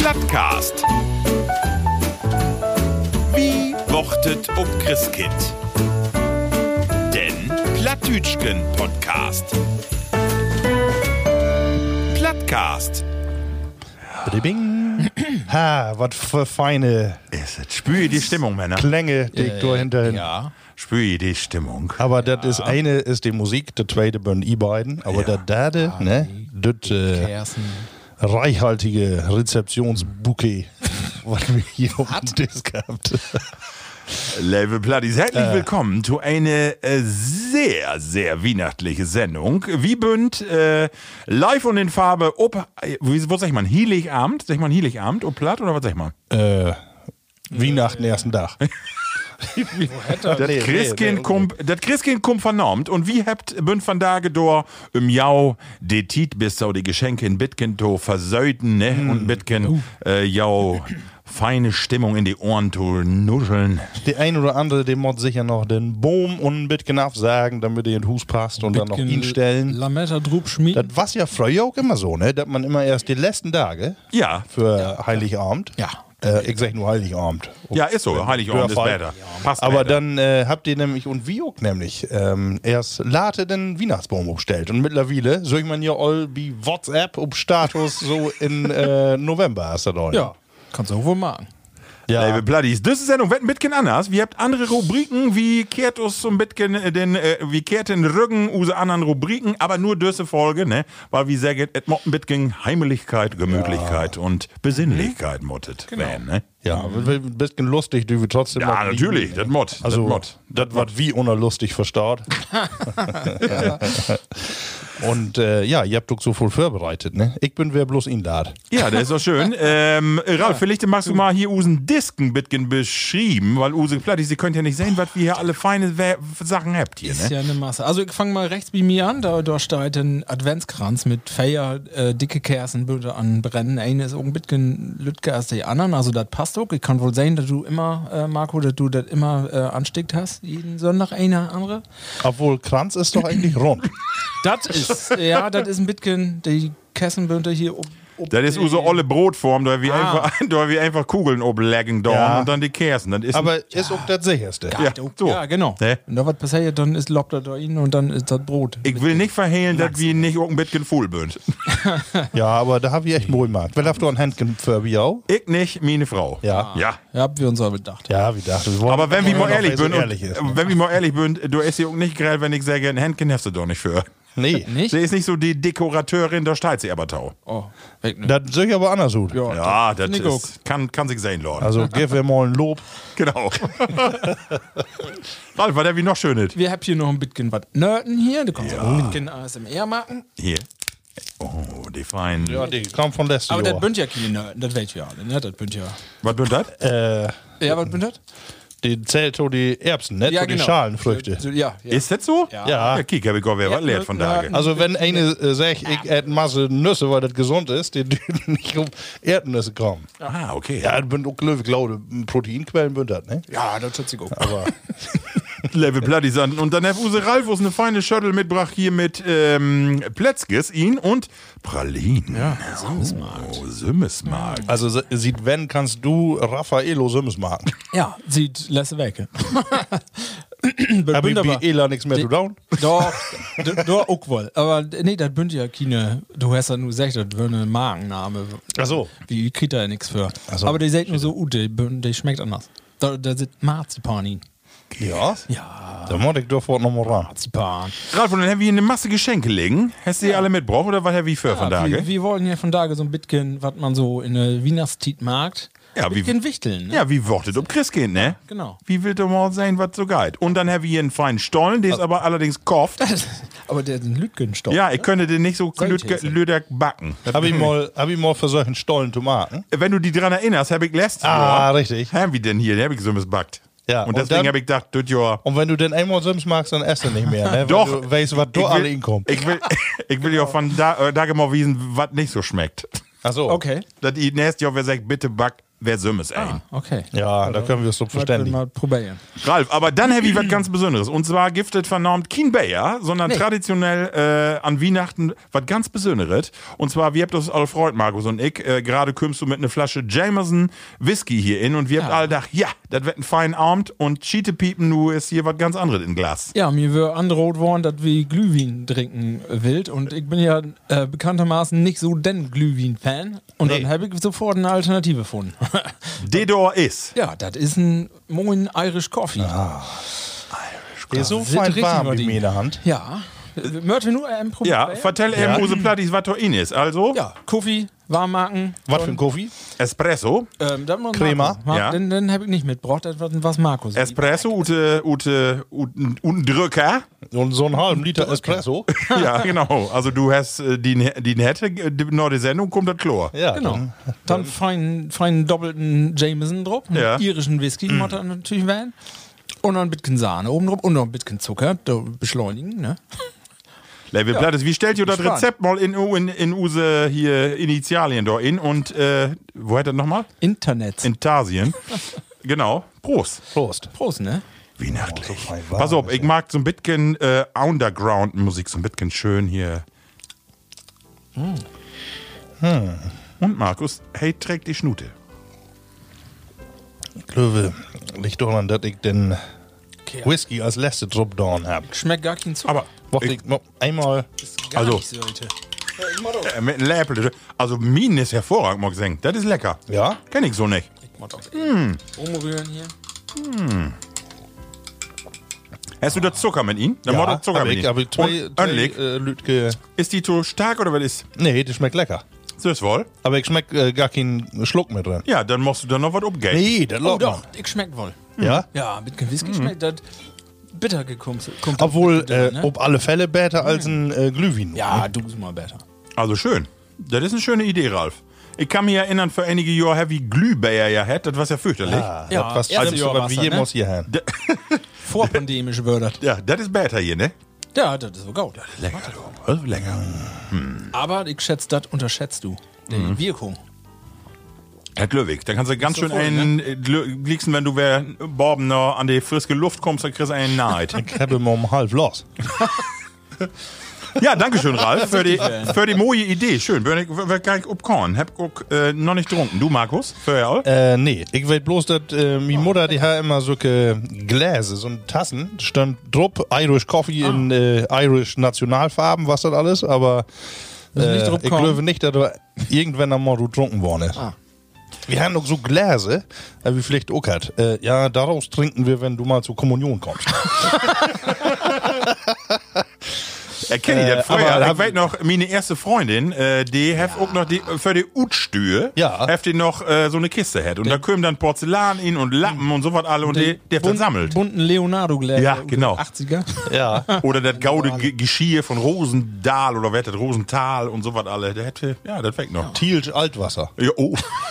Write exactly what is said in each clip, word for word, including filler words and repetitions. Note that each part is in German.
Plattcast. Wie wortet ob Christkind? Den Plattdütschken Podcast. Plattcast. Bing. Ha, was für feine Spüre die Stimmung, Männer. Klänge, die ich da hinterhin. Ja. Spüre die Stimmung. Aber das ist eine ist die Musik, der zweite bin ich beiden. Aber Ja. der dritte, ne, das äh, Kersen. reichhaltige Rezeptionsbouquet, was wir hier auf dem Disc gehabt. Liebe Plattis, herzlich willkommen zu einer äh, sehr, sehr weihnachtliche Sendung. Wie bünd äh, live und in Farbe ob, äh, wie, was sag ich mal, Heiligabend? Sag ich mal Heiligabend, ob Platt oder was sag ich mal? Äh, Weihnachten ersten Tag. Das Christkind kommt, das Christkind kommt vernormt und wie habt bünd von Tage door im Jau de Tiet bis so die Geschenke in Bitken to versäuten, ne? Und Bitken äh, Jau feine Stimmung in die Ohren zu nuscheln. Der ein oder andere, dem muss sicher noch den Boom und ein bisschen aufsagen, damit er in den Hus passt und dann noch ihn stellen. Lametta drüb schmieden. Das war ja früher auch immer so, ne? Dass man immer erst die letzten Tage Ja. für Heiligabend. Ja. Äh, ich sag nur Heiligabend. Ja, ist so. Heiligabend ist Dörfer. besser. Passt Aber besser. dann äh, habt ihr nämlich, und wie auch nämlich, ähm, erst Late den Weihnachtsbaum aufgestellt. Und mittlerweile soll man ja all wie WhatsApp auf Status so in äh, November hast du da. Ja. Kannst du auch wohl machen. Ja. Liebe Bloodies, das ist Sendung wird ein bisschen anders. Wir habt andere Rubriken, wie kehrt uns so ein bisschen äh, den, äh, wie kehrt den Rücken use anderen Rubriken, aber nur diese Folge, ne? Weil wie sagen, es muss ein bisschen Heimeligkeit, Gemütlichkeit und Besinnlichkeit mottet werden, ne? Ja, ein bisschen lustig, die wir trotzdem. Ja, noch natürlich, lieben, das Mott. Also, das Mott. das wird wie unerlustig verstaut. Und äh, ja, ihr habt doch so voll vorbereitet, ne? Ich bin wer bloß ihn da. Ja, das ist doch schön. ähm, Ralf, vielleicht machst du mal hier usen Disken ein bisschen beschrieben, weil Use Plattis, ihr könnt ja nicht sehen, was wir hier alle feine We Sachen habt hier, Ist ne? ja eine Masse. Also ich fange mal rechts bei mir an. Da, da steht ein Adventskranz mit Feier, äh, dicke Kerzen würde anbrennen. Eine ist auch ein bisschen lütger als die anderen. Also das passt auch. Ich kann wohl sehen, dass du immer, äh, Marco, dass du das immer äh, anstickt hast. Jeden Sonntag eine andere. Obwohl Kranz ist doch eigentlich rund. Das ist, ja, das ist ein bisschen die Kessenbünde hier. Ob, ob Das ist die- unsere olle Brotform, da wir Ah. einfach, da wir einfach Kugeln oblegen da Ja. und dann die Kerzen. Das ist Aber ist auch das sicherste. ja, so. Ja, genau. Ne? Und da was passiert, dann ist lobt er da ihn und dann ist das Brot. Ich will nicht verhehlen, dass wir nicht auch ein bisschen voll sind. Ja, aber da habe ich echt Mühe gemacht. Wer darf du ein Händchen für wie auch? Ich nicht, meine Frau. Ja. Ja. Ja, haben wir uns aber gedacht. Ja, wie dachte ich. Aber wenn wir mal ehrlich bin, sind, und, ehrlich ist, ne? wenn wir mal ehrlich sind, du isst ja auch nicht gerade, wenn ich sage, ein Händchen hast du doch nicht für. Nee. Nicht? Sie ist nicht so die Dekorateurin der Steizebertau. Oh, weg ne? Das sehe ich aber anders gut. Ja, Ja, das find ich auch. ist, kann, kann sich sehen, Lord. Also, gib mir mal ein Lob. Genau. Ralf, war der wie noch schön ist? Wir haben hier noch ein bisschen was Nörden hier. Du kannst auch ein bisschen A S M R machen. Hier. Oh, die feinen. Ja, die kam von letztem Aber das Jahr. bünd ja keine Nörden. Das weißt du ja alle, ne? Das bünd ja. Was bin das? Äh, Ja, was bünd das? die zählt so die Erbsen, nicht? Ja, so die genau. Schalenfrüchte. So, ja, ja. Ist das so? Ja. Ja. Ja, kiek, hab ich gar wer was lehrt von Tage. Also, wenn eine äh, sagt, ich esse Masse Nüsse, weil das gesund ist, die die nicht um Erdnüsse kommen. Ah, okay. Ja, das sind auch Löwe, glaube Proteinquellen, sind das, ne? Ja, das hat sich auch. Aber Level Bloody Sand. Und dann hat Use Ralf uns eine feine Shuttle mitgebracht hier mit ähm, Plätzkes, ihn und Pralinen. Ja, Simmesmarkt. Oh, Simmesmarkt. also se- sieht, wenn, kannst du Raffaello Simmes machen. Ja, sieht lässt weg. Aber ich wie Ela nichts mehr zu tun. Doch, d- doch auch wohl. Aber nee, das bünd ja keine. Du hast ja nur gesagt, das wäre eine Magenname. Ach so. Wie kriegt da ja nichts für. Ach so. Aber die sagt nur so, uh, die, bünd- die schmeckt anders. Da, da sind Marzipan in. Ja? Ja, Da muss ich doch noch mal ran. Marzipan. Ralf, und dann haben wir eine Masse Geschenke liegen. Hast du die alle mitgebracht oder was haben wir für von Ja, Tage? wir, wir wollen ja von Tage so ein bisschen, was man so in der Weihnachtszeit mag. Ja, ein wie- bisschen wichteln. Ne? Ja, wie wortet um Christkind, ne? Genau. Wie will du mal sein, was so geht? Und dann haben wir hier einen feinen Stollen, der ist aber allerdings kocht. Aber der ist ein Lütgenstoff. Ja, ich könnte den nicht so Seilkäse. lüder backen. Hab ich mal, hab ich mal für solchen Stollen Tomaten. Wenn du dich dran erinnerst, habe ich letztes Ah, Jahr, richtig. haben wir denn hier, den habe ich so missbackt. Ja, und und deswegen dann- habe ich gedacht, das Jahr. Und wenn du den einmal Sims magst, dann esst du nicht mehr, ne? Weil Doch. Du weißt, was Ich du alle will, hinkommt. ich will, ich will ja von da, äh, da mal wiesen, was nicht so schmeckt. Ach so. Okay. Dass ich nächstes Jahr wer sagt, bitte back wer Sümmes ein. Ah, okay. Ja, da können wir es so verständigen. Mal probieren. Ralf, aber dann habe ich was ganz Besonderes. Und zwar giftet vernormt kein Bayer, sondern Nee. traditionell äh, an Weihnachten was ganz Besonderes. Und zwar, wir habt das alle Freund, Markus und ich. Äh, Gerade kommst du mit einer Flasche Jameson Whisky hier in und wir habt Ja. alle gedacht, ja, das wird ein feiner Abend und Cheatepiepen, nu ist hier was ganz anderes im Glas. Ja, mir wird androht worden, dass wir Glühwein trinken wild und ich bin ja äh, bekanntermaßen nicht so den Glühwein-Fan und Nee. dann habe ich sofort eine Alternative gefunden. Dedor ist. Ja, das ist ein Moin Irish Coffee. Der ist so Sind fein richtig warm wie verdient. mir in der Hand. Ja. Möchten wir nur ähm, probieren? Ja, vertell Ja. eben, Use Plattis, was da in ist. Also, Ja, Kaffee, warm Was für ein Kaffee? Espresso. Ähm, dann muss Crema? Marco. Ma- Ja. Den, den habe ich nicht mitgebracht, das war was Markus. Espresso, ute, ute, ute, ute Drücker. Und so einen halben Liter Espresso. Ja, genau. Also du hast äh, die, die hätte, die neue Sendung kommt das Chlor. Ja, Genau. dann- Dann feinen fein doppelten Jameson drauf, einen Ja. irischen Whisky, muss er natürlich werden. Und noch ein bisschen Sahne oben drauf und noch ein bisschen Zucker, da beschleunigen, ne? Level ja. Plattes, wie stellt ihr das Spannend. Rezept mal in, in, in use hier Initialien da in und äh, wo hat das nochmal? Internet. In Tarsien. Genau. Prost. Prost. Prost, ne? Weihnachtlich. so fein warm Pass auf, ist ich mag so ein bisschen äh, Underground-Musik, so ein bisschen schön hier. Hm. Und Markus, hey, trägt die Schnute. Ich glaube, liegt daran, dass ich den Whisky als letzte Drop down habe. Schmeckt gar kein Zucker. Aber Wollte ich, ich noch einmal. gar also- nicht so, Leute. äh, mit einem Läppel, also Minen ist hervorragend, mag ich sagen. Das ist lecker. Ja? Kenn ich so nicht. Ich mach doch mm. umrühren hier. Hast du da Zucker mit ihm? Dann mach Ja, doch Zucker hab mit ich, ihm. hab ich zwei, Und zwei Önlig, äh, Lütke. ist die to stark oder was ist? Nee, das schmeckt lecker. So ist wohl. Aber ich schmeckt äh, gar keinen Schluck mehr drin. Ja, dann musst du da noch was umgehen. Nee, das Oh läuft doch, man. ich schmeckt wohl. Ja? Ja, mit dem Whisky schmeckt das bitter gekommen. kommt Obwohl, das bitter, äh, auf alle Fälle besser als ein äh, Glühwein. Ja, du bist mal besser. Also schön. Das ist eine schöne Idee, Ralf. Ich kann mich erinnern, für einige Jahre habe ich Glühbayer ja hat, das war ja fürchterlich. Ah, Ja, das was erste also, Jahr was war's wir dann, hier ne? muss hier hin. Vorpandemisch wird das. Ja, das ist besser hier, ne? Ja, das ist so gut. Lecker, du. Also lecker. Aber ich schätze, das unterschätzt du. Die Wirkung. Herr Glöwig, da kannst du ganz so schön voll, einen äh, glicksen, wenn du wer Borben noch an die frische Luft kommst, dann kriegst du einen Neid. Ich habe mal um halb los. Ja, danke schön, Ralf, für die, für die moje Idee. Schön, bin ich werd gar nicht obkorn. Hab auch äh, noch nicht getrunken. Du, Markus, für ja auch? Äh, nee, ich weiß bloß, dass äh, meine Mutter, die hat immer solche Gläser, so Tassen, stand drauf, Irish Coffee in äh, Irish Nationalfarben, was das alles, aber Ist nicht äh, drauf ich kommen. glaube nicht, dass er irgendwann einmal getrunken worden ist. Ah. Wir haben noch so Gläser, äh, wie vielleicht auch hat. Äh, ja, daraus trinken wir, wenn du mal zur Kommunion kommst. Erkenne ich Äh, das vorher. aber Ich hab- weiß noch, meine erste Freundin, äh, die hat auch noch die, für die Utstühe, Ja. hat die noch äh, so eine Kiste hat. Und da kommen dann Porzellan in und Lappen und so was alle und die, die hat das sammelt. Bunten Leonardo-Gläser. Ja, genau. achtziger. Ja. Oder das gaude Ge- Geschirr von Rosendahl oder wer hat das Rosenthal und so was alle. Der hätte, ja, das weg noch. Thielsch Altwasser. Ja, oh.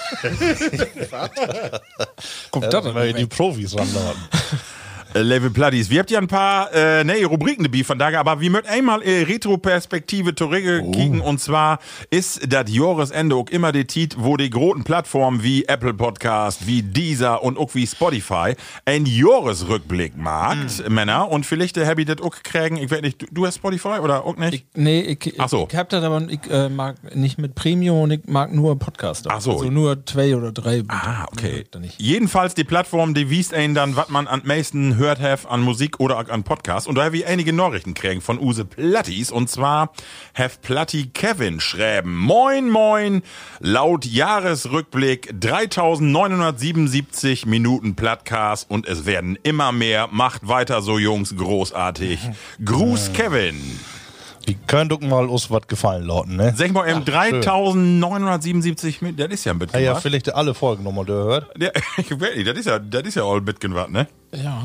Kommt Da das sind wir die Profis ranladen. Äh, Level Platties. Wir habt ja ein paar äh, neue Rubriken dabei von daher, aber wir möchten einmal äh, Retro-Perspektive zurückkicken und zwar ist das Jahresende auch immer die Tit, wo die großen Plattformen wie Apple Podcast, wie Deezer und auch wie Spotify ein Jahresrückblick macht, Männer, und vielleicht äh, hab ich das auch kriegen, ich weiß nicht, du, du hast Spotify oder auch nicht? Ich, nee, ich, Ach so. ich hab das aber ich äh, mag nicht mit Premium und ich mag nur Podcast. Ach so. Also nur zwei oder drei. Ah, okay. Da nicht. Jedenfalls die Plattform, die wiest einen dann, was man am meisten hört have an Musik oder auch an Podcast. Und da habe ich einige Nachrichten kriegen von Use Plattis. Und zwar have Platti Kevin schreiben. Moin, moin. Laut Jahresrückblick dreitausendneunhundertsiebenundsiebzig Minuten Plattcast und es werden immer mehr. Macht weiter so, Jungs. Großartig. Gruß, Kevin. Die können doch mal uns was gefallen lauten, ne? Sag mal, eben dreitausendneunhundertsiebenundsiebzig Minuten, das ist ja ein bisschen Ja, ja, was. vielleicht alle Folgen nochmal gehört. Ja, ich weiß nicht, das ist ja, das ist ja all bisschen was, ne? Ja.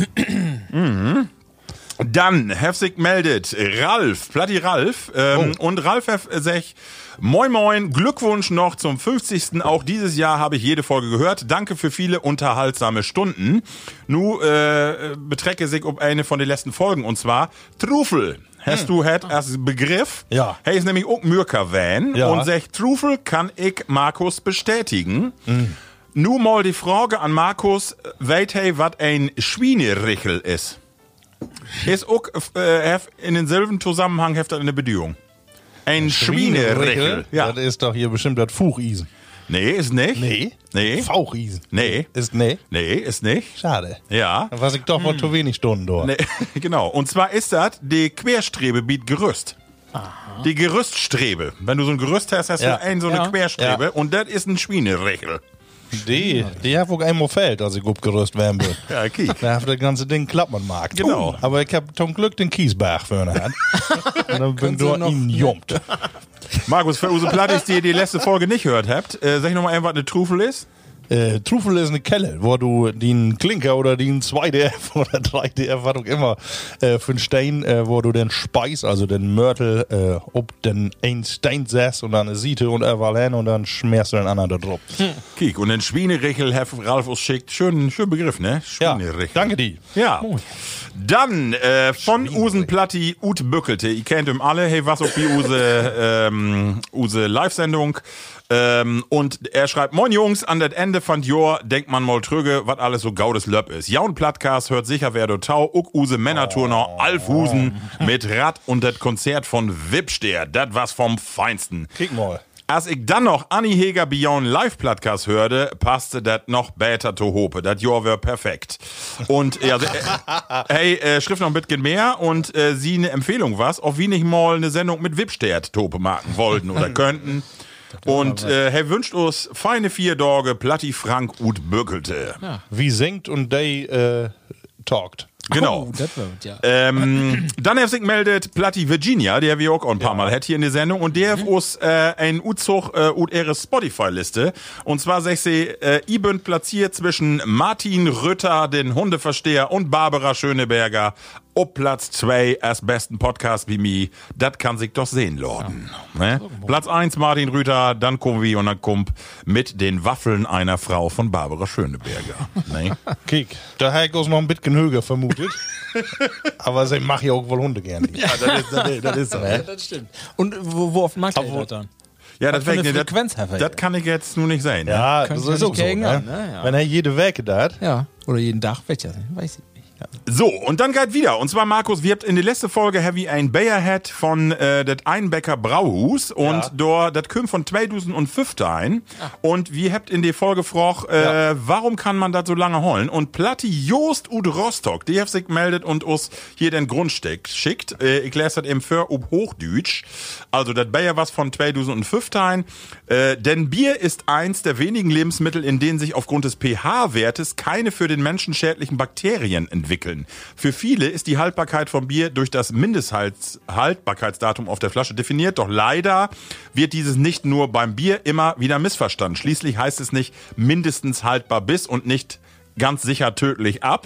Dann, Hefsig meldet Ralf, Platti Ralf, ähm, und Ralf Hef sech, moin moin, Glückwunsch noch zum fünfzigsten Auch dieses Jahr habe ich jede Folge gehört. Danke für viele unterhaltsame Stunden. Nu äh, betrecke sich um eine von den letzten Folgen, und zwar Trufel. Hast du het als Begriff? Ja. Er ist nämlich auch Mürker-Van Ja. und sech, Trufel kann ich Markus bestätigen. Nun mal die Frage an Markus, weet hij wat ein Schweinerichel ist? Ist auch äh, in denselben Zusammenhang heft eine Bedingung. Ein Schweinerichel. Ja. Das ist doch hier bestimmt das Fuchisen. Nee, ist nicht. Nee. Nee. Fauchisen. Nee. Ist nee. Nee, ist nicht. Schade. Ja. Da war ich doch mal zu wenig Stunden dort. Nee, genau. Und zwar ist das die Querstrebe biet Gerüst. Aha. Die Gerüststrebe. Wenn du so ein Gerüst hast, hast Ja. du einen so eine Ja. Querstrebe Ja. und das ist ein Schweinerichel. Die, die hat wohl einmal fällt, als ich abgerüst werden will. Ja, okay. Da hat das ganze Ding klappern mag. Genau. Oh, aber ich hab zum Glück den Kiesberg für eine Hand. Und dann bin ich Sie dort noch- ihn jumpt. Markus, für unsere Plattis, die die letzte Folge nicht gehört habt, äh, sag ich nochmal, was eine Trufel ist. Äh, Trufel ist eine Kelle, wo du den Klinker oder den zwei D F oder drei D F, was auch immer, äh, für einen Stein, äh, wo du den Speis, also den Mörtel, äh, ob den einen Stein setzt und dann eine Siete und er hin und dann schmerzt du den anderen da drauf. Hm. Kiek, und den Schweinerichel hat Ralf uns schickt. Schön, schön Begriff, ne? Ja, Schweinerichel. danke dir. Ja. Dann äh, von Usen Platti Ut Bückelte. Ihr kennt ihm alle. Hey, was auch wie use, ähm, use Live-Sendung. Ähm, und er schreibt, moin Jungs, an das Ende von Jor denkt man mal trüge, was alles so gaudes Löpp ist. Jaun Plattcast hört sicher wer do tau, uck use Männertour noch Alfhusen mit Rad und das Konzert von Wippsteer. Das was vom Feinsten. Kick mal. Als ich dann noch Anni Heger Beyond Live-Podcast hörte, passte das noch besser zu Hope. Das Jahr wär perfekt. Und ja, äh, hey, äh, schrift noch ein bisschen mehr und äh, sie eine Empfehlung was, ob wir nicht mal eine Sendung mit Wippstert Tope machen wollten oder könnten. Und äh, er wünscht uns feine vier Dorge, Platti Frank und Böckelte. Ja. Wie singt und they äh, talkt. Genau. Oh, das wird, ja. Ähm, dann hat sich meldet Platti Virginia, der wir auch ein paar Mal hat hier in der Sendung, und der hat uns äh, ein Uzug äh, und ihre Spotify-Liste. Und zwar sagt sie, äh, ich bin platziert zwischen Martin Rütter, den Hundeversteher, und Barbara Schöneberger. Ob Platz zwei als besten Podcast wie mir, das kann sich doch sehen, Lorden. Ne? Platz eins Martin Rütter, dann kommen wir und dann kommt mit den Waffeln einer Frau von Barbara Schöneberger. Ne? Kick, da hätte ich uns noch ein bisschen höher vermutet. Aber sie machen ja auch wohl Hunde gerne. Ja, das ist, das ist, das ist so. Ja, das stimmt. Und wo, wo auf dem Markt steht das dann? Ja, Was das, für eine weg, ne, Frequenz hat er das, das jetzt? kann ich jetzt nur nicht sein. Ne? Ja, Kann- das kann ist ich auch so. gegen Ne? an, ne? Ja. Wenn er jede Werke da hat. Ja. Oder jeden Tag, weiß ich ja nicht. Weiß ich nicht. Ja. So, und dann geht wieder. Und zwar, Markus, wir habt in der letzten Folge Heavy ein Bayer hat von äh, das Einbecker Brauhus und Ja. dort das kommt von zweitausendfünfzehn. Und wir habt in der Folge gefragt, äh, Ja. warum kann man das so lange holen? Und Platti Joost und Rostock, die hat sich gemeldet und uns hier den Grundsteck schickt. Äh, ich lese das eben für ob Hochdeutsch. Also das Bayer was von zweitausendfünfzehn. Äh, denn Bier ist eins der wenigen Lebensmittel, in denen sich aufgrund des pH-Wertes keine für den Menschen schädlichen Bakterien entwickeln. Für viele ist die Haltbarkeit von Bier durch das Mindesthaltbarkeitsdatum auf der Flasche definiert, doch leider wird dieses nicht nur beim Bier immer wieder missverstanden. Schließlich heißt es nicht mindestens haltbar bis und nicht ganz sicher tödlich ab.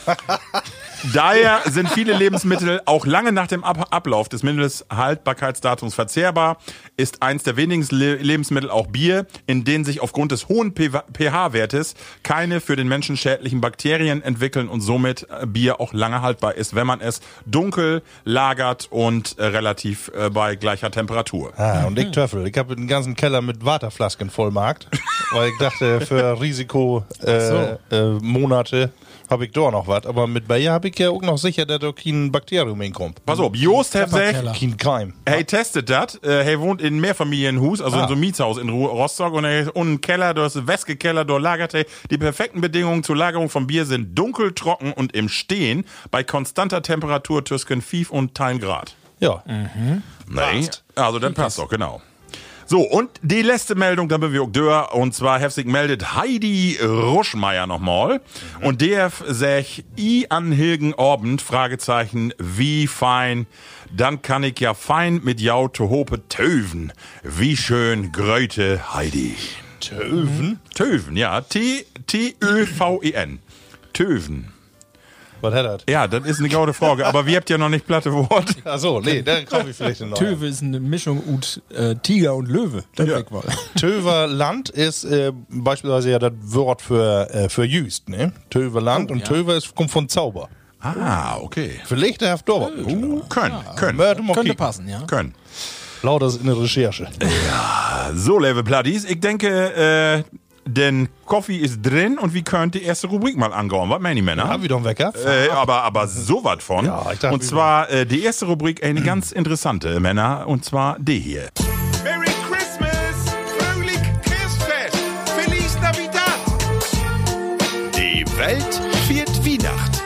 Daher sind viele Lebensmittel auch lange nach dem Ab Ablauf des Mindesthaltbarkeitsdatums verzehrbar. Ist eins der wenigen Le Lebensmittel auch Bier, in denen sich aufgrund des hohen pH-Wertes keine für den Menschen schädlichen Bakterien entwickeln und somit äh, Bier auch lange haltbar ist, wenn man es dunkel lagert und äh, relativ äh, bei gleicher Temperatur. Ah, und ich Töffel. Ich habe den ganzen Keller mit Waterflasken vollmarkt, weil ich dachte, für Risiko äh, so. äh, Monate habe ich da noch was. Aber mit Bayer habe ich ja auch noch sicher, dass da kein Bakterium hinkommt. Pass auf, Joost hat sich, Pepperkeller. Kein Keim. hey, testet das. Äh, hey, wohnt in Mehrfamilienhus, also Ah. in so einem Mietshaus in Ru- Rostock und er ist unten ein Keller, da ist ein Wäschekeller, da lagert er. Die perfekten Bedingungen zur Lagerung von Bier sind dunkel, trocken und im Stehen bei konstanter Temperatur zwischen fünf und zehn Grad. Ja. Nee, also dann passt doch, genau. So, und die letzte Meldung, da bin wir auch durch, und zwar heftig meldet Heidi Ruschmeier nochmal. Und der sagt, i an Hilgen Abend, Fragezeichen, wie fein, dann kann ich ja fein mit jau to hope töven. Wie schön gröte Heidi. Töven? Töven, ja, T T Ö V E N. Töven. Was hat das? Ja, das ist eine gute Frage, aber wir habt ja noch nicht platte Wort. Achso, nee, da komme ich vielleicht noch. Töwe ist eine Mischung aus äh, Tiger und Löwe. Das Ja. weg war. Töverland ist äh, beispielsweise ja das Wort für, äh, für Jüst, ne? Töverland Oh, und ja. Töver ist, kommt von Zauber. Ah, okay. Vielleicht der hat da was. Uh, können, können, Mörder mal Könnte kicken. passen, ja. können. Lauter ist in der Recherche. So, Level Platties, ich denke, äh, denn Kaffee ist drin und wir können die erste Rubrik mal angehen. Was meinen die Männer? Haben wir doch einen Wecker? Äh, aber, aber so was von. Ja, ich dachte, und zwar äh, die erste Rubrik, eine ganz interessante, Männer, und zwar die hier. Merry Christmas! Fröhlich Christfest! Feliz Navidad! Die Welt feiert Weihnacht.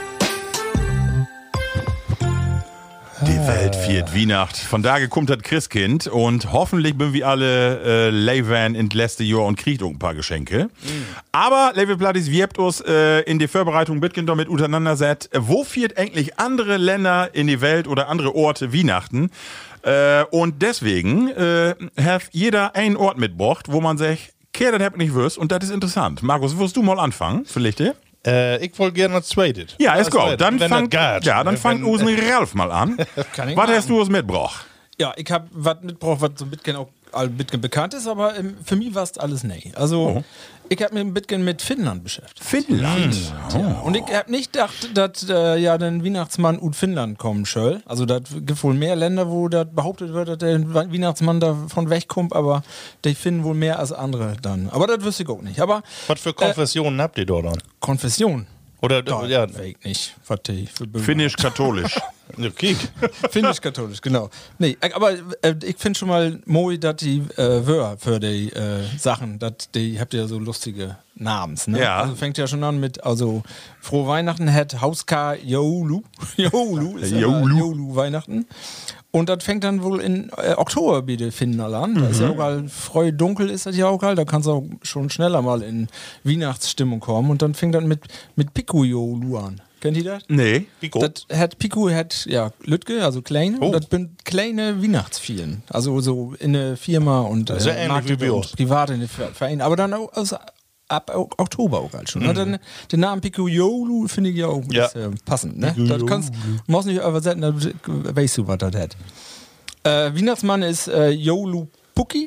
Die Welt feiert Weihnacht. Von da kommt das Christkind und hoffentlich bin wir alle äh, leben in das letzte Jahr und kriegt auch ein paar Geschenke. Mhm. Aber, liebe Plattis, wir habt uns äh, in der Vorbereitung mitgehen damit auseinandersetzt, wo feiert eigentlich andere Länder in die Welt oder andere Orte Weihnachten? Äh, und deswegen äh, hat jeder einen Ort mitgebracht, wo man sagt, okay, das hab ich nicht gewusst und das ist interessant. Markus, wirst du mal anfangen, vielleicht? Äh, ich wollte gerne das Zweite. Ja, ist gut. Dann Wenn fangt das geht. ja, dann fangt Usen Ralf mal an. Kann ich Was machen. hast du uns mitgebracht? Ja, ich habe was mitgebracht, was so ein bisschen auch ein bisschen bekannt ist, aber ähm, für mich war es alles neu. Also, Oh. ich habe mich ein bisschen mit Finnland beschäftigt. Finnland. Ja. Und ich habe nicht gedacht, dass äh, ja der Weihnachtsmann aus Finnland kommen soll. Also, das gibt wohl mehr Länder, wo das behauptet wird, dass der Weihnachtsmann davon wegkommt, aber die finden wohl mehr als andere dann. Aber das wüsste ich auch nicht. Aber Was für Konfessionen habt ihr dort dann? Konfession. Oder, Da, ja, weiß ich nicht, was die für Böhmer- Finnisch-katholisch. okay. Finnisch-katholisch, genau. Nee, aber äh, ich finde schon mal moi, dass die äh, Wör für die äh, Sachen, dass die habt ihr ja so lustige Namens, ne? Ja. Also fängt ja schon an mit, also Frohe Weihnachten hat Hauska Joulu. Joulu ist ja Joulu. Joulu Weihnachten. Und das fängt dann wohl in äh, Oktober bei den Finnern an. Da ist ja auch all freu dunkel ist das ja auch all. Da kannst du auch schon schneller mal in Weihnachtsstimmung kommen. Und dann fängt dann mit, mit Piku Joulu an. Kennt ihr das? Nee. Das hat Piku hat ja Lütke, also kleine, Oh. und das sind kleine Weihnachtsvielen. Also so in eine Firma und äh, Sehr ähnlich Markt wie bei und uns. privat in den Vereinen, aber dann auch aus, ab O- Oktober auch halt schon. Und dann den Namen Piku Joulu finde ich ja auch Ja. das, äh, passend. Ne? Das kannst, musst nicht übersetzen, dann weißt du, was das hat. Äh, Weihnachtsmann ist äh, Joulu Puki.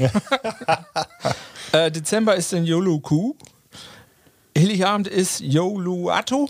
äh, Dezember ist dann Joulu Kuh. Heiligabend ist Joulu Atto.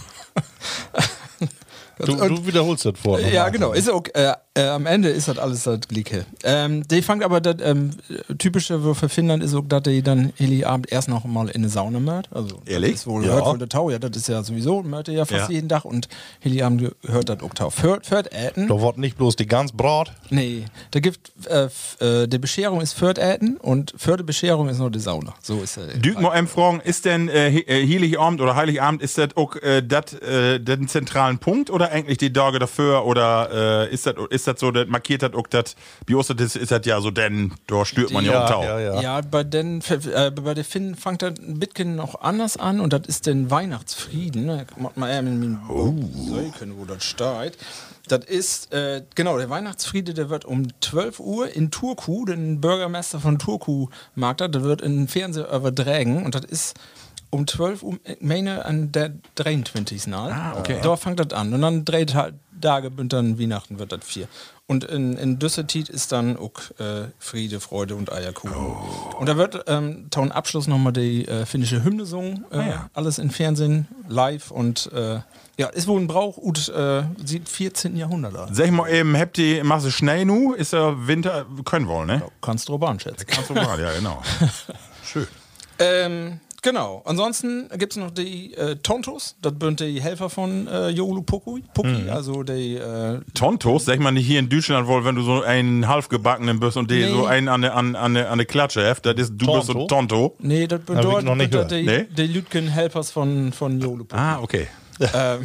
Du, du wiederholst das vor. Ja, genau. Ist auch, äh, äh, am Ende ist das alles das Gleiche. Ähm, die fangen aber, das ähm, typische für Finnland ist auch, dass die dann Heiligabend erst noch mal in eine Sauna mört. Also, Ehrlich? Das ist wohl, Ja. hört wohl der Tau, ja, das ist ja sowieso, mört ja fast Ja. jeden Tag und Heiligabend hört das auch Tau. Hört, hört Äten? Da wird nicht bloß die ganz Brat. Nee, da gibt, äh, f- äh, die Bescherung ist Fürth Äten und für die Bescherung ist nur die Sauna. So ist er. Düg mal em fragen, ist denn äh, He- äh, Heiligabend oder Heiligabend, ist das auch äh, das äh, den zentralen Punkt oder eigentlich die Tage dafür oder äh, ist das ist das so, das markiert das auch das, bei uns ist, ist das ja so, denn da stört man ja, Ja, auch Tau. ja, ja. Ja, bei den, äh, bei den Finnen fängt das ein bisschen noch anders an und das ist den Weihnachtsfrieden. Ne? Macht mal eher mit dem oh. wo das steht. Das ist, äh, genau, der Weihnachtsfriede, der wird um zwölf Uhr in Turku, den Bürgermeister von Turku mag das, der wird in den Fernseher übertragen und das ist um zwölf Uhr, ich meine, an der dreiundzwanzigsten Ah, okay. Da fängt das an und dann drei Ta- Tage und dann Weihnachten wird das vier. Und in, in Düsseldorf ist dann auch äh, Friede, Freude und Eierkuchen. Oh. Und da wird ähm, zum Abschluss nochmal die äh, finnische Hymne gesungen. Äh, Ah, ja. Alles im Fernsehen, live und äh, ja, ist wohl ein Brauch und äh, sieht vierzehnten Jahrhundert aus. Sag mal eben, habt ihr, machst du schnell nu? Ist ja Winter, können wollen, ne? Kannst du drüber anschätzen. Kannst du mal, ja, genau. Schön. Ähm, genau. Ansonsten gibt es noch die äh, Tontos. Das sind die Helfer von äh, Joulu Puki. Puki Also die. Äh, Tontos, sag mal nicht hier in Deutschland wohl, wenn du so einen halfgebackenen bist und die Nee. so einen an der an, an, der- an der Klatsche hast, das ist, du bist so Tonto? Tonto. nee, das ich bedeutet noch nicht das gehört. die, Nee? die Lütgen-Helfers von, von Joulu Puki. Ah, okay. ähm,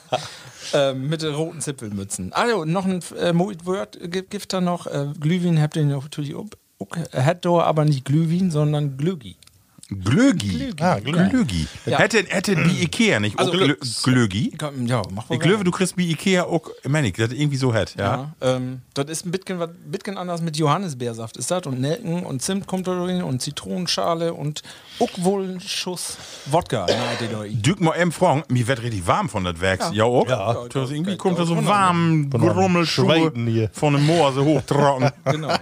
ähm, mit den roten Zipfelmützen. Also, noch ein äh, Wort gibt, gibt da noch. Äh, Glühwein habt ihr natürlich auch. Okay. Hat da aber nicht Glühwein, sondern Glögi. Glögi. Ah, Glögi. Glögi. Ja. Hätte, hätte die Ikea nicht Also auch Glö- Glücks- Glögi? Ja, mach mal. Ich glaube, du kriegst bei Ikea auch, meine ich, das irgendwie so hat, ja. Ja, ähm, das ist ein bisschen, was- bisschen anders mit Johannisbeersaft ist das und Nelken und Zimt kommt da drin und Zitronenschale und auch wohl ein Schuss Wodka. Ja, die da rein. Dück mal eben fragen, mir wird richtig warm von das Werk. Ja, Ja. auch? Ja. Das irgendwie Ja, kommt da so ja, warm, Von einem Grummelschuhe Schweiden hier. von dem Moor so hochtrocken. Genau.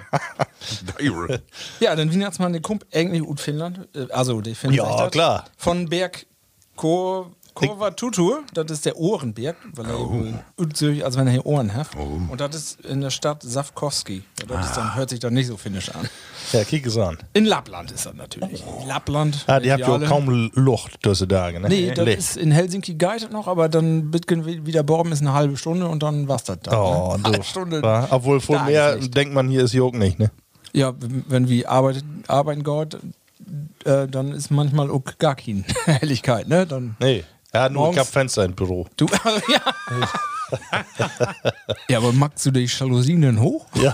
Ja, der Weihnachtsmann, der kommt eigentlich aus Finnland. äh, Also, der findet Ja, sich das. klar. Von Berg Kor, Kurva Tutu, das ist der Ohrenberg, weil er oh. als wenn er hier Ohren hat. Oh. Und das ist in der Stadt Savkowski. Ja, das ah. ist dann, hört sich dann nicht so finnisch an. Ja, kiek es an. In Lappland ist das natürlich. In Lappland. Ah, die habt ja kaum Luft diese Tage, ne? Nee, das Licht. Ist in Helsinki guidet noch, aber dann Bitgen wieder Borben ist eine halbe Stunde und dann war's das da. Oh, ne? Halbe Stunde. Ja, obwohl voll mehr denkt man, hier ist Jog nicht, ne? Ja, wenn wir arbeitet, arbeiten Gott, äh, dann ist manchmal auch gar keine Helligkeit, ne? Dann nee. Ja, nur ich hab Fenster im Büro. Du, ja. Ja, aber magst du die Jalousien denn hoch? Ja.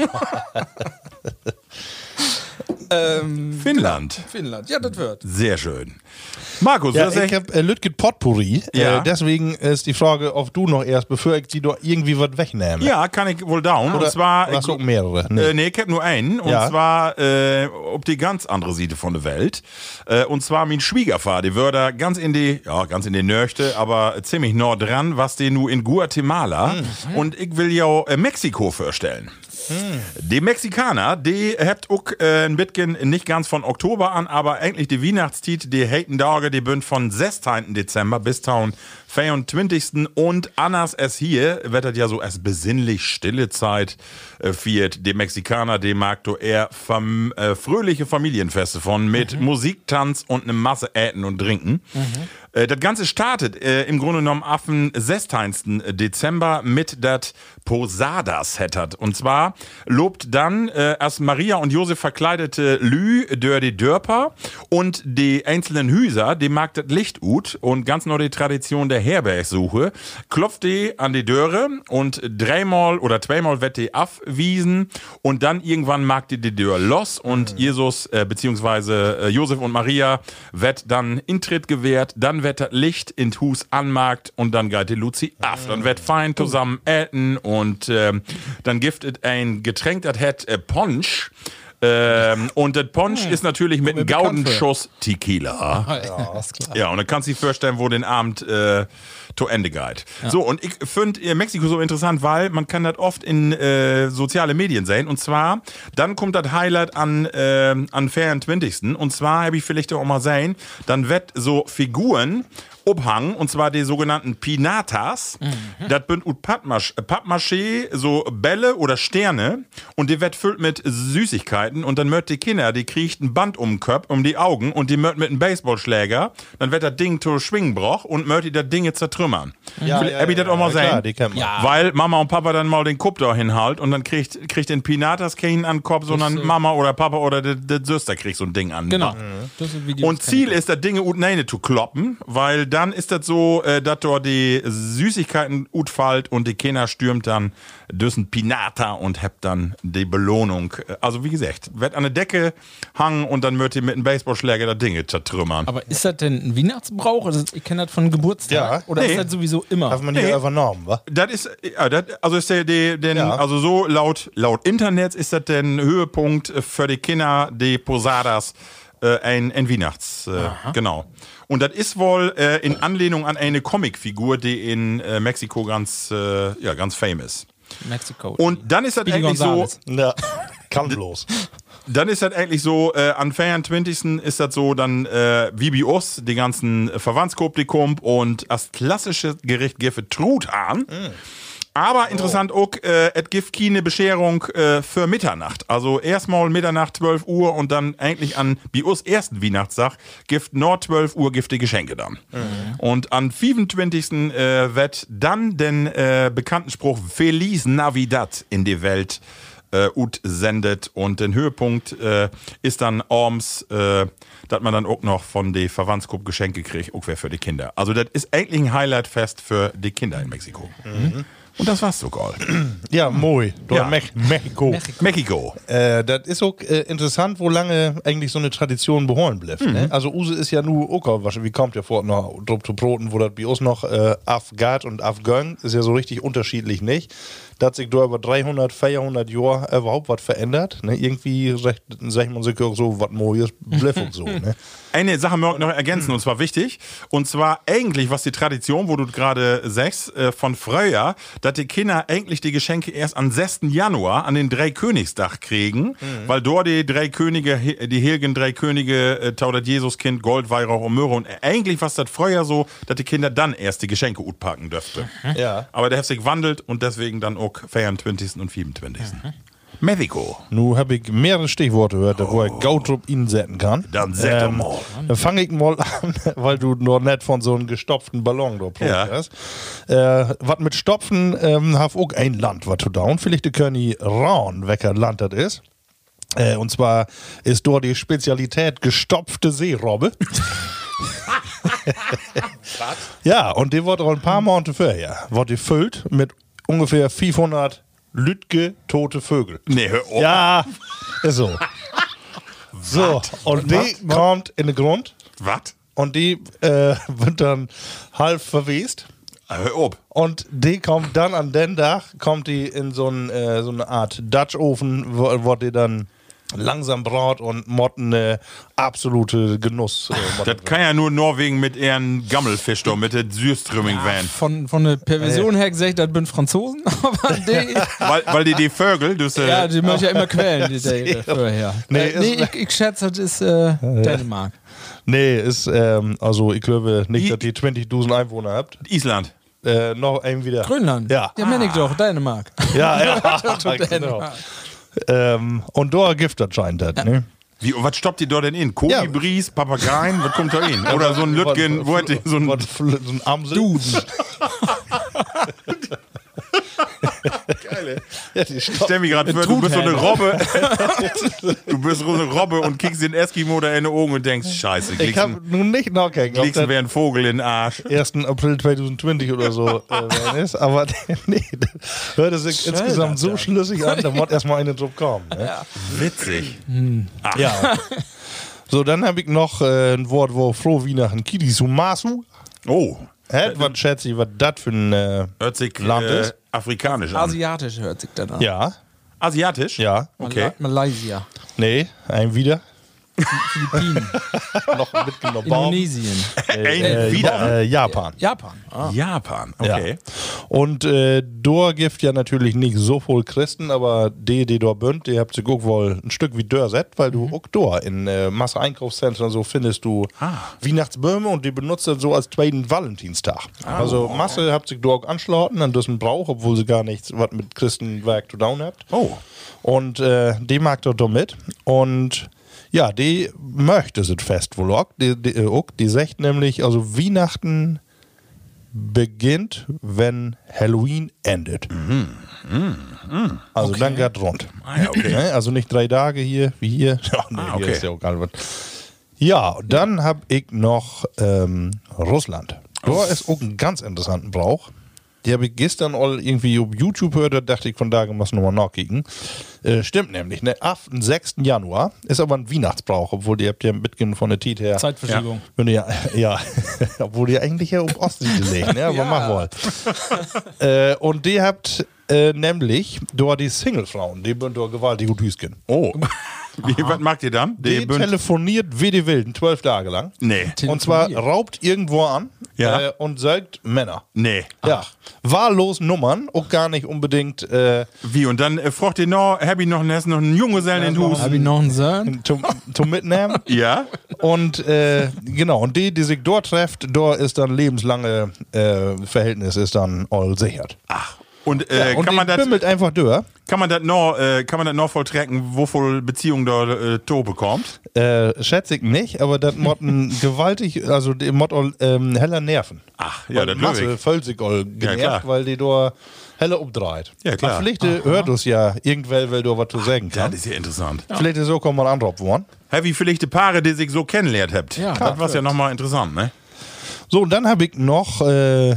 ähm, Finnland. Finnland, ja, das wird. Sehr schön. Markus, ja, was ich hab äh, Lütget Potpourri. Ja. Äh, deswegen ist die Frage, ob du noch erst, bevor ich die doch irgendwie was wegnehme. Ja, kann ich wohl down. Oder und zwar. Hast du auch mehrere? Nee. Äh, nee, ich hab nur einen. Und ja. zwar äh, ob die ganz andere Seite von der Welt. Äh, und zwar mein Schwiegervater, die würde ganz in die, ja, ganz in die Nörchte, aber ziemlich nah dran, was die nu in Guatemala. Mhm. Und ich will ja äh, Mexiko vorstellen. Hm. Die Mexikaner, die habt auch äh, ein bisschen nicht ganz von Oktober an, aber eigentlich die Weihnachtszeit, die heiten Tage, die bünd von sechzehnten Dezember bis zum vierundzwanzigsten Und anders es hier, wird das ja so als besinnlich stille Zeit äh, viert. Die Mexikaner, die mag du eher fam äh, fröhliche Familienfeste von mit mhm. Musik, Tanz und eine Masse Äten und Trinken. Mhm. Äh, das Ganze startet äh, im Grunde genommen ab dem sechzehnten Dezember mit dat Posadas hettert. Und zwar lobt dann äh, erst Maria und Josef verkleidete Lü dör die Dörper und die einzelnen Hüser, die mag das Licht ut und ganz neu die Tradition der Herbergsuche, klopft die an die Döre und dreimal oder zweimal wird die abwiesen und dann irgendwann mag die die Dörr los und mhm. Jesus äh, beziehungsweise äh, Josef und Maria wird dann Intritt gewährt, dann wird das Licht in Hus anmarkt und dann geht die Luzi ab. Dann wird fein zusammen äten und äh, dann giftet ein Getränk, das hat äh, Punch. Ähm, und das Punch hm. ist natürlich mit einem Gaudenschuss Tequila. Ja, ist klar. Ja, und dann kannst du dir vorstellen, wo den Abend äh, zu Ende geht. Ja. So, und ich finde äh, Mexiko so interessant, weil man kann das oft in äh, soziale Medien sehen. Und zwar, dann kommt das Highlight an, äh, an vierundzwanzigsten Und zwar habe ich vielleicht auch mal sehen, dann wird so Figuren Obhang, und zwar die sogenannten Pinatas. Mhm. Das bünd ut Pappmaché, so Bälle oder Sterne. Und die wird füllt mit Süßigkeiten. Und dann mört die Kinder, die kriegt ein Band um den Kopf, um die Augen. Und die mört mit einem Baseballschläger. Dann wird das Ding zu schwingen broch und mört die das Ding zertrümmern. Ja, Will, ja, hab ich ja, das auch mal ja, sehen? klar, die kennt man. Ja. Weil Mama und Papa dann mal den Kopf da hinhalt. Und dann kriegt, kriegt den Pinatas keinen an den Kopf, sondern das, äh, Mama oder Papa oder die, die Söster kriegt so ein Ding an. Genau. Mhm. Das ist und Ziel ist, das Ding ut neine zu kloppen. Weil dann ist das so, äh, dass dort die Süßigkeiten ut fallt und die Kinder stürmt dann düssen Pinata und habt dann die Belohnung. Also wie gesagt, wird an der Decke hangen und dann wird ihr mit einem Baseballschläger das Ding zertrümmern. Aber ist das denn ein Weihnachtsbrauch? Also ich kenne das von Geburtstag. Ja. Oder Nee. ist das sowieso immer? Darf man Nee. hier übernommen, wa? Das ist, ja, das, also ist der, der den, Ja. also so laut, laut Internet ist das der Höhepunkt für die Kinder, die Posadas, äh, ein, ein Weihnachts, äh, genau. Und das ist wohl äh, in Anlehnung an eine Comicfigur, die in äh, Mexiko ganz, äh, ja, ganz famous. Mexiko. Und dann ist das Speedy eigentlich Gonzales. so, Ja, kann bloß. dann ist das eigentlich so, äh, an vierundzwanzigsten ist das so, dann äh, wie bei uns, die ganzen Verwandtskop, die kommt und als klassisches Gericht gibt Truthahn. Mm. Aber interessant auch, äh, es gibt keine Bescherung äh, für Mitternacht. Also erstmal Mitternacht, zwölf Uhr und dann eigentlich an bei uns ersten Weihnachtstag gibt nur zwölf Uhr gibt die Geschenke dann. Mhm. Und an fünfundzwanzigsten Äh, wird dann den äh, bekannten Spruch Feliz Navidad in die Welt äh, ut sendet und den Höhepunkt äh, ist dann abends, äh, dass man dann auch noch von der Verwandtsgruppe Geschenke kriegt, auch für die Kinder. Also das ist eigentlich ein Highlightfest für die Kinder in Mexiko. Mhm. Und das war's sogar. Ja, moi. Ja. Me Mexiko. Mexiko. Mexiko. Äh, das ist auch äh, interessant, wo lange eigentlich so eine Tradition behoren bleibt. Mhm. Ne? Also Use ist ja nur auch, wie kommt der vor noch drauf zu broten, wo das bei uns noch äh, Afgat und Afghan ist ja so richtig unterschiedlich nicht. dass sich da über dreihundert, vierhundert Jahre überhaupt was verändert. Ne? Irgendwie sagt sag man sich auch so, was Neues, bliff und so. Ne? Eine Sache möchte ich noch ergänzen, und zwar wichtig. Und zwar eigentlich, was die Tradition, wo du gerade sagst, äh, von früher, dass die Kinder eigentlich die Geschenke erst am sechsten Januar an den Dreikönigstag kriegen, mhm. weil dort die drei Könige, die heiligen drei Könige, äh, taudet Jesuskind, Gold, Weihrauch und Myrrhe. Und eigentlich war das früher so, dass die Kinder dann erst die Geschenke utpacken dürfte. Mhm. Ja. Aber der hat sich gewandelt und deswegen dann auch vierundzwanzigsten und fünfundzwanzigsten Mhm. Mexiko. Nun habe ich mehrere Stichworte gehört, wo ich Gautrup insetzen kann. Dann set ähm, mal. Dann fange ich mal an, weil du noch nicht von so einem gestopften Ballon da ja. hast. Äh, was mit Stopfen ähm, hab auch ein Land, was du da und vielleicht die können rauen, welcher Land das ist. Äh, und zwar ist dort die Spezialität gestopfte Seerobbe. Ja, und die wird auch ein paar Monate vorher, wird die füllt mit ungefähr fünfhundert Lütge tote Vögel. Nee, hör auf. Ja, ist so. So, und die wat? kommt in den Grund Was? und die äh, wird dann halb verwest. Hör auf. Und die kommt dann an den Tag, kommt die in so, ein, äh, so eine Art Dutch-Ofen, wo, wo die dann langsam braut und Motten äh, absolute Genuss. Äh, Das kann ja nur Norwegen mit ihren Gammelfisch da, mit der Süßströming van. Von, von der Perversion her gesagt, das sind Franzosen, aber die, weil, weil die die Vögel, das, äh, ja, die möchten ja immer quälen, die, die, die vorher. Nee, Nee, äh, nee ist- ich, ich schätze, das ist äh, Dänemark. Nee, ist, ähm, also ich glaube nicht, I- dass ihr zwanzigtausend Einwohner habt. Island. Äh, noch ein wieder. Grönland. Ja. Ja, meine ich doch, Dänemark. Ja, ja. genau. Dänemark. ähm, und da Gift anscheinend hat, ne? Wie, was stoppt ihr da denn in? Kolibris, Papageien, was kommt da in? Oder so ein Lütgen, wo hätte so ein... Was, so ein Amsel? Duden. Geile. Ja, die Ich stell mich gerade vor, du bist so eine Robbe. Du bist so eine Robbe und kickst den Eskimo da in die Augen und denkst, scheiße, Ich kriegst habe nun nicht nachgeguckt, ob kriegst das wie ein Vogel in den Arsch. ersten April zweitausendzwanzig oder so äh, werden ist, aber nee, das hört sich Schön, insgesamt so Alter. schlüssig an, da muss erstmal eine Job kommen. Ne? Witzig. Ja. So, dann habe ich noch äh, ein Wort, wo froh wie nach ein Kidisumasu. Oh, Hä? Was schätze ich, was das für ein äh, hört sich Land äh, ist? afrikanisch an. Asiatisch hört sich dann an. Ja, Asiatisch? ja, Okay. Malaysia. nee, ein wieder. Philippinen. Noch mitgenommen. Indonesien. Ein Äh, wieder. Äh, Japan. Japan. Ah. Japan, okay. Ja. Und äh, da gibt ja natürlich nicht so viel Christen, aber die, die da bünd, die habt sich auch wohl ein Stück wie Dörset, weil du auch da in äh, Masse-Einkaufszentren so findest du Weihnachtsbäume und die benutzt das so als zweiten Valentinstag. Also Masse habt sich da auch anschlauten an diesem Brauch, obwohl sie gar nichts was mit Christenwerk zu tun habt. Oh. Und äh, die mag dort da mit. Und ja, die möchte das Fest wohl auch. Die, die, äh, auch. Die sagt nämlich, also Weihnachten beginnt, wenn Halloween endet. Mhm. Also dann geht rund. Ah, ja, okay. Ne? Also nicht drei Tage hier, wie hier. Ja, nee, Ah, hier okay. ist ja auch gar nicht. Ja, dann habe ich noch ähm, Russland. Da ist auch ein ganz interessanten Brauch. Die habe ich gestern all irgendwie auf YouTube gehört, da dachte ich, von da muss ich nochmal nachkicken. Äh, stimmt nämlich, ne? Ab dem sechsten Januar ist aber ein Weihnachtsbrauch, obwohl die habt ja mitgehen von der Tiet her. Zeitverschiebung. Wenn ihr, ja, obwohl ihr eigentlich ja auf Ostsee gelegt, ne? Aber Ja. mach wohl. äh, und die habt äh, nämlich dort die Singlefrauen, die sind dort gewaltig gut hüsken. Oh. Wie, was macht ihr dann? Die bünd- telefoniert wie die Wilden, zwölf Tage lang. Nee. Und zwar raubt irgendwo an Ja. äh, und sagt Männer. Nee. Ja. Wahllos Nummern, auch gar nicht unbedingt äh, Wie, und dann äh, fragt ihr noch, hab ich noch, noch einen Junggesellen in den Hus? Habe ich noch einen Sohn? zum, zum Mitnehmen. Ja? Und äh, genau, und die, die sich dort trefft, dort ist dann lebenslange äh, Verhältnis ist dann all sichert. Ach. Und, äh, Und kann, man die das, bimmelt einfach durch. kann man das noch, äh, kann man das noch volltrecken, wovon Beziehung da äh, to bekommt? Äh, schätze ich nicht, aber das Motten gewaltig, also die Motto ähm, heller Nerven. Ach, ja, Weil das Masse löwe ich. voll sich all genervt, klar. weil die da helle umdreht. Ja, klar. Aber vielleicht äh, hört es ja irgendwer, weil du was zu sagen Ja, kann. das ist ja interessant. Vielleicht ist so kann man anrop worden. Hä, wie vielleicht die Paare, die sich so kennenlernt habt. Ja, das war ja nochmal interessant, ne? So, und dann habe ich noch äh,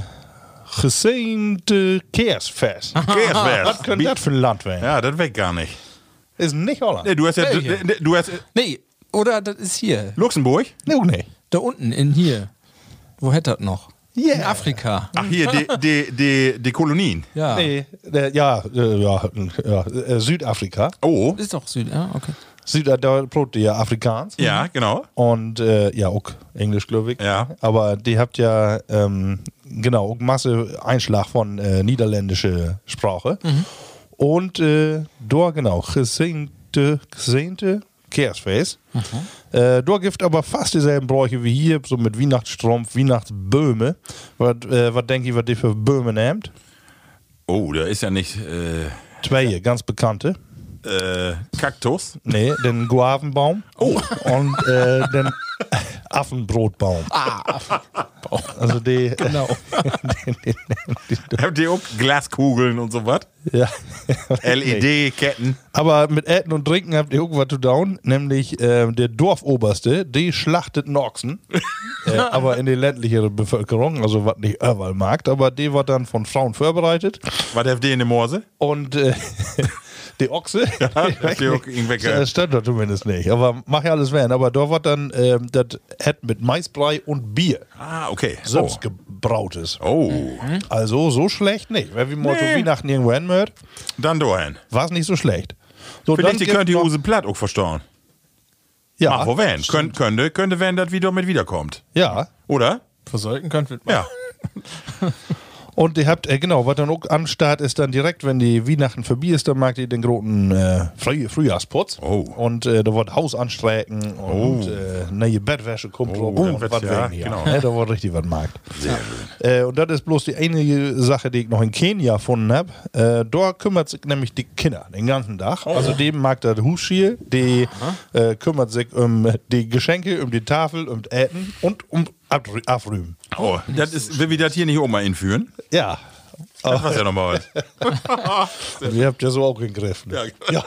gesehnte Kersfest. Was könnte das für ein Land werden? Ja, das weg gar nicht. Ist nicht Holland. Nee, du hast ja, du, Belgien. du hast äh, Nee, oder das ist hier. Luxemburg? Nee, auch nicht. Da unten, in hier. Wo hätte das noch? Yeah. In Afrika. Ach, hier, die, die, die, die Kolonien. Ja. Nee, äh, ja, äh, ja, ja äh, Südafrika. Oh. Ist doch Süd, ja, okay. Süd, da brot ja Afrikaans. Ja, genau. Und äh, ja, auch Englisch, glaube ich. Ja. Aber die habt ja, ähm, genau, auch Masse Einschlag von äh, niederländische Sprache. Mhm. Und äh, da, genau, gesehnte, gesehnte Kersfeest. Mhm. Äh, da gibt aber fast dieselben Bräuche wie hier, so mit Weihnachtsstrumpf, Weihnachtsböhme. Was äh, was denke ich, was die für Böhme nehmt? Oh, da ist ja nicht äh, Zwei, ganz bekannte. äh, Kaktus. Nee, den Guavenbaum. Oh. Und äh, den Affenbrotbaum. Ah, Affenbaum. Also die, genau. Habt ihr auch Glaskugeln und so was? Ja. L E D-Ketten. Aber mit Äten und Trinken habt ihr irgendwas zu tun, nämlich äh, der Dorfoberste, die schlachtet einen Ochsen. äh, aber in die ländlichere Bevölkerung, also was nicht überall mag, aber die wird dann von Frauen vorbereitet. Was habt ihr in der Morse? Und äh, die Ochse, Ja, habt ihr auch irgendwelche- das stimmt doch zumindest nicht. Aber mach ja alles werden. Aber da wird dann ähm, das Ät mit Maisbrei und Bier. Ah, okay. Selbst gebrautes. Oh. Also so schlecht nicht. Wenn wir mal zu Nee. Weihnachten irgendwo hinmört, Dann dahin. war es nicht so schlecht. So, Vielleicht dann könnt gibt ihr noch- Use Platt auch verstauen. Ja, Ach, wo wenn? Könnt, könnte, könnte wenn das wieder mit wiederkommt. ja. Oder? Versollten könnt ihr Ja. Und ihr habt, äh, genau, was dann auch am Start ist, dann direkt, wenn die Weihnachten vorbei ist, dann mag ihr den großen äh, Früh Frühjahrsputz. Oh. Und äh, da wird Haus anstreiken und äh, neue Bettwäsche kommt Oh, drauf dann und wird's- was ja, wegen hier. genau. Ne, da wird richtig was markt. Sehr schön. Äh, und das ist bloß die einige Sache, die ich noch in Kenia gefunden habe. Äh, da kümmert sich nämlich die Kinder den ganzen Tag. Also dem mag das Hausschiel, die äh, kümmert sich um die Geschenke, um die Tafel, um das Äten und um Abrü- Abrühmen. Oh, das ist, will wir das hier nicht auch mal einführen? Ja. Das war ja nochmal was. Und ihr habt ja so auch gegriffen. Ja. Ja.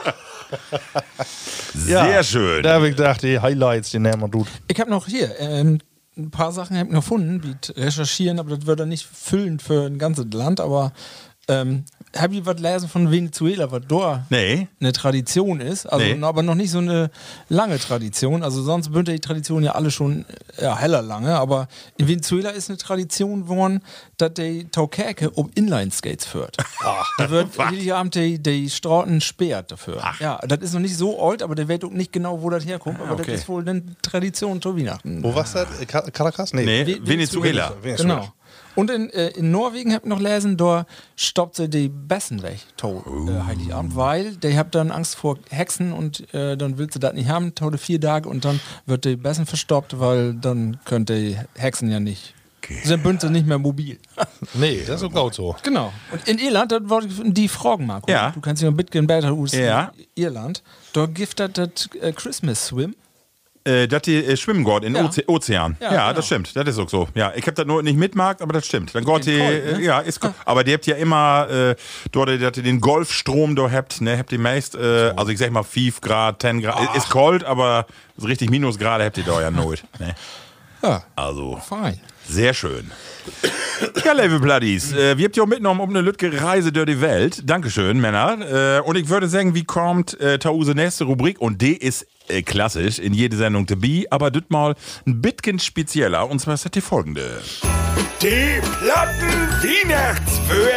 Sehr schön. Da habe ich gedacht, die Highlights, die nehmen wir gut. Ich habe noch hier ähm, ein paar Sachen hab ich noch gefunden, wie recherchieren, aber das wird dann nicht füllend für ein ganzes Land, aber ähm, habe ich was lesen von Venezuela, was da Nee. eine Tradition ist, also Nee. aber noch nicht so eine lange Tradition, also sonst bünden die Traditionen ja alle schon ja, heller lange, aber in Venezuela ist eine Tradition geworden, dass die Taukerke um Inline-Skates führt. Da wird jeden Abend die, die Straßen sperrt dafür. Ja, das ist noch nicht so alt, aber der weiß auch nicht genau, wo das herkommt, aber okay. das ist wohl eine Tradition zu Weihnachten. Wo war's das? Äh, Car- Caracas? Nee. Nee, Ve- Venezuela. Venezuela. Genau. Und in, äh, in Norwegen habt ihr noch lesen, da stoppt sie die Bessen weg, to, äh, Heiligabend, weil die habt dann Angst vor Hexen und äh, dann willst du das nicht haben, tode vier Tage und dann wird die Bessen verstoppt, weil dann könnt die Hexen ja nicht. Okay. Sind Bünde nicht mehr mobil. Nee, das ist so gut so. Genau. Und in Irland, das wollte ich die fragen, Marco. Ja. Du kannst ja ein bisschen besser aus Ja. Irland. Da gibt es das äh, Christmas Swim. Äh, dass die äh, schwimmen geht in Ja. Oze Ozean. Ja, Ja, genau. das stimmt. Das ist auch so. Ja, ich hab das nur nicht mitmarkt, aber das stimmt. Dann geht die, kalt, ne? äh, ja, ist cool. Aber die habt ja immer, äh, dort, dass ihr den Golfstrom da habt, ne, habt ihr meist, äh, also ich sag mal fünf Grad, zehn Grad, ist kalt, aber so richtig Minusgrade habt ihr da ja not. Ne? Ja, Also, fein. sehr schön. Ja, liebe Bloodies, äh, wir habt ja auch mitgenommen um eine Lütge Reise durch die Welt. Dankeschön, Männer. Äh, und ich würde sagen, wie kommt äh, Tause nächste Rubrik? Und die ist äh, klassisch in jede Sendung dabei, aber das mal ein bisschen spezieller. Und zwar ist das die folgende. Die Platten-Weihnachtsböe.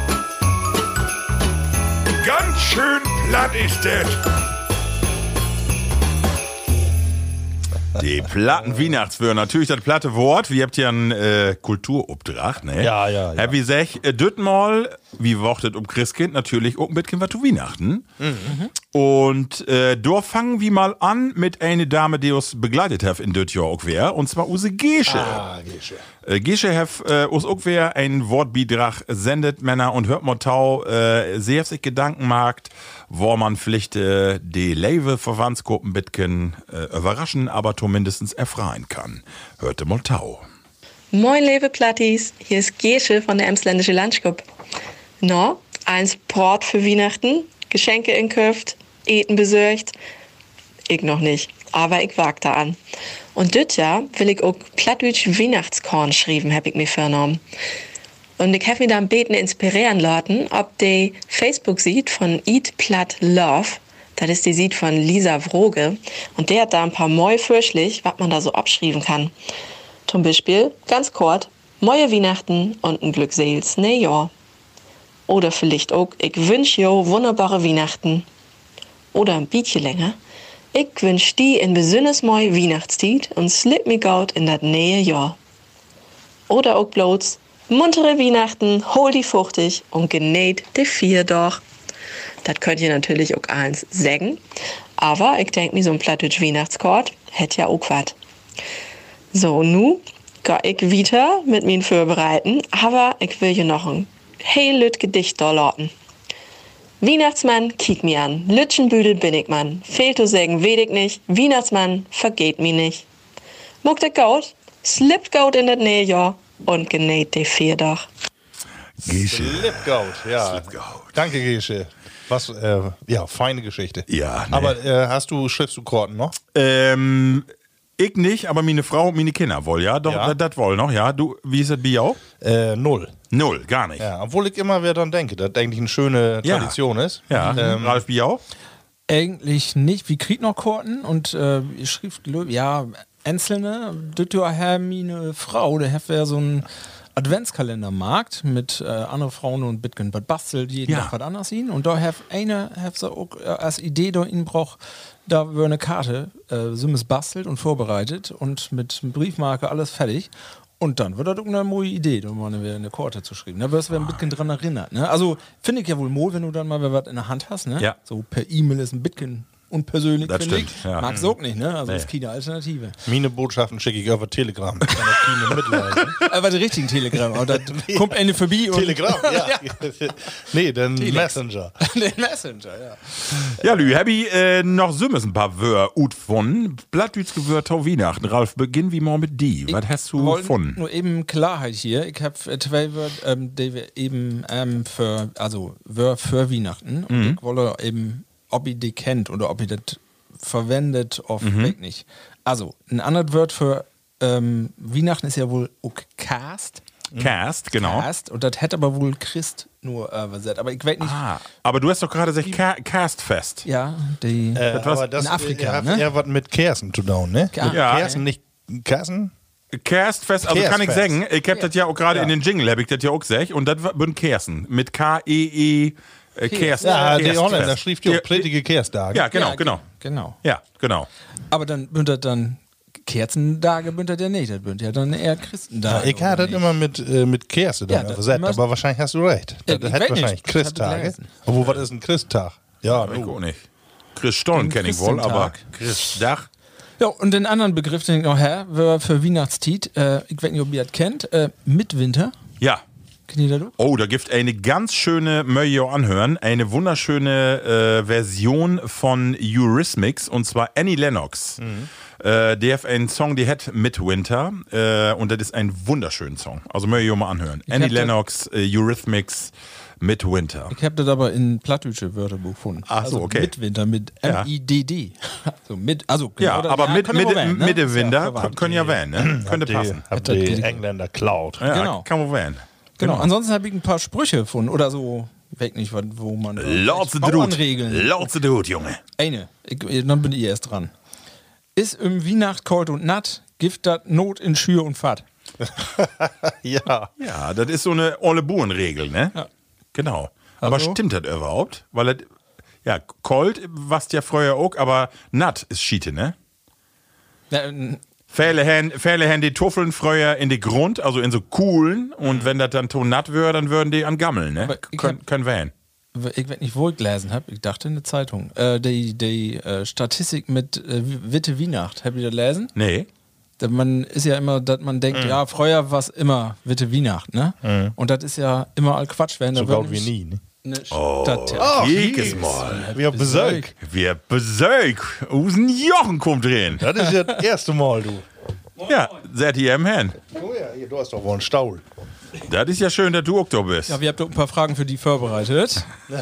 Ganz schön platt ist das. Die Platten-Weihnachtswürmer. Natürlich das platte Wort. Wir habt ja einen äh, Kulturobdracht, ne? Ja, ja, ja. Hab ich sech, äh, düt mal, wie wortet um Christkind, natürlich auch ein bisschen was zu Weihnachten. Mhm. Und äh, da fangen wir mal an mit einer Dame, die uns begleitet hat in düt Jahr auch wer, und zwar Use Gesche. Ah, Gesche. Äh, Gesche hat äh, uns auch wer ein Wortbeitrag sendet, Männer, und hört mal tau, äh, sehr sich Gedanken macht, wo man vielleicht äh, die Lewe Verwandtsgruppen bitken äh, überraschen, aber zumindest erfreuen kann. Hörte mal tau. Moin, liebe Plattis, hier ist Gesche von der Emsländische Landschkup. No, eins Port für Weihnachten, Geschenke in Köft, Eten besorgt. Ich noch nicht, aber ich wag da an. Und dit Jahr will ich auch Plattdeutsch Weihnachtskorn schreiben, hab ich mir vernommen. Und ich habe mich da am Beten inspirieren lassen, ob die Facebook sieht von Eat Platt Love. Das ist die Seed von Lisa Vroge. Und der hat da ein paar Moi Fürschlich, was man da so abschreiben kann. Zum Beispiel, ganz kurz, Moje Weihnachten und ein glückseliges Neujahr. Oder vielleicht auch, ich wünsche jo wunderbare Weihnachten. Oder ein bisschen länger. Ich wünsche die in besonders moi Weihnachtstied und slip mich out in das nähe Jahr. Oder auch bloß muntere Weihnachten, hol die fuchtig und genäht die vier doch. Das könnt ihr natürlich auch eins sagen. Aber ich denke mir, so ein plattdeutsch Weihnachtskord hätte ja auch was. So, nu ga ich wieder mit mir vorbereiten, aber ich will hier noch ein heel lüt Gedicht da lauten. Weihnachtsmann, kiek mi an, Lütschenbüdel bin ich Mann, fehlt zu sagen, weet ich nicht, Weihnachtsmann, vergeht mi nicht. Muckt der Gaut, slippt Gaut in das Nähjahr und genäht die vier Dach. Gesche. Slipgout, ja. Slipgout. Danke, Gesche. Was, äh, ja, feine Geschichte. Ja, nee. Aber äh, hast du, schriftst du Korten noch? Ähm, ich nicht, aber meine Frau und meine Kinder wohl, ja. Doch, Ja. das wohl noch, ja. Du, wie ist das bei jou? Äh, null. Null, gar nicht. Ja, obwohl ich immer wieder dran denke, dass das eigentlich eine schöne Ja. Tradition ist. Ja, Ähm, Ralf, bei jou? Eigentlich nicht. Wir kriegen noch Korten und äh, ich schrieb, ja, einzelne, das ja meine Frau, der hat ja so ein Adventskalendermarkt mit äh, anderen Frauen und Bitcoin, was bastelt, jeden Ja. Tag was anderes hin. Und da hat eine hat sie auch äh, als Idee da in braucht, da wir eine Karte, äh, so es bastelt und vorbereitet und mit Briefmarke alles fertig. Und dann wird das auch eine neue Idee, da mal eine, eine Karte zu schreiben. Da wirst du ein bisschen dran erinnert. Ne? Also finde ich ja wohl wohl, wenn du dann mal was in der Hand hast. Ne? Ja. So per E-Mail ist ein bisschen unpersönlich, Das finde ich. stimmt, ja. Mag's auch nicht, ne? Also Nee. ist keine Alternative. meine Botschaften schicke ich über Telegram. Ich kann auch keine mitleiden. Aber den richtigen Telegram, aber da kommt eine vorbei und Telegram, ja. Nee, den Telex. Messenger. den Messenger, ja. Ja, Lü, hab ich äh, noch so ein paar Wörter ut von. Blattdütske Wörter Weihnachten. Ralf, beginn wie mal mit die. Was hast du wollte gefunden? Nur eben Klarheit hier. Ich habe äh, zwei Wörter, ähm, die wir eben ähm, für, also Wörter für Weihnachten. Und Mhm. ich wollte eben, ob ihr die kennt oder ob ihr das verwendet, auf Mhm. weg nicht. Also, ein anderes Wort für ähm, Weihnachten ist ja wohl auch Cast. Cast, genau. Cast. Und das hätte aber wohl Christ nur äh, übersetzt. Aber ich weiß nicht. Ah, aber du hast doch gerade gesagt, Ca Castfest. Ja, die. Äh, was aber das in Afrika, hat ne? eher was mit Kersen zu tun, ne? Ja. Ja. Kersen, nicht Kersen? Castfest, also kann ich Castfest. sagen, ich hab das ja auch gerade Ja. in den Jingle, hab ich das ja auch gesagt, und das bin Kersen. Mit K E E äh, Kersen. Ja, der Kerstfest. Holländer schrieb ja Ja, auch prätige Kerstage. Ja, genau, Ja, genau. Genau. Ja, genau. Aber dann bündert dann Kerzentage bündert ja nicht, das bündert ja dann eher Christentage. Ich hatte das immer mit, äh, mit Kerze Ja, dann das übersetzt, immer- aber wahrscheinlich hast du recht. Ja, Das ich hat weiß wahrscheinlich nicht, ich hab das Christtage. gelesen. Obwohl, was ist ein Christtag? Ja, Ich oh. auch nicht. Chris Stollen Den kenne ich wohl, aber Christentag. Christdach. Ja, und den anderen Begriff, den ich noch her, für, für Weihnachtstiet, äh, ich weiß nicht, ob ihr das kennt, äh, Mitwinter. Ja. Kennt ihr das? Oh, da gibt eine ganz schöne, möchte ich auch anhören, eine wunderschöne äh, Version von Eurythmics, und zwar Annie Lennox. Äh, der hat einen Song, die hat Midwinter, äh, und das ist ein wunderschöner Song. Also möchte ich auch mal anhören. Annie hab das- Lennox, äh, Eurythmics, Midwinter. Ich habe das aber in plattdeutsche Wörterbuch gefunden. Ach so, also okay. Mitwinter mit Ja. M I D D. Also mit, also Ja, oder- aber mit, kann ja mit, wohl werden, ne? mit dem Ist ja Winter verwandt. können ja werden, ne? Könnte Die, passen. hab das die die- Engländer klaut. Ja, Genau. kann man werden. Genau. Ansonsten habe ich ein paar Sprüche gefunden oder so, weg nicht, wo man Lotse Bauernregeln. Drut. Lotse Drut, Junge. Eine, ich, dann bin ich erst dran. Ist im Weihnacht kalt und natt, gibt dat Not in Schür und Fahrt. Ja. Ja, das ist so eine olle Burenregel, ne? Ja. Genau. Aber Also? stimmt das überhaupt? Weil das, ja, kalt was ja früher auch, aber natt ist Schiete, ne? Ja, n- Fähle hän, Fähle hän die Tuffeln früher in die Grund, also in so Kuhlen, und wenn das dann to natt wäre, dann würden die an Gammeln, ne? Aber ich Können, hab- können wir hin. ich weiß nicht, wo ich gelesen habe, ich dachte in der Zeitung, äh, die, die äh, Statistik mit äh, Witte Weihnacht, habt ihr das gelesen? Nee. Da Man ist ja immer, dass man denkt, ja, früher war es immer Witte Weihnacht, ne? Und das ist ja immer all Quatsch, wenn So da laut wie nie. Ne? eine Stadt. Jedes Mal. Wir haben Besuch. Wir Besuch. Usen Jochen kommt drin. Das ist ja das erste Mal, du. Ja, seid ihr im Hen. Oh ja, hier, du hast doch wohl einen Staul. Das ist ja schön, dass du auch da bist. Ja, wir habt auch ein paar Fragen für die vorbereitet.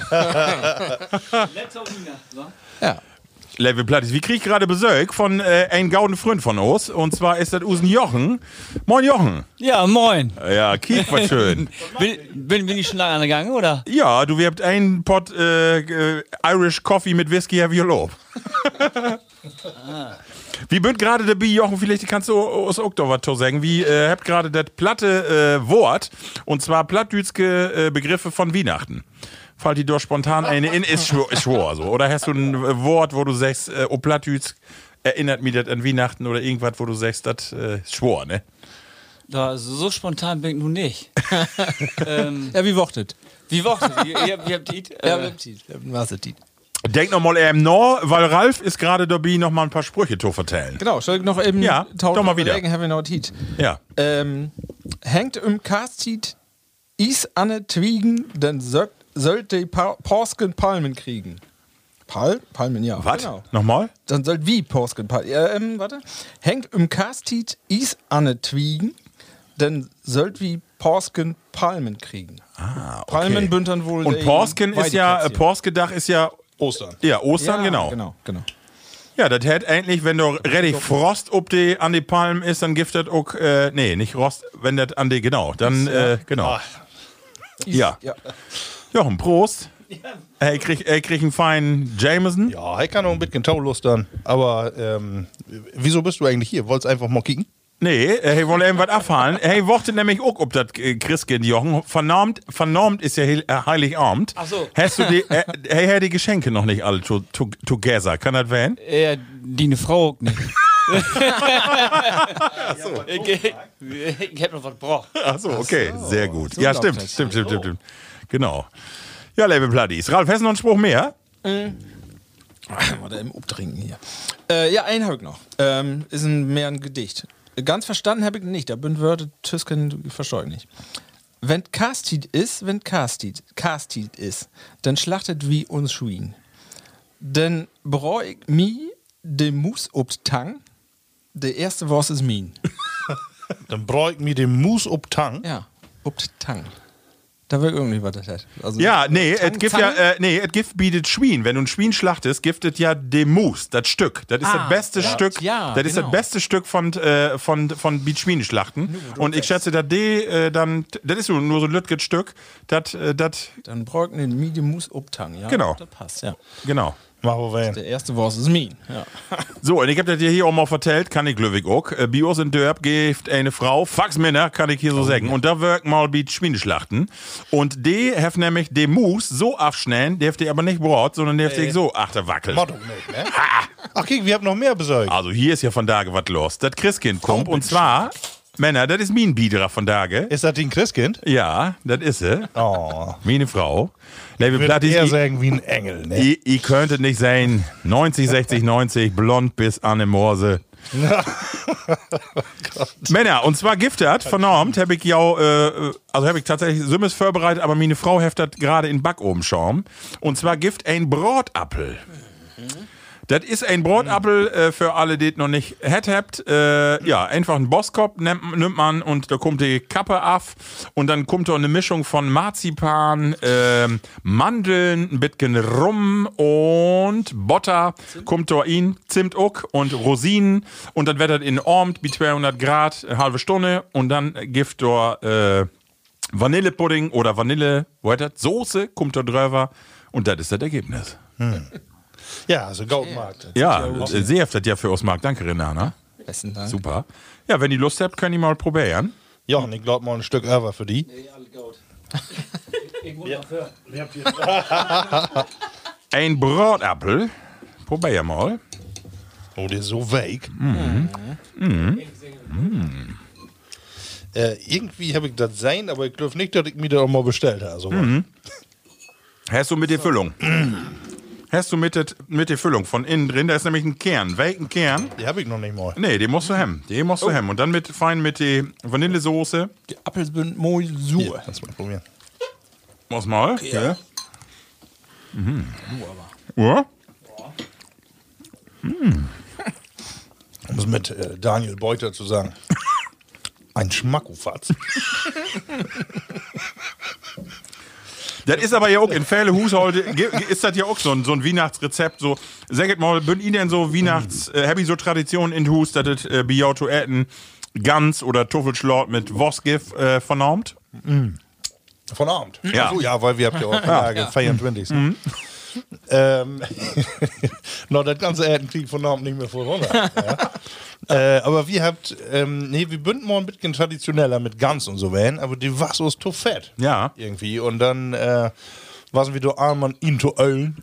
Ja. Level Plattis. Wir kriegen gerade Besuch von äh, einem gauden Freund von uns. Und zwar ist das Usen Jochen. Moin Jochen. Ja, moin. Ja, kiek, was schön. Bin, bin, bin ich schon lange angegangen, oder? Ja, du, wir habt einen Pot äh, äh, Irish Coffee mit Whisky, have you lob. Wie bünd gerade der Bi, Jochen, vielleicht kannst du uns auch da was zu sagen. Wie äh, habt gerade das platte äh, Wort, und zwar plattdütske äh, Begriffe von Weihnachten. Fallt die doch spontan eine in, ist schwor, ist schwor, so. Oder hast du ein äh, Wort, wo du sagst, äh, oh, plattdütsk erinnert mich das an Weihnachten oder irgendwas, wo du sagst, das äh, ist schwor, ne? Da, so spontan bin ich nun nicht. ähm, Ja, wie wortet? wie wochtet? Ihr, ihr, ihr habt die, äh, Ja, wir haben Tiet. Was ist Tiet? Denk noch mal eben nach, weil Ralf ist gerade dabei, noch mal ein paar Sprüche zu vertellen. Genau, soll ich noch eben Ja, doch mal wieder. Haben wir noch Tiet. Ja. Ähm, hängt im Kastit is anne Twiegen, dann sollt sollt die pa Porsken Palmen kriegen. Pal Palmen, ja. Was? Genau. Nochmal? Dann sollt wie Porsken Palmen. Ja, ähm, warte. Hängt im Kastit is anne Twiegen, dann sollt wie Porsken Palmen kriegen. Ah, okay. Palmen bündern wohl. Und die Porsken ist ja, äh, Weideplätzchen. Porskedach ist ja, Ostern. ja, Ostern, Ja, genau. Genau, genau. Ja, das hätte eigentlich, wenn du richtig Frost ob die, an die Palmen ist, dann gibt das auch, äh, nee, nicht Rost, wenn das an die, genau, dann, äh, genau. Ja. Ja. Jochen, Prost. Er kriegt er krieg einen feinen Jameson. Ja, ich kann noch ein bisschen Taulustern. Aber ähm, wieso bist du eigentlich hier? Wolltest einfach mal kicken? Nee, er wollte irgendwas abfahren. Er wollte nämlich auch, ob das äh, Christkind, Jochen, vernormt, vernormt ist ja Heil- äh, Heiligabend. Ach so. Hast du die, äh, er hat die Geschenke noch nicht alle to, to, together, kann das werden? äh, die eine Frau auch nicht. ich, ich, ich hab noch was gebraucht. Ach so, okay, sehr gut. so ja, läuft stimmt, das. stimmt, stimmt, stimmt, stimmt. Genau. Ja, liebe Platties. Ralf, hast du noch einen Spruch mehr? Oder im Obtrinken hier. Äh, ja, einen habe ich noch. Ähm, ist ein, mehr ein Gedicht. Ganz verstanden habe ich nicht. Da bin Wörter Tüsken versteuert nicht. Wenn Kastit ist, wenn Kastit, Kastit ist, dann schlachtet wie uns Schwien. Denn brauch ich mi de Mus obt Tang, der erste Wort ist min. Dann brauch ich mir den Mus ob Tang. Ja, obt Tang. Da will irgendwie was das hat. Also Ja, nee, Tang, es gibt Zang? ja, äh, nee, es gibt bietet Schwein. Wenn du ein Schwein schlachtest, giftet ja dem Mus, das Stück. Das ist Ah, das beste ja. Stück. Ja, das ist genau. das beste Stück von äh, von von Beat Schwein schlachten. Und ich schätze, dass die äh, dann, das ist so nur so ein Lütget Stück. Das, äh, das, Dann brauch ich mi de Mus obt Tang. Ja, Genau. Das passt, ja. genau. Machen wir wen. Der erste Wort ist min. Ja. So, und ich hab das dir hier auch mal vertellt, kann ich glücklich auch. Äh, Bei uns in Dörp gibt eine Frau, Faxmänner, kann ich hier so sagen. Und da wirkt mal Beat Schweineschlachten. Und die heft nämlich den Mus so abschneiden, der heft die aber nicht Brot, sondern der heft die so achterwackelt. Motto nicht, ne? Ach, guck, wir haben noch mehr besorgt. Also hier ist ja von Tage was los. Das Christkind kommt und zwar, Männer, das ist mein Biederer von Tage. Ist das ein Christkind? Ja, das ist sie. Oh. Meine Frau. Liebe Würde Plattis, eher ich, sagen wie ein Engel, ne? ich, ich könnte nicht sein, neunzig, sechzig, neunzig, blond bis Anne Morse. Männer, und zwar giftet, vernormt, habe ich ja, äh, also habe ich tatsächlich Sümmes vorbereitet, aber meine Frau heftet gerade in Backofenschaum. Und zwar Gift ein Brotappel. Das ist ein Brotappel äh, für alle, die es noch nicht het habt. Äh, ja, einfach einen Bosskopf nimmt, nimmt man und da kommt die Kappe af und dann kommt da eine Mischung von Marzipan, äh, Mandeln, ein bisschen Rum und Butter, kommt da in, Zimt auch und Rosinen und dann wird das in Ormt bei zweihundert Grad, eine halbe Stunde und dann gibt da äh, Vanillepudding oder Vanille, wo heißt das? Soße, kommt da drüber und das ist das Ergebnis. Ja, also Goldmarkt. Ja, äh, sehr hat das ja für uns Marc. Danke, Renana. Besten Dank. Super. Ja, wenn ihr Lust habt, könnt ihr mal probieren. Jochen, ich glaub mal ein Stück over für die. Ein Brotappel. Probier mal. Oh, der ist so weich. Mhm. Mhm. Mhm. Äh, irgendwie habe ich das sein, aber ich glaube nicht, dass ich mir das auch mal bestellt habe. Also, Mhm. Hast du mit der Füllung? Hast du mit der mit der Füllung von innen drin, da ist nämlich ein Kern. Welchen Kern? die habe ich noch nicht mal. Nee, den musst du haben. Den musst du haben. Und dann mit fein mit der Vanillesoße. Die Appels sind moi sur. Hier, lass mal probieren. Muss mal. Ja. Mhm. Ja? Um es mit äh, Daniel Beuter zu sagen. Ein Schmackofatz. Das ist aber ja auch in viele Haushalte, ge- ge- ist das ja auch so ein, so ein Weihnachtsrezept. So, sagt mal, bin ich denn so Weihnachts, äh, hab ich so Tradition in Hus, dass das äh, bei Auto essen Gans oder Tuffelschlort mit Wosgif äh, vernormt? Von Abend. Ja. Ach so, ja, weil wir habt ja auch Tage vierundzwanzig. Mhm. ähm, noch das ganze Erdenkrieg von Abend nicht mehr vor runter. Ja. äh, aber wir habt, ähm, nee, wir bünden mal ein bisschen traditioneller mit Gans und so werden, aber die war so to fett. Ja. Irgendwie. Und dann, äh, waren wir da einmal into Ölen.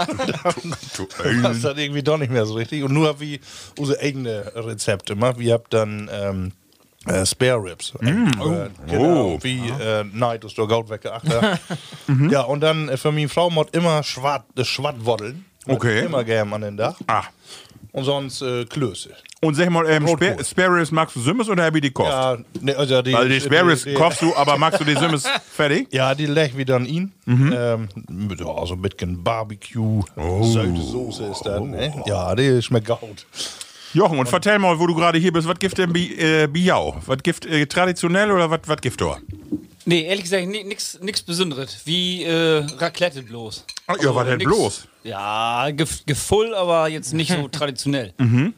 Das hat irgendwie doch nicht mehr so richtig. Und nur wie unsere eigene Rezepte immer. Wir habt dann ähm, äh, Spare Ribs. Mm. Äh, Oh. genau, Oh. wie äh, Neid ist der Goldwecke achter. Ja, und dann äh, für meine Frau mod immer Schwat, äh, Schwattwoddeln. Okay. Immer gern an den Dach. Ah. Und sonst äh, Klöße. Und sag mal, ähm, Rotkohl. Spa- Spare Ribs magst du Simmes oder hab ich die kocht? Ja, ne, also die, Weil die Spare Ribs die- die- kochst du, aber magst du die Simmes fertig? Ja, die leg wir dann in. Ähm, mit, ja, so ein bisschen Barbecue, salte Soße ist das. Ne? Ja, die schmeckt gut. Jochen, und vertell mal, wo du gerade hier bist, was gibt denn Bi- äh, Biau? Was gibt äh, traditionell oder was was gibt da? Nee, ehrlich gesagt, ni- nix, nix Besonderes. Wie äh, Raclette bloß. Ach, ja, was denn nix- bloß? Ja, gef gefull, aber jetzt nicht so traditionell.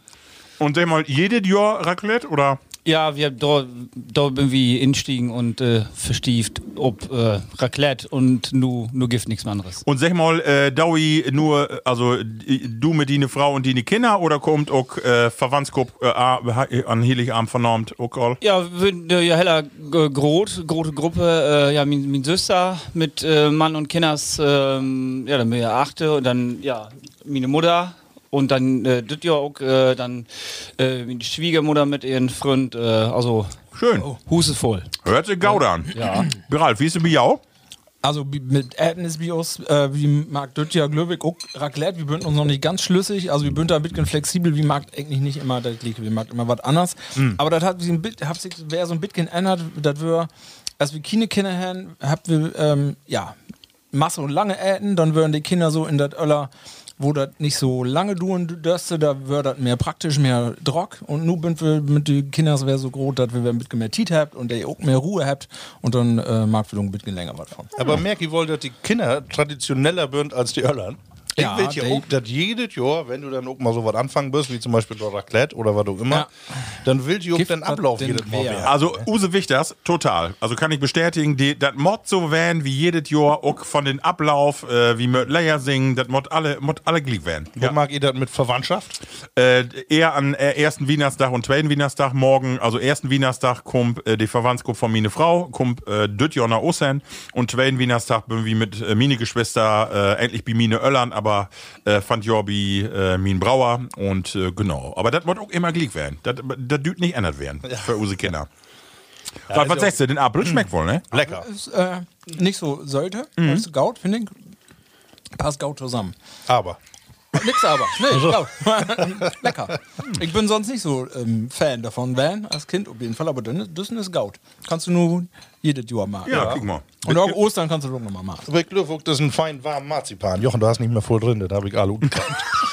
Und sag mal, jedes Jahr Raclette oder? Ja, wir haben da, da irgendwie instiegen und äh, verstieft, ob äh, Raclette und nu, nu gibt nichts anderes. Und sag mal, äh, Daui nur, äh, also äh, du mit deine Frau und deine Kinder oder kommt auch äh, Verwandtsgruppe äh, an Heiligabend vernormt auch all? Ja, wir sind äh, ja heller g- groß, große Gruppe, äh, ja, mein, mein Süster mit äh, Mann und Kinders, ähm, ja, dann bin ich achte und dann, ja, meine Mutter. Und dann äh, das ja auch äh, dann äh, meine Schwiegermutter mit ihren Freund, äh, also Schön. Huse voll. Hört sich gaud an. Ja. Ralf, wie ist es Biau? Also bi- mit Äten ist Bios, äh, wie mag das ja Glöwig auch Raclette, wir bünden uns noch nicht ganz schlüssig, also wir bünden da ein bisschen flexibel, wie mag eigentlich nicht immer das Gleiche, wir mag immer was anderes. Aber das hat sich ein bisschen, hat sich wer so ein bisschen ändert, dass wir, als wir keine Kinder haben, habt wir, ähm, ja, Masse und lange Äten, dann würden die Kinder so in das Öller, wo das nicht so lange duren dürste, da wird das mehr praktisch, mehr Drock. Und nun sind wir mit den Kindern wäre so groß, dass wir ein bisschen mehr Tiet habt und der auch mehr Ruhe habt und dann äh, mag wir ein bisschen länger was von. Aber merk, ich wollte, dass die Kinder traditioneller sind als die Öllern. Ich Ja, will ja die- auch, dass jedes Jahr, wenn du dann auch mal so was anfangen bist, wie zum Beispiel der Raclette oder was auch immer, Ja. dann will ich auch Gibt den das Ablauf den jedes Mal Wert? werden. Also, Use Wichters, total. Also kann ich bestätigen, die, das Mod so werden wie jedes Jahr auch von den Ablauf, äh, wie mit Leia singen, das Mod alle, Mod alle glied werden. Wo mag ihr das mit Verwandtschaft? Äh, eher an äh, ersten Wienerstag und zweiten Wienerstag morgen, also ersten Wienerstag kommt äh, die Verwandtsgruppe von meine Frau, kommt äh, düt Jahr nach Osten und zweiten Wienerstag bin wir mit äh, meine Geschwister, äh, endlich bei meine Öllern, aber äh, fand ja wie äh, mein Brauer und äh, genau. Aber das wird auch immer glied werden. Das düt nicht ändert werden für unsere Kinder. was ist was ja sagst du? Den Apfel schmeckt wohl, ne? Lecker. Ist äh, nicht so sollte, mhm. ist Gaut, finde ich. Passt Gaut zusammen. Aber. Nix aber. Nee, Gaut. Lecker. Ich bin sonst nicht so ähm, Fan davon, Van, als Kind auf jeden Fall, aber das das ist Gaut. Kannst du nur jedes Jahr machen. Ja, guck mal. Und auch Ostern kannst du doch nochmal machen. Aber ich glaube, das ist ein fein warmer Marzipan. Jochen, du hast nicht mehr voll drin, das habe ich alle umgekannt.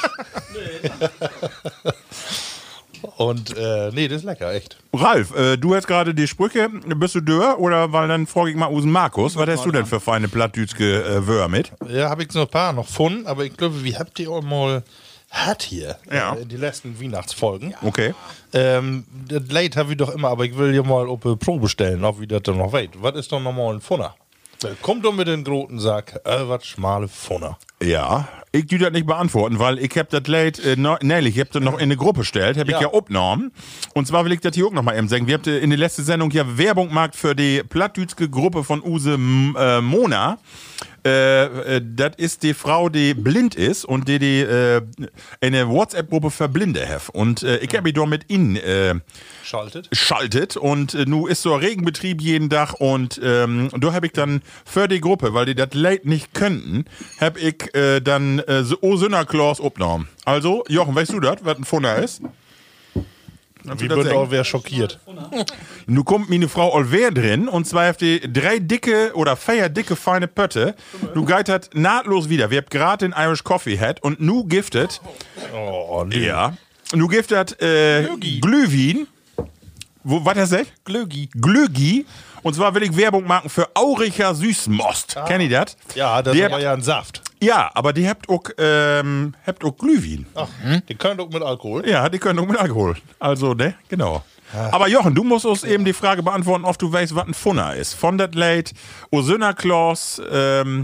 Und äh, nee, das ist lecker, echt. Ralf, äh, du hast gerade die Sprüche, bist du dör oder weil dann frage ich mal Usen Markus, was hast du denn für feine plattdütske äh, Wör mit? Ja, habe ich noch ein paar noch gefunden, aber ich glaube, wie habt ihr auch mal hat hier Ja. äh, in die letzten Weihnachtsfolgen? Okay. Ähm, das Late habe ich doch immer, aber ich will hier mal auf äh, Probe stellen, ob wie das dann noch weit. Was ist doch nochmal ein Funner? Äh, Kommt doch mit den großen Sack, äh, was schmale Funner. Ja, ich tu das nicht beantworten, weil ich hab das Late, äh, no, neulich, ich hab das noch in eine Gruppe gestellt, hab ich Ja. ja abgenommen. Und zwar will ich das hier auch noch mal eben sagen. Wir habt äh, in der letzten Sendung ja Werbung gemacht für die plattdütske Gruppe von Use M- äh, Mona. Äh, äh, das ist die Frau, die blind ist und die, die äh, eine WhatsApp-Gruppe für Blinde hat. Und äh, ich hab mich da mit ihnen äh, Schaltet. schaltet und äh, nu ist so Regenbetrieb jeden Tag und ähm, da hab ich dann für die Gruppe, weil die das late nicht könnten, hab ich äh, dann äh, so O Sünderklaus abgenommen. Also, Jochen, weißt du das, was ein Funner ist? Wie wird auch wer schockiert. Nu kommt meine Frau Olver drin und zwar hat die drei dicke oder vier dicke feine Pötte. Nu geht das nahtlos wieder. Wir habt gerade den Irish Coffee hat und nu giftet, Oh, nee. ja, nu giftet äh, Glühwein. Wo, was er sagt? Glögi. Glögi. Und zwar will ich Werbung machen für Auricher Süßmost. Kennt ihr das? Ja, das Die ist habt- aber ja ein Saft. Ja, aber die habt auch, ähm, habt auch Glühwein. Ach, die können doch mit Alkohol. Ja, die können auch mit Alkohol. Also, ne, genau. Aber Jochen, du musst uns eben die Frage beantworten, ob du weißt, was ein Funner ist. Von dat Late, O Sünderklaus, ähm,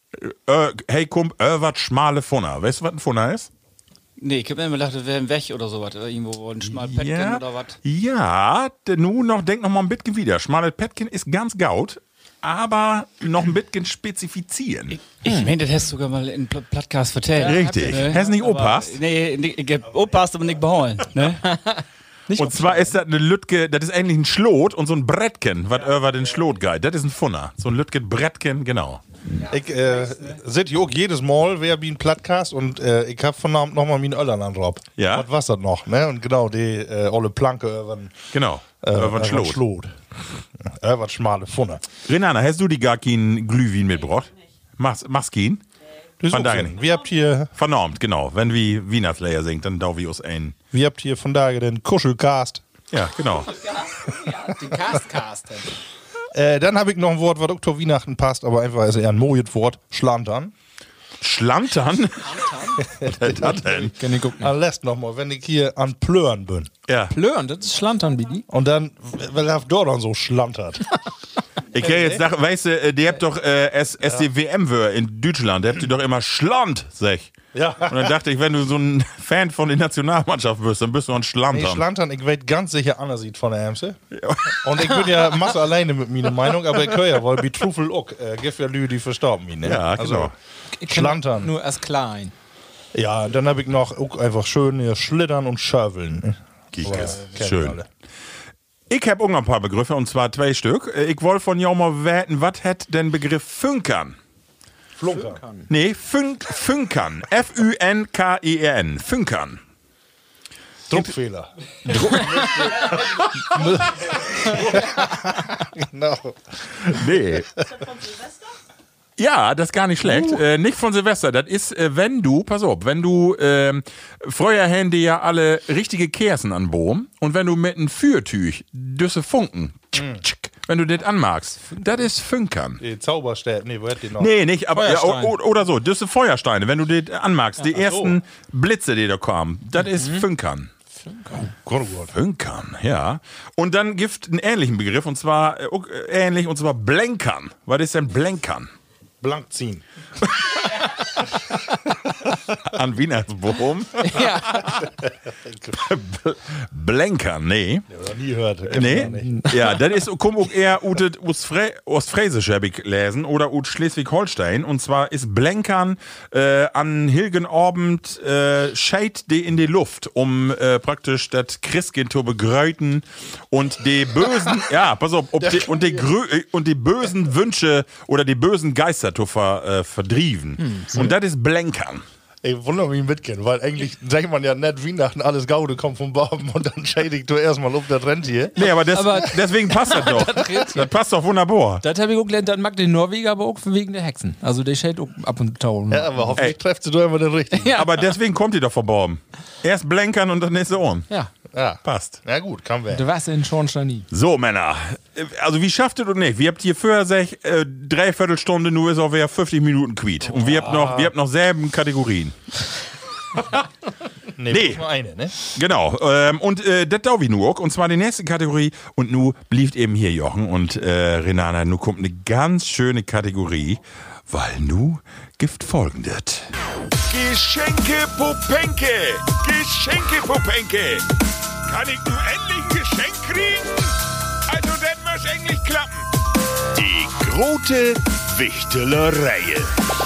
äh, hey, komm, äh, was schmale Funner. Weißt du, was ein Funner ist? Nee, ich hab mir immer gedacht, das wäre ein Weg oder sowas. Oder irgendwo ein schmales Päckchen Ja, oder was. ja, nun noch, denk noch mal ein bisschen wieder. Schmales Päckchen ist ganz gaut, aber noch ein bisschen spezifizieren. Ich meine, das hast du sogar mal in Pl- Podcast vertellt. Richtig. Ne? Hast du nicht Aber- aufpasst? Nee, nee, ich hab aufpasst, aber nicht beholen. Ne? Und zwar ist das eine Lütke, das ist eigentlich ein Schlot und so ein Brettchen, was über den Schlot geht. Das ist ein Funner. So ein Lütke Brettchen, genau. Ich äh, seht ihr auch jedes Mal, wer wie ein Podcast und äh, ich hab von Abend nochmal meinen Öllern an Rob. Ja. Was war's das noch, ne? Und genau, die äh, olle Planke über den Genau. äh, über den über den Schlot. Schlot. Äh, was schmale Funne. Renana, hast du die gar keinen Glühwein mitgebracht? Machst, machst keinen? Das ist Von auch daher so. Wie habt ihr, Vernormt, genau. Wenn wir Weihnachtsleier singt, dann dau wir uns ein. wie habt ihr von daher den Kuschelcast? Ja, genau. Die Cast-Cast. Äh, dann habe ich noch ein Wort, was auch zu Weihnachten passt, aber einfach ist eher ein neues Wort. Schlantern. Schlantern? Was ist das denn? Kann ich gucken. Dann lässt nochmal, wenn ich hier an Plören bin. Ja. Plören, das ist Schlantern, Bidi. Und dann, weil er dort dann so schlantert. Ich kann jetzt sagen, weißt du, äh, die habt doch äh, S D W M wör in Deutschland, der habt die doch immer Schlant, sag. Ja. Und dann dachte ich, wenn du so ein Fan von der Nationalmannschaft bist, dann bist du ein Nee, Schlantern. Schlantern, ich weiß ganz sicher, Anna sieht von der Emse. Und ich bin ja Masse alleine mit meiner Meinung, aber ich höre ja, weil wie Trufel auch, äh, gibt ja Lü, die verstorben ihn, ne? Ja, also, genau. Ich kenn Schlantern. Nur erst klein. Ja, dann habe ich noch auch einfach schön hier Schlittern und Schöveln. ne? Kiekes. Aber, kennen Schön. wir alle. Ich hab auch noch ein paar Begriffe, und zwar zwei Stück. Äh, Ich wollte von jou mal wetten, was hat den Begriff Fünkern? Flunkern. Nee, Fünk, Fünkern. F Ü N K E R N. Fünkern. Druckfehler. genau. Nee. Ja, das ist gar nicht schlecht. Äh, nicht von Silvester. Das ist, äh, wenn du, pass auf, wenn du, ähm, früher haben die ja alle richtige Kerzen an Bohm, und wenn du mit einem Fürtüch, düsse Funken, tschik, tschik, wenn du das anmagst, das ist Fünkern. Die Zauberstäbe, nee, wo hat die noch? Nee, nicht, aber ja, Feuerstein. o- oder so, düsse Feuersteine, wenn du das anmagst, die ach so. ersten Blitze, die da kommen, das ist Fünkern. Gott, oh Gott. Fünkern, ja. Und dann gibt einen ähnlichen Begriff, und zwar äh, auch, äh, ähnlich, und zwar Blänkern. Was ist denn Blänkern? Blank ziehen. An Weihnachtsboom? Ja. Blänkern, nee. Oder nie gehört. Gibt's noch Nee, nicht. ja, das ist, komm auch eher aus det Ostfrä Ostfriesisch, hab ich lesen, oder aus Schleswig-Holstein. Und zwar ist Blänkern äh, an Hilgenabend äh, scheit die in die Luft, um äh, praktisch das Christkind zu begräuten und die bösen, ja, pass auf, ob die, und, die grö und die bösen Wünsche oder die bösen Geister zu ver äh, verdrieven. Und das ist Blänkern. Ich wundere mich mitgehen, weil eigentlich sagt man ja nicht Weihnachten, alles Gaude kommt vom Baum und dann schädigt du erstmal auf das Rentier. Nee, aber, das, Aber- deswegen passt das doch. Das passt doch wunderbar. Das habe ich auch gelernt, das mag den Norweger aber auch wegen der Hexen. Also der schält auch ab und zu. Ja, aber hoffentlich trefft du immer den richtigen. Ja. Aber deswegen kommt die doch verborgen. Erst Blänkern und dann nächste Ohren. Ja. Ja. Passt. Na gut, kann Der werden. Wasser in Schornstein nie. So, Männer. Also, wie schafft ihr das nicht? Wir habt hier vorher sech, äh, dreiviertel Nur ist auch wer fünfzig Minuten quiet. Und wir habt noch, wir habt noch selben Kategorien. Nee, Nee. bloß nur eine, ne? Genau. Ähm, und äh, das darf ich nur auch. Und zwar die nächste Kategorie. Und nu blieb eben hier Jochen und äh, Renana. Nu kommt eine ganz schöne Kategorie. Weil nu gibt folgendes. Geschenke Popenke. Geschenke Popenke. Kann ich nun endlich ein Geschenk kriegen? Also, das muss endlich klappen. Die große Wichtelerei.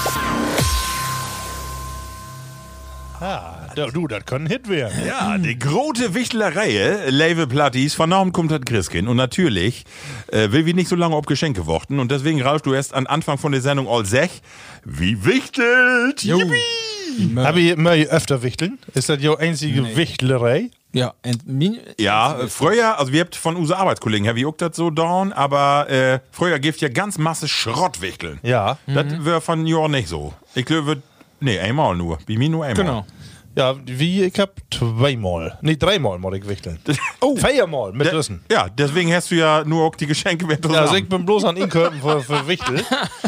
Ah, da, du, das kann ein Hit werden. Ja, die große Wichtlerei, Lewe Plattis, von Naum kommt das Christkind. Und natürlich äh, will wir nicht so lange auf Geschenke warten. Und deswegen, Ralf, du erst am Anfang von der Sendung all sech, wie wichtelt! Yippie! Hab ich immer öfter wichteln? Ist das die einzige Wichtlerei? Ja, und min- Ja, äh, früher, also wir habt von unseren Arbeitskollegen, Herr, wie auch das so down, aber äh, früher gibt ja ganz Masse Schrottwichteln. Ja. Das wäre von Jahr nicht so. Ich glaube, nee, einmal nur. Bei mir nur einmal. Genau. Ja, wie ich hab zweimal. Nee, dreimal muss ich wichteln. Oh. Viermal mit De- Rissen. Ja, deswegen hast du ja nur auch die Geschenke mit Ja, also ich bin bloß an Inköpen für, für Wichtel.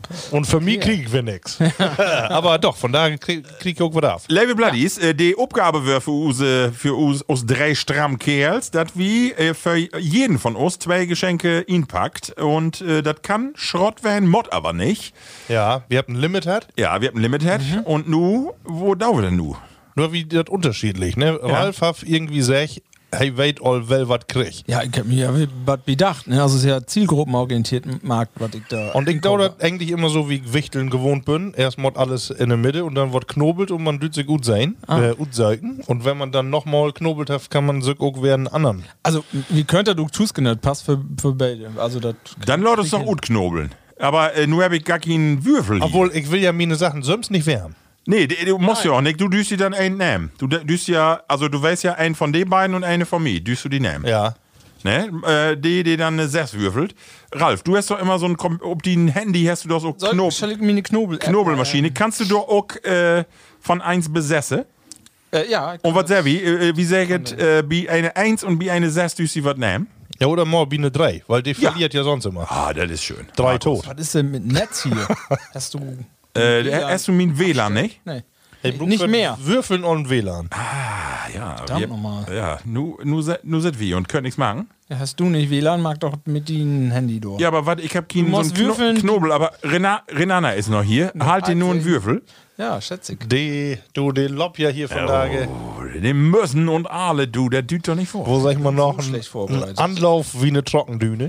Und für mich krieg wir nix. Aber doch, von daher krieg, krieg ich auch was auf. Liebe Bloodies, äh, die Aufgabe wäre für uns, äh, für uns, uns drei stramm Kerls, dass wir äh, für jeden von uns zwei Geschenke inpackt. Und äh, das kann Schrott werden, Mod aber nicht. Ja, wir haben ein Limit hat. Ja, wir haben ein Limit. Mhm. Und nu, wo dauert denn nu? Nur wie das unterschiedlich, ne? Ja. Ralf hat irgendwie gesagt, hey, wait all well, was krieg. Ja, ich hab mir ja was bedacht, ne? Also sehr zielgruppenorientiert Markt, was ich da. Und ich dauert eigentlich immer so, wie ich Wichteln gewohnt bin. Erst mal alles in der Mitte und dann wird knobelt und man tut sich gut sein, ah. äh, gut sagen. Und wenn man dann nochmal knobelt hat, kann man sich auch werden anderen. Also, wie könnte du Tusken passt für, für beide? Also, das dann läuft es doch gut knobeln. Aber äh, nur habe ich gar keinen Würfel hier. Obwohl, ich will ja meine Sachen sonst nicht wärmen. Nee, du, du musst ja auch nicht. Du düst dir dann einen nehmen. Du düst ja, also du weißt ja einen von den beiden und eine von mir. Düst du die nehmen. Ja. Ne? Äh, die, die dann eine sechs würfelt. Ralf, du hast doch immer so ein, ob die ein Handy hast du doch so Knob Soll ich mir eine Knobel Knobelmaschine. Äh, Kannst du doch auch äh, von eins besessen? Äh, ja. Und was sag ich? Äh, wie sagt äh, wie eine eins und wie eine sechs düst die was nehmen? Ja, oder mal wie eine drei, weil die verliert ja, ja sonst immer. Ah, das ist schön. Drei tot. Was ist denn mit Netz hier? Hast du... Äh, hast du mein W L A N nicht? Nee. Hey, nicht mehr. Würfeln und W L A N. Ah, ja. Verdammt nochmal. Ja, nu, nu, nu sind wir und können nichts machen. Ja, hast du nicht W L A N, mag doch mit dem Handy durch. Ja, aber warte, ich hab keinen so einen Kno Knobel, aber Rena Renana ist noch hier. Ja, halt dir nur einen Würfel. Ja, schätze ich. Die, du, den Lob ja hier von oh, Tage. Den müssen und alle, du, der düht doch nicht vor. Wo sag ich mal noch ein, ein Anlauf wie eine Trockendüne?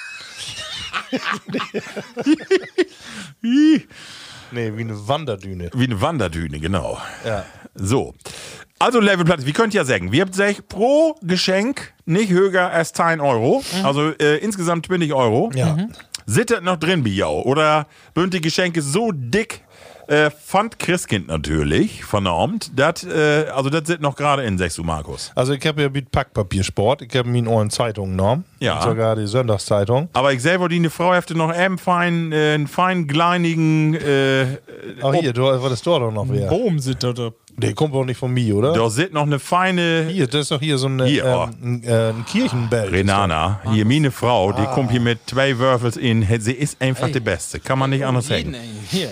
Nee, wie eine Wanderdüne. Wie eine Wanderdüne, genau. Ja. So. Also Levelplatte, wie könnt ihr sagen, wir habt sich pro Geschenk nicht höher als zehn Euro, mhm. also äh, insgesamt zwanzig Euro. Ja. Mhm. Sittet noch drin, Biau? Oder bünd die Geschenke so dick, äh, fand Christkind natürlich vernormt, dat, äh, also das sind noch gerade in sechs, Markus. Also ich habe ja mit Packpapiersport, ich habe mir in euren Zeitungen genommen, ja. sogar die Sonntagszeitung. Aber ich selber die eine Frau hätte noch einen fein, äh, einen fein kleinigen, äh, Ach hier, du, was ist da doch noch wer? Boom sind da da. Der kommt doch nicht von mir, oder? Da sitzt noch eine feine... Hier, das ist doch hier so eine, hier, oh. ähm, äh, ein Kirchenbell. Renana, hier meine Frau, die ah. kommt hier mit zwei Würfels in. Sie ist einfach Ey. die Beste. Kann man nicht anders sagen. Hier.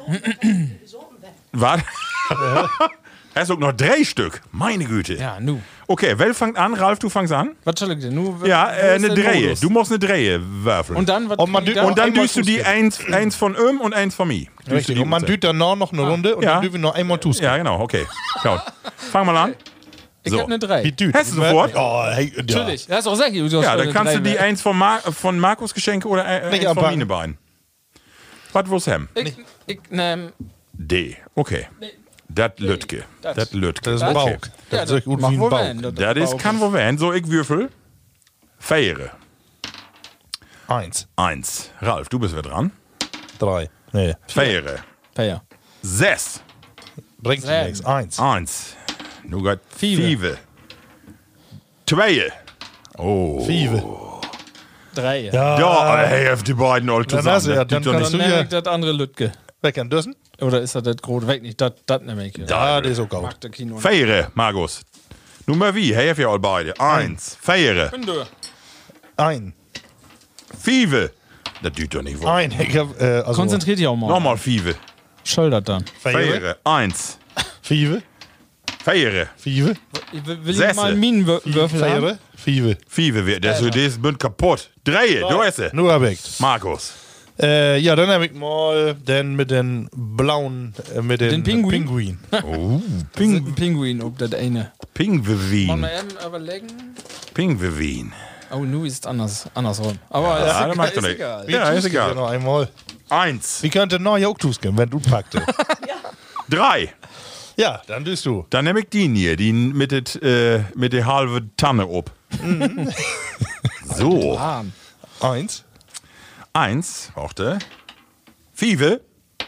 Was? Hast du noch drei Stück? Meine Güte. Ja, nu. Okay, wer fängt an? Ralf, du fängst an. Was soll ich denn? Nu, ja, äh, eine Drehe. Du musst eine Drehe würfeln. Und dann, was und, man da und dann düst du die eins, eins von ihm und eins von mir. Richtig. Und man düht dann noch eine Runde und ja. dann düst wir noch einmal tusen. Ja, genau, okay. Schau. Fang mal an. Ich so. hab eine drei. Hast du sofort? Oh, hey, ja. Natürlich. Das ist auch sehr gut. Ja, dann kannst du die eins von, Mar von Markus Geschenke oder äh, eins von meine beiden. Was willst du haben? Ich, ich nehm D. Okay. Nee. Das Lütke. Das Lütke. Das ist ein Bauch. Das, das ist gut wie ein Bauch. Das ist, kann wohl werden. So, ich würfel. Feiere. Eins. Eins. Ralf, du bist wieder dran. Drei. Nee. Feiere. Feier. Sechs. Bringt nichts. Eins. Eins. Nu geht Five. Zwei. Oh. Five. Drei. Ja. Ja, hey, auf die beiden all zusammen. Dann, ja, dann, dann, dann nehme ich das andere Lütke. Weg an Dössen? Oder ist das das große weg nicht? Das nehme ich. Ja, das ist auch gut. Feiere, Markus. Nun mal wie, hey, ihr all beide. Eins. Feiere. Ein. Five. Das tut doch nicht wohl. Ein. Ich hab, äh, also konzentriert dich auch mal. Nochmal Five. Schildert dann. Feiere. Eins. Five. Feiere. Five. Will, will ich mal einen Minenwürfel haben? Five. Five. Das ist bünd kaputt. Drei. Du hast es. Nur hab ich. Markus. Äh, ja, dann habe ich mal den mit den blauen, äh, mit den, den Pinguin. Pinguin. Oh, Ping Pinguin, ob das eine. Pinguin. Wollen wir eben überlegen? Pinguin. Oh, nu ist es anders, andersrum. Aber ja, ist, ja, egal, macht ist nicht. egal. Ja, ist egal. Noch einmal. Eins. Wie könnte noch auch tusken, wenn du packte? Ja. Drei. Ja, dann tust du. Dann nehme ich die hier, die mit der äh, mit der halbe Tanne ob. Mhm. So. Eins. Eins, warte. Five.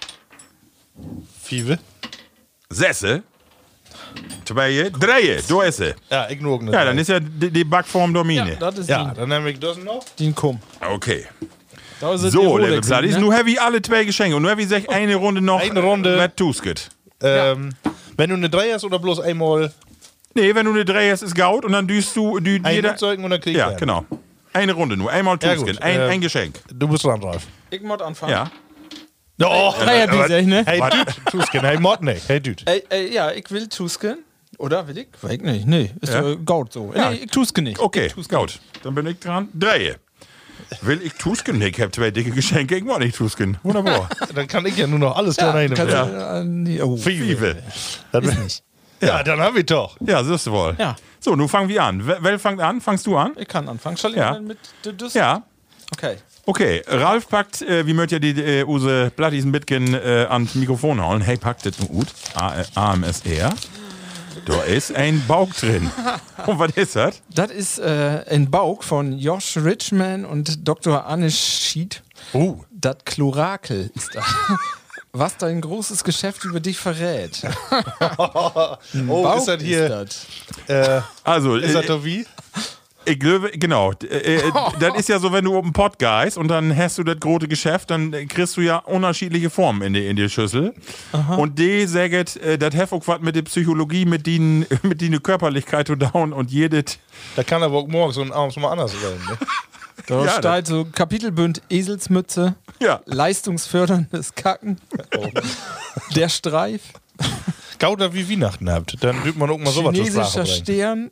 Five. Sesse. Zwei. Drei. Du ist sie. Ja, ich nur. Ja, dann ist ja die, die Backform Domine. Ja, das ist ja dann nehme ich das noch. Den Komm. Okay. So, Level Platties. Ne? Nun habe ich alle zwei Geschenke. Und nun habe ich sech eine Runde noch. Eine Runde. Mit Tusket. Ähm, ja. Wenn du eine drei hast oder bloß einmal. Nee, wenn du eine drei hast, ist Gaut und dann düst du. du ein jeder. Und dann kriegst ja, genau. Eine Runde nur. Einmal Tusken. Ja, ein, äh, ein Geschenk. Du bist dran, Ralf. Ich muss anfangen. Ja. Oh, Hey, Herr Biesech, ne? Hey, Dude, Tusken, hey, Mod nicht. Hey, Dude. Ey, ey, ja, ich will Tusken. Oder will ich? Weiß ich nicht. Nee, ist Ja. ja gut so. Ja. Nee, ich Tusken nicht. Okay, Ich Tusken. gut. Dann bin ich dran. Drei. Will ich Tusken? Ich habe zwei dicke Geschenke. Ich mag nicht Tusken. Wunderbar. Dann kann ich ja nur noch alles Ja, tun. kannst Ja. du, äh, nee, oh. Vive. Dann, Nicht. ja, dann haben wir doch. Ja, siehst du wohl. Ja. So, nun fangen wir an. Wer, wer fängt an? Fangst du an? Ich kann anfangen. Soll ich Ja. mal mit der Düsse? Ja. Okay. Okay, Ralf packt, äh, wie möcht ihr die äh, Use Plattis ein bisschen äh, ans Mikrofon hauen? Hey, packt das gut. A M S R. Da ist ein Bauch drin. Und was ist das? Das ist äh, ein Bauch von Josh Richman und Doktor Anne Schied. Oh. Das Chlorakel ist das. Was dein großes Geschäft über dich verrät. Oh, Bauch ist das hier. das. Äh, Also, ist das äh, doch wie? ich glaube, genau. Äh, äh, das ist ja so, wenn du auf den Pott gehst und dann hast du das große Geschäft, dann kriegst du ja unterschiedliche Formen in die, in die Schüssel. Und die sagt, äh, das hat auch was mit der Psychologie, mit den mit die Körperlichkeit zu down und jedes. Da kann aber auch morgens und abends mal anders sein. Ne? Da Ja, steht so Kapitelbünd Eselsmütze, Ja. leistungsförderndes Kacken, der Streif, Gauder wie Weihnachten habt, dann wird man auch mal sowas zur Sprache chinesischer bringen. Stern.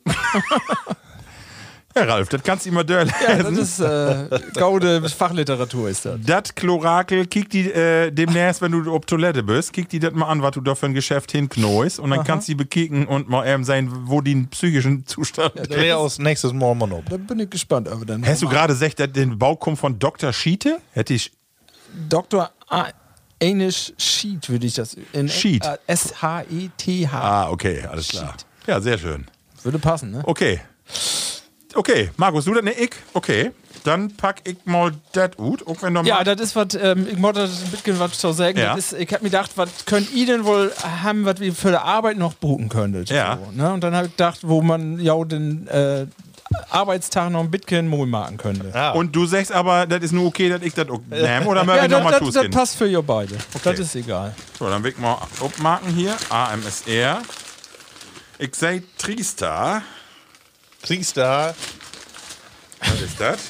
Ja, Ralf, das kannst du immer durchlesen. Ja, das ist äh, Gaude Fachliteratur ist das. Das Chlorakel, kick die äh, demnächst, wenn du auf Toilette bist, kick die das mal an, was du da für ein Geschäft hinknoist und dann kannst du die bekicken und mal eben sein, wo die einen psychischen Zustand ist. Klär aus nächstes Mal mal noch. Da bin ich gespannt. Aber dann Hast du gerade gesagt, dass den Bau kommt von Doktor Schiete? Hätte ich. Doktor Anish Schied würde ich das in Schied. Äh, S H E T H. Ah, okay, alles klar. Ja, sehr schön. Würde passen, ne? Okay. Okay, Markus, du das ne ich? Okay. Dann pack ich mal das gut. Auch wenn du Ja, mal- das ist was, ähm, ich wollte das ein bisschen was zu sagen. Ja. Das ist, ich hab mir gedacht, was könnt ihr denn wohl haben, was wir für die Arbeit noch buchen könntet? Ja. So, ne? Und dann habe ich gedacht, wo man ja den äh, Arbeitstag noch ein bisschen Mohl machen könnte. Ah. Und du sagst aber, das ist nur okay, dass ich das auch nehme oder möchte Ja, ich das, nochmal das, das Tusken? passt für ihr beide. Das ist egal. So, dann will ich mal abmarken hier. A M S R. Ich sag Tristar. Triester. Was ist das?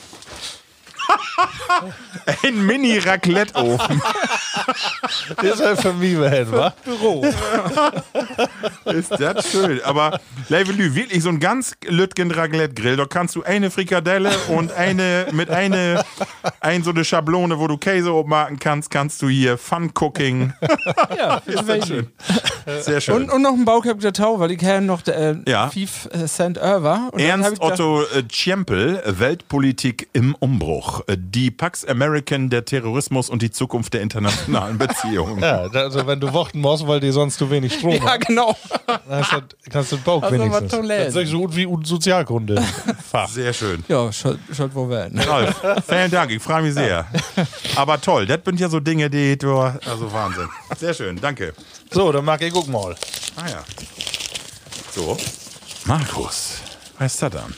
Ein Mini-Raclette-Ofen. Das ist halt für mich, wa? Büro. Ist das schön. Aber, Levelü, wirklich so ein ganz Lütgen Raclette-Grill. Da kannst du eine Frikadelle und eine mit eine, ein so eine Schablone, wo du Käse obmachen kannst, kannst du hier Fun-Cooking. Ja, ist das schön. Sehr schön. Und, und noch ein Baucap der Tau, weil ich habe noch äh, Ja. fünf Cent Över. Und dann hab Ernst ich gedacht, Otto äh, Tschempel, Weltpolitik im Umbruch. Äh, Die Pax American, der Terrorismus und die Zukunft der internationalen Beziehungen. Ja, da- also wenn du warten musst, weil dir sonst zu wenig Strom Ja, hast, genau. dann hast du, kannst du den Bauch Hast du wenigstens. was zu lesen. Das ist so gut wie ein Sozialkunde. Fach. Sehr schön. Ja, schaut, schaut wo werden. Ralf, vielen Dank, ich freue mich sehr. Aber toll, das sind ja so Dinge, die du, also Wahnsinn. Sehr schön, danke. So, dann mag ich guck mal. Ah ja. So. Markus, was ist das dann?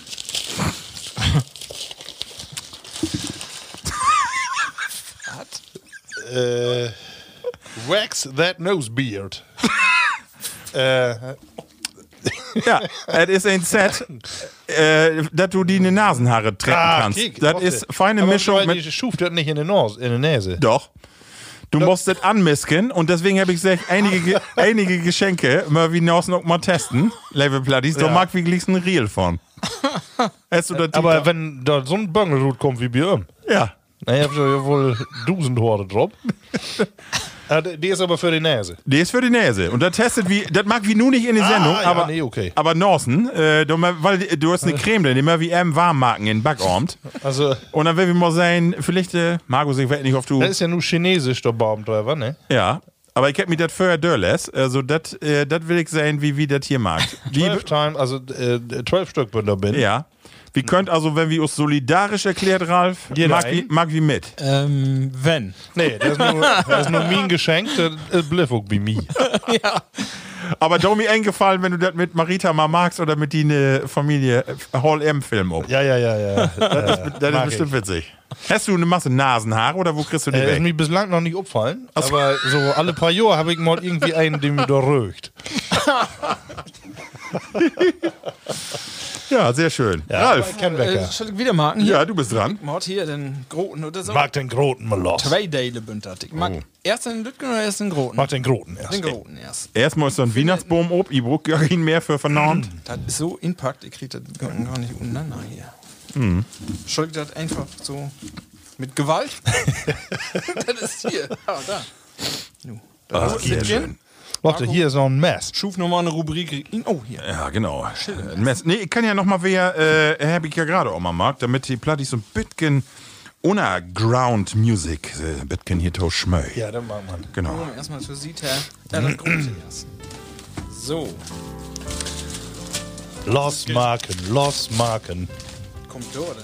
Äh, wax that nose beard. äh, Ja, es ist ein Set, äh, dass du die in die Nasenhaare treffen kannst. kiek, Das warte. ist feine Aber Mischung weil mit. Die schuf das nicht in der Nase. In der Nase. Doch. Du musst das anmisken und deswegen habe ich gesagt, einige, Ge- einige Geschenke mal wie hinaus noch mal testen. Level Platties, da Ja. mag wie liegst ein Real von. Hast du das Aber wenn da so ein Böngelrut kommt wie bei ihm, ja. na, ihr habt ja wohl tausend Haare drauf. Ah, die die ist aber für die Nase. Die ist für die Nase. Und das testet wie, das mag wie nur nicht in die Ah, Sendung, ja, aber, nee, okay. aber Norsen, äh, du, weil du hast eine Creme drin, die immer wie M warm machen in den Backormt. Also, Und dann will ich mal sein, vielleicht, äh, Markus, ich weiß nicht, ob du. das ist ja nur chinesisch, der Baumtreiber, ne? Ja. Aber ich hab mir das vorher durchlässt. Also, das äh, das will ich sehen, wie wie das hier mag. Wie, Zwölf Time, also äh, zwölf Stück bin da bin. ja. Wie könnt also, wenn wir uns solidarisch erklärt, Ralf, Jeder mag ein? wie, mag wie mit. Ähm, wenn. Nee, das ist nur, das ist nur mein Geschenk, das bliff auch bei mir. Aber da mir eingefallen, wenn du das mit Marita mal magst oder mit die Familie äh, Hall M-Film ob. Ja, ja, ja, ja. Das ist bestimmt witzig. Hast du eine Masse Nasenhaare oder wo kriegst du die Äh, ist weg? mir bislang noch nicht aufgefallen, aber so alle paar Jahre habe ich mal irgendwie einen, der mir da rögt. Ja, sehr schön. Ralf. Kennwecker. Äh, soll ich wieder marken hier? Ja, du bist dran. Mord hier den Groten oder so. Mag den Groten mal los. Zwei Teile bündert. Ich mag erst den Lütgen oder erst den Groten? Mag den Groten erst. Den Groten erst. Erstmal ist so ein Weihnachtsbaum ob, ich brauche gar ihn mehr für vernahmt. Das ist so inpakt, ich krieg das gar gar nicht untereinander hier. Mhm. Soll ich das einfach so mit Gewalt? Das ist hier. Ja, da. Nu, da Ah, ist sehr mit schön. drin. Warte, hier ist noch ein Mess. Schuf nochmal eine Rubrik. Oh, hier. Ja, genau. Ein Mess. Nee, ich kann ja noch mal wer, äh, hab ich ja gerade auch mal mag, damit die Plattis so ein bisschen Underground Music, äh, ein bisschen hier to schmöi. Ja, dann machen wir. Genau. Oh, erstmal so sieht er. Ja, das Große erst. So, Los Marken, Los Marken. kommt da denn?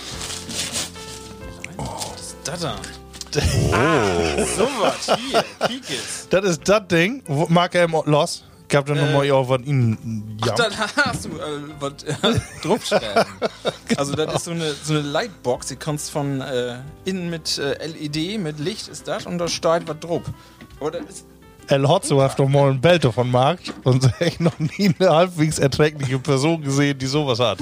Oh, was ist das da? Oh. So was, hier, kiek es. Das ist das Ding, wo Marke M Los. Ich hab da noch mal ja was in. Ja. Dann hast du äh, was äh, draufschreiben. Also das ist so eine, so eine Lightbox, die kannst von äh, innen mit äh, L E D, mit Licht ist das und da steht was drauf. Aber das ist El Hotzo hat doch mal ein Belto von Markt und ich noch nie eine halbwegs erträgliche Person gesehen, die sowas hat.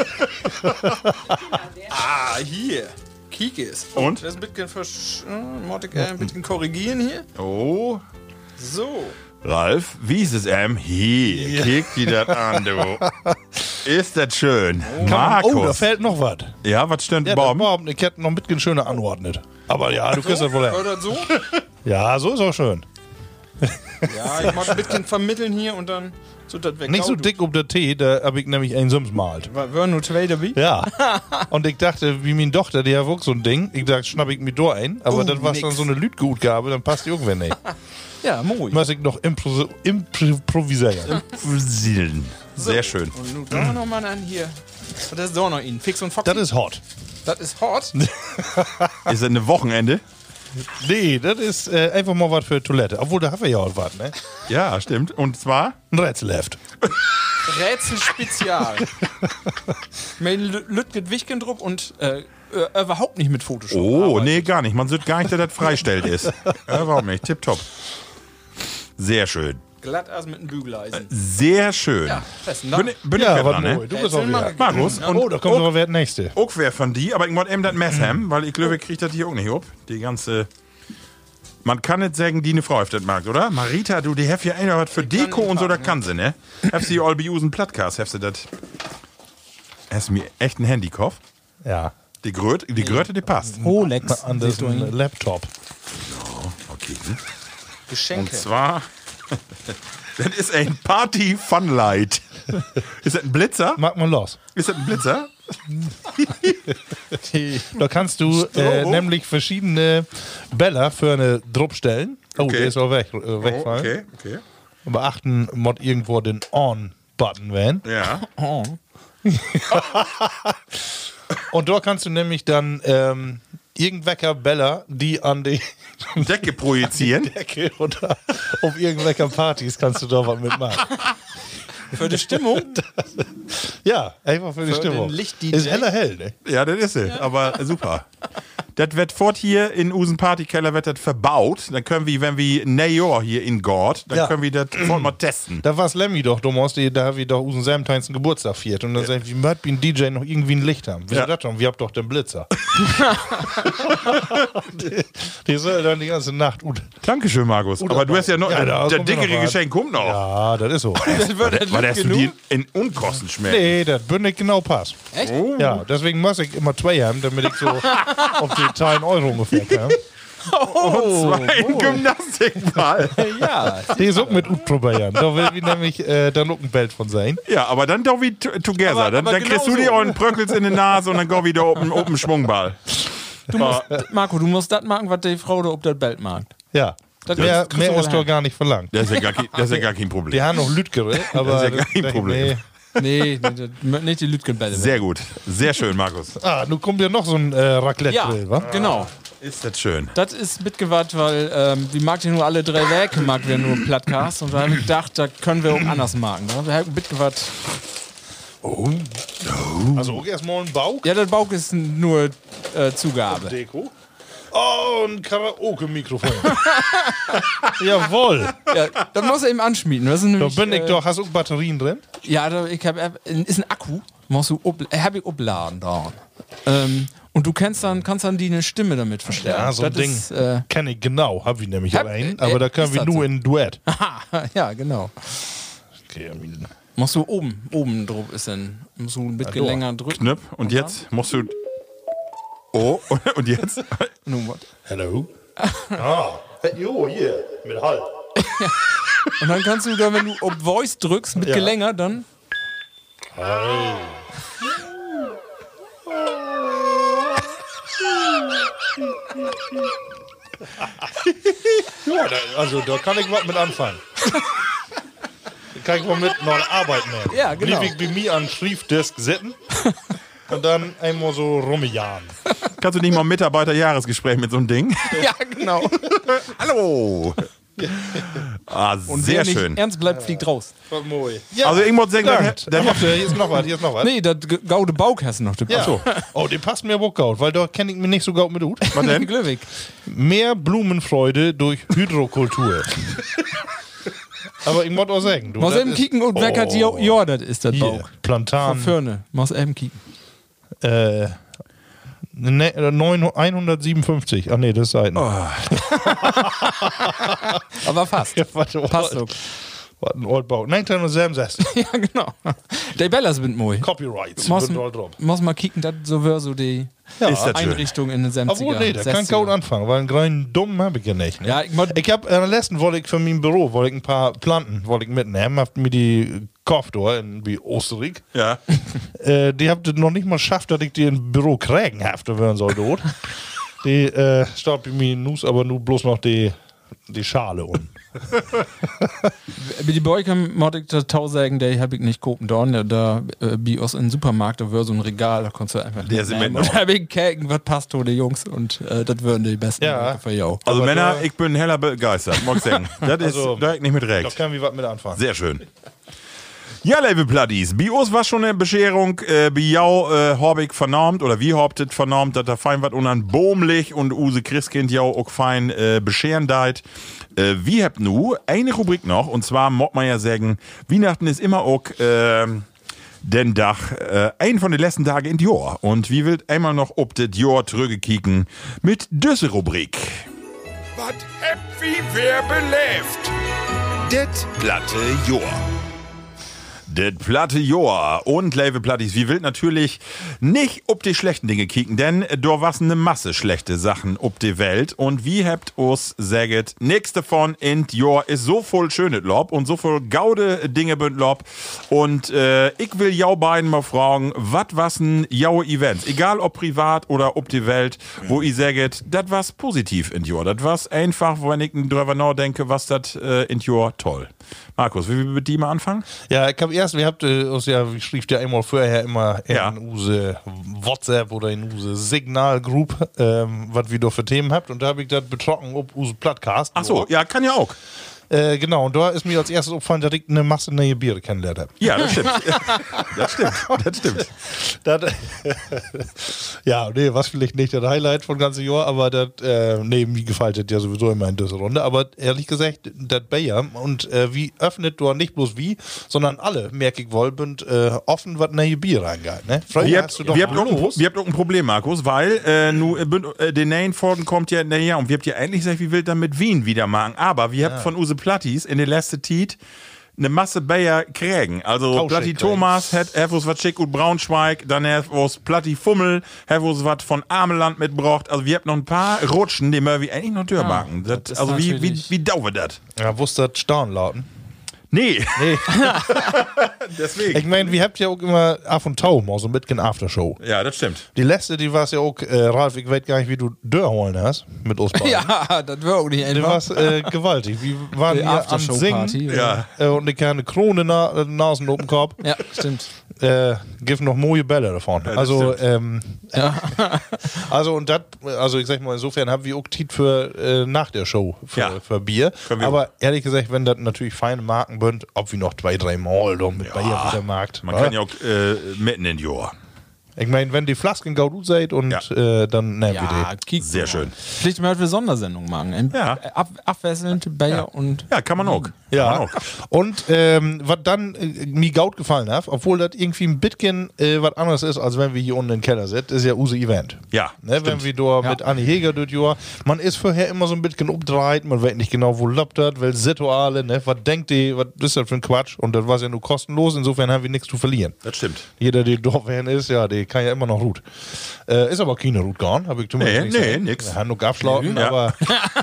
ah, hier. Kiek es. Und? Das ist ein bisschen, versch äh, muss ich, äh, ein bisschen korrigieren hier. Oh, So. Ralf, wie ist es, ähm? Hier, kick die das an, du. Ist das schön. Markus. Oh, da fällt noch was. Ja, was stimmt, Ja, Bob? Bob, ich hätte noch ein bisschen schöner anordnet. Aber ja, du kriegst das wohl. her. Oder so? Ja, so ist auch schön. Ja, ich muss ein bisschen vermitteln hier und dann so das weg. Nicht so Oh, du- dick um der Tee, da habe ich nämlich einen Sims malt. War- Waren nur zwei dabei? Ja. Und ich dachte, wie meine Tochter, die hat auch so ein Ding. Ich dachte, schnapp ich mir da ein. Aber Oh, das war nix. dann so eine Lütgutgabe, dann passt die irgendwann nicht. Ja, moi. Muss ich noch impro improvisieren. Sehr schön. Und nun da noch mal an hier. Und das ist doch noch ihn. Fix und Foxy. Das ist hot. das ist hot. Ist das ein Wochenende? Nee, das ist äh, einfach mal was für Toilette. Obwohl, da haben wir ja auch was, ne? Ja, stimmt. Und zwar? Ein Rätselheft. Rätsel Spezial. Mein Lütget Wichkendruck und äh, äh, überhaupt nicht mit Photoshop. Oh, arbeiten. nee, gar nicht. Man sieht gar nicht, dass das freistellt ist. Ja, überhaupt nicht. Tipptopp. Sehr schön. Glatt als mit einem Bügeleisen. Sehr schön. Ja, besten Dank. Bin, bin Ja, ich was dran, neu. ne? Du bist auch Erzähl mal. wieder. Markus, Ja. und Oh, da kommt noch wer der Nächste. auch wer von die, aber ich wollte eben das Mess haben, weil ich glaube, ich krieg das hier auch nicht ab. Die ganze. Man kann nicht sagen, die eine Frau auf das Markt, oder? Marita, du, die heft ja einer was für Die kann Deko die und so, da packen, kann sie, ne? Hast sie all beusen Plattcast, hast du das. Hast du mir echt ein Handykopf? Ja. Die Gröte, die Gröte, die passt. Rolex. An das Laptop. Okay. Und Geschenke. zwar. Das ist ein Party Funlight. Ist das ein Blitzer? Mag mal los. Ist das ein Blitzer? Da kannst du äh, nämlich verschiedene Bälle für eine Drupp stellen. Oh, Okay. der ist auch weg, äh, Oh, wegfallen. okay, okay. Beachten, mod irgendwo den On-Button wählen. Ja. Oh. Und dort kannst du nämlich dann ähm, irgendwelche Bälle, die an die Decke projizieren. Decke oder auf irgendwelche Partys kannst du da was mitmachen. Für die Stimmung. Ja, einfach für die Für Stimmung. den Licht-D J. Ist heller hell, ne? Ja, das ist es. Aber super. Das wird fort hier in Usen Partykeller wird das verbaut. Dann können wir, wenn wir Neujahr hier in Gord, dann Ja. können wir das voll mal testen. Da war Lemmy doch, du musst, da haben wir doch Usen Samteins Geburtstag viert. Und dann sagen wir, wir möchten D J noch irgendwie ein Licht haben. Wieso Ja. das schon? Wir habt doch den Blitzer. die, die soll dann die ganze Nacht. Gut. Dankeschön, Markus. Aber du hast ja noch, Ja, da der kommt ja dickere noch was. Geschenk kommt noch. Ja, das ist so. Weil der hast du die in Unkosten schmeckt. Nee, das würde nicht genau passen. Echt? Ja, deswegen muss ich immer zwei haben, damit ich so auf die zehn Euro ungefähr kam. Zwei Gymnastikball. Ja. Die ist auch mit probieren. Da will ich nämlich äh, da noch ein Bild von sein. Ja, aber dann doch wie t- together. Aber- dann aber dann kriegst genau du die so. ollen Bröckels in die Nase und dann go wieder oben, oben Schwungball. Du musst, Marco, du musst das machen, was die Frau da ob das Belt mag. Ja. Das Mehr, kriegst du mehr wohl ist hin. doch gar nicht verlangt. Das ist ja gar kein, das ist ja gar kein Die Problem. haben noch Lütgere, aber Das ist ja kein das- Problem. Nee. Nee, nee, nee, nicht die Lütgenbälle. Sehr gut. Sehr schön, Markus. Ah, nun kommt ja noch so ein äh, Ja, Raclette-Grill, wa? genau. Ist das schön. Das ist mitgewandt, weil ähm, wir mag ja nur alle drei Werke, mag wir nur Plattcast. Und da haben wir gedacht, da können wir auch anders marken. Da haben wir halt mitgewandt. Oh. Also auch erstmal ein Bauch. Ja, der Bauch ist nur äh, Zugabe. Deko. Oh, ein Karaoke-Mikrofon. Jawohl. Ja, das muss er eben anschmieden. Das ist Da nämlich, bin ich äh, doch. Hast du auch Batterien drin? Ja, da, ich hab, ist ein Akku. Musst du up, äh, hab ich uppladen da. Ähm, und du kannst dann, kannst dann die eine Stimme damit verstärken. Ja, so ein Das Ding ist, äh, kenne ich genau. Hab ich nämlich Hab- allein. äh, Aber da können ist wir das nur so? in Duett. ja, genau. Okay, Musst du oben, oben drauf ist dann. Musst du ein bisschen Ja, länger drücken. Knöpf. Und jetzt musst du. Oh, und jetzt? Nun, was? Hello. ah. Jo, hier. Mit Halt. Und dann kannst du da, wenn du auf Voice drückst, mit Ja. Gelänger, dann. Ja, da, also da kann ich was mit anfangen. Da kann ich mal mit noch arbeiten. Ne? Ja, genau. Blieb ich bei mir an Schriftdesk sitzen und dann einmal so rumjagen. Kannst du nicht mal ein Mitarbeiterjahresgespräch mit so einem Ding? Ja, genau. Hallo! Ah, Und sehr wer nicht schön. ernst bleibt, fliegt raus. Ja, Also ich muss sagen, dank. der- der- Ach, hier ist noch was, hier ist noch was. Nee, das G- gaude Bauch hast du noch. Ja. Ach so. Oh, den passt mir aber auch gut, weil da kenne ich mich nicht so gut mit gut. Was denn? Glückwig. Mehr Blumenfreude durch Hydrokultur. Aber ich muss auch sagen, du. Muss das eben ist- kicken und wer hat Oh. ja, das ist das Hier, Bauch. Plantan. Fürne. Muss eben kicken. Äh, ne, neun- hundertsiebenundfünfzig. Ach nee, das ist Seiten. Aber fast. Ja, warte, Passt so. Was ein Oldbau. neunzehnhundertsiebenundsechzig. Ja, genau. Die Bellas sind moi. Copyrights. Muss, Wird all drauf. muss mal kicken, das so wär so die Ja. Ist das schön. Einrichtung in den sechziger. Obwohl, nee, da kann ich sechziger. gut anfangen, weil einen kleinen Dumm habe ich ja nicht. Ne? Ja, ich mod- Ich hab, äh, letzten wollte ich für mein Büro, wollte ich ein paar Planten, wollte ich mitnehmen, hab mir die gekauft, da in wie Österreich. Ja. Äh, die habt ihr noch nicht mal geschafft, dass ich die im Büro kriegen hafte werden soll dort. Die äh, staut bei mir Nuss, aber nur bloß noch die, die Schale um. Bei die Beuke mod ich das Tau sagen, der hab ich nicht gucken dorn, da, da äh, bei uns im Supermarkt, da wär so ein Regal, da konntest du einfach Der sind mitnehmen. mit Und da hab ich Käken, was passt to die Jungs und äh, das würden die besten Ja. Beuke für jou. Also Aber Männer, da- ich bin heller begeistert. Mag ich sagen. Das ist Also, da ich nicht mit Da recht. kann wir was mit anfangen. Sehr schön. Ja, liebe Platties, bei uns war schon eine Bescherung, äh, bei jou äh, hab ich vernormt, oder wie habt ihr vernormt, dass da fein was unan boomlich und use Christkind jau auch fein äh, bescheren deit. Äh, wie habt nu eine Rubrik noch, und zwar mod man ja sagen, Weihnachten ist immer auch äh, den Dach, äh, ein von den letzten Tagen in Jahr. Und wie wilt einmal noch ob das Jahr zurückkicken mit diese Rubrik. Was heb wie wer belebt? Det platte Jahr. Das platte Jahr. Und, liebe Plattis, wie wild natürlich nicht ob die schlechten Dinge kicken, denn da was eine Masse schlechte Sachen ob die Welt. Und wie habt us säget, nix davon in Jahr ist so voll schönes Lob und so voll gaude Dinge bünd Lob. Und äh, ich will jau beiden mal fragen, wat was ein jau Events, egal ob privat oder ob die Welt, wo ihr säget, das was positiv in Jahr. Das was einfach, wenn ich drüber nachdenke, was das äh, in Jahr toll. Markus, wie wir mit die mal anfangen? Ja, ich hab erst, wir habt äh, uns ja, wie schrieb ja immer vorher immer in Ja. use WhatsApp oder in use Signalgroup, ähm, was wir da für Themen habt, und da habe ich das betrocken ob use Podcast. Ach so, ja, kann ja auch. Äh, genau, und da ist mir als erstes aufgefallen, dass ich eine Masse neue Biere kennengelernt habe. Ja, das stimmt. Das stimmt. Das stimmt. Das, ja, nee, was vielleicht nicht das Highlight von ganzen Jahr, aber das, äh, nee, mir gefällt das ja sowieso immer in dieser Runde. Aber ehrlich gesagt, das Bayer und äh, wie öffnet du nicht bloß wie, sondern alle, merke ich wohl, sind äh, offen, was neue Bier reingeht. Ne? Früher Wir hast habt, du doch wir, habt auch ein, bloß- wir habt auch ein Problem, Markus, weil äh, nu, äh, bünd- äh, den neuen Folgen kommt ja näher und wir habt ja eigentlich gesagt, wie wild dann mit Wien wieder machen. Aber wir habt von Use Plattis in der letzten Zeit eine Masse Bayer kriegen. Also Tauschig Platti kriegen. Thomas hat etwas was schick und Braunschweig, dann hat was Platti Fummel, hat was was von Ameland mitgebracht. Also wir habt noch ein paar Rutschen, die wir wie eigentlich noch durchmachen. das das, ist also wie, wie, natürlich- wie dauert das? Ja, wusste das Staun lauten. Nee. Nee. Deswegen. Ich meine, wir habt ja auch immer Af und Tau mal so mitgen Aftershow. Ja, das stimmt. Die letzte, die war ja auch, äh, Ralf, ich weiß gar nicht, wie du Dörr holen hast mit uns beiden. Ja, das wär auch nicht Die einfach. war äh, gewaltig. Wir waren Die hier am Aftershow-Party, Singen ja. äh, und eine kleine Krone na, äh, Nasen oben Kopf. Ja, stimmt. äh, gibt noch moje Bälle davon. Ja, also, ähm, ja. also, und das, also ich sag mal, insofern haben wir auch Tiet für äh, nach der Show für, ja. für Bier. Aber auch. ehrlich gesagt, wenn das natürlich feine Marken sind, ob wir noch zwei, drei Mal doch mit ja. Bayer auf der Markt. Man ja? kann ja auch äh, mitten in die Jahr. Ich meine, wenn die Flasken gut seid und ja. äh, dann nehmen ja, wir die. Sehr schön. Vielleicht mal für Sondersendungen machen. Ja. Ab, abwechselnd Bayer ja. und. Ja, kann man auch. Ja. Kann man auch. Und ähm, was dann äh, mir gut gefallen hat, obwohl das irgendwie ein bisschen äh, was anderes ist, als wenn wir hier unten im Keller sind, ist ja unser Event. Ja. Ne, wenn wir da ja. mit Anni Heger dort Jahr, man ist vorher immer so ein bisschen umdreht, man weiß nicht genau, wo lappt das, welche Rituale, ne, was denkt die, was ist das für ein Quatsch? Und das war ja nur kostenlos, insofern haben wir nichts zu verlieren. Das stimmt. Jeder, der Dorfherrn ist, ja, der kann ja immer noch Route. Äh, ist aber keine Route gegangen, habe ich zumindest nee, nicht nee, sagen. nix. Wir haben noch abschlagen, ja. aber.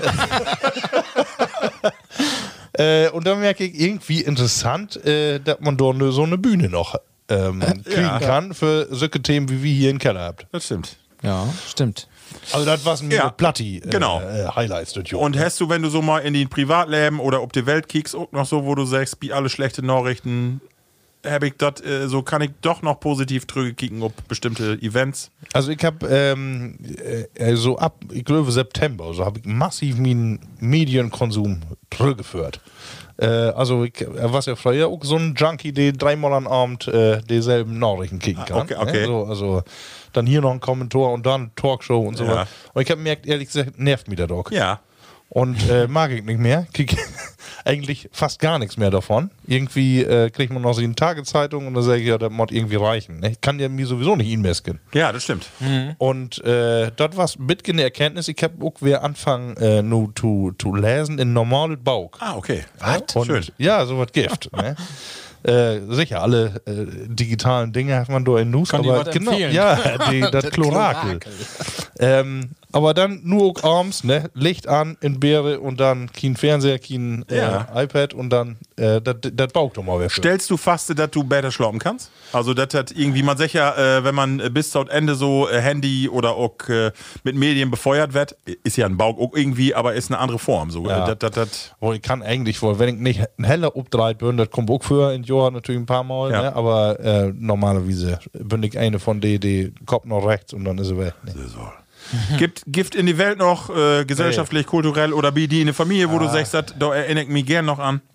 äh, und dann merke ich irgendwie interessant, äh, dass man da ne, so eine Bühne noch ähm, kriegen ja. kann für solche Themen, wie wir hier in Keller habt. Das stimmt. Ja, stimmt. Also das war ein ja. Platti äh, genau. äh, Highlights. Das Jahr. Und hast du, wenn du so mal in die Privatleben oder ob die Welt kiekst, auch noch so, wo du sagst, wie alle schlechte Nachrichten, hab ich dat, äh, so kann ich doch noch positiv drüber kicken auf bestimmte Events. Also ich habe ähm, äh, so ab, ich glaube September, so habe ich massiv meinen Medienkonsum zurückgeführt. Äh, also ich war ja früher auch so ein Junkie, der dreimal am Abend äh, dieselben Nachrichten kicken kann. Ah, okay, okay. Ne? So, also dann hier noch ein Kommentar und dann Talkshow und so Ja. weiter. Und ich habe gemerkt, ehrlich gesagt, nervt mich der Dog. Ja. Und äh, mag ich nicht mehr. Krieg eigentlich fast gar nichts mehr davon. Irgendwie äh, kriegt man noch so eine Tageszeitung und dann sage ich, ja, das muss irgendwie reichen. Ich kann ja mir sowieso nicht investen. Ja, das stimmt. Mhm. Und äh, das war ein bisschen eine Erkenntnis. Ich habe auch wieder angefangen, äh, nur zu, zu lesen in normalen Bauch. Ah, okay. Was? Und, Schön. Ja, so was Gift. ne? Äh, sicher, alle äh, digitalen Dinge hat man da in News, Kann die aber was genau, empfehlen? ja, die, das Chlorakel. Ähm, aber dann nur abends, ne, Licht an in Beere und dann kein Fernseher, kein äh, Ja. iPad und dann äh, das Bauch doch mal weg. Stellst du fast, dass du besser schlafen kannst? Also, das hat irgendwie, man sagt ja, äh, wenn man äh, bis zum Ende so äh, Handy oder auch äh, mit Medien befeuert wird, ist ja ein Bauch auch irgendwie, aber ist eine andere Form. So. Ja. Äh, dat, dat, dat. Wo ich kann eigentlich wohl, wenn ich nicht ein heller obdreht bin, das kommt auch für in Jahr natürlich ein paar Mal, Ja. ne? Aber äh, normalerweise bin ich eine von denen, die kommt noch rechts und dann ist er weg. Ne? So. Gibt Gift in die Welt noch, äh, gesellschaftlich, kulturell oder wie die in der Familie, wo du sagst, dat, da erinnere ich mich gern noch an?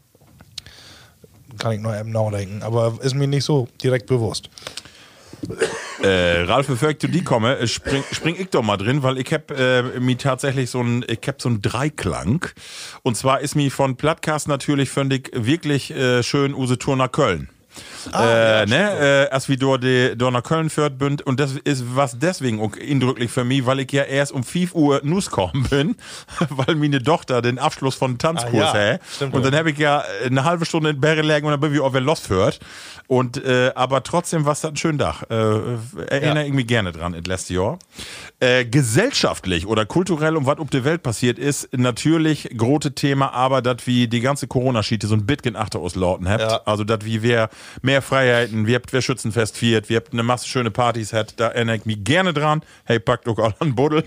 Kann ich noch eben nachdenken, aber ist mir nicht so direkt bewusst. Äh, Ralf, bevor ich zu die komme, äh, spring, spring ich doch mal drin, weil ich hab äh, mir tatsächlich so ein, ich hab so ein Dreiklang. Und zwar ist mir von Plattcast natürlich, finde ich, wirklich äh, schön Use Tour nach Köln. Ah, äh, ja, ne, äh, als wir dort nach Köln führt bünd und das ist was deswegen auch eindrücklich für mich, weil ich ja erst um fünf Uhr Nuss kommen bin, weil meine Tochter den Abschluss von Tanzkurs Ah, ja, hat. stimmt, Und dann ja. habe ich ja eine halbe Stunde in Berre gelegen und dann bin ich auch wer los führt. Und äh, aber trotzdem war es ein schöner Tag. Äh, erinnere Ja. ich mich gerne dran in letztes Jahr. Äh, gesellschaftlich oder kulturell um was auf der Welt passiert ist, natürlich große Thema, aber dass wie die ganze Corona-Schiete so ein bisschen achter auslauten habt. Ja. Also dass wie wer mehr Freiheiten, wir habt wer Schützenfest viert, wir habt eine Masse schöne Partys hat, da erinnere ich mich gerne dran. Hey, packt doch all an Buddel.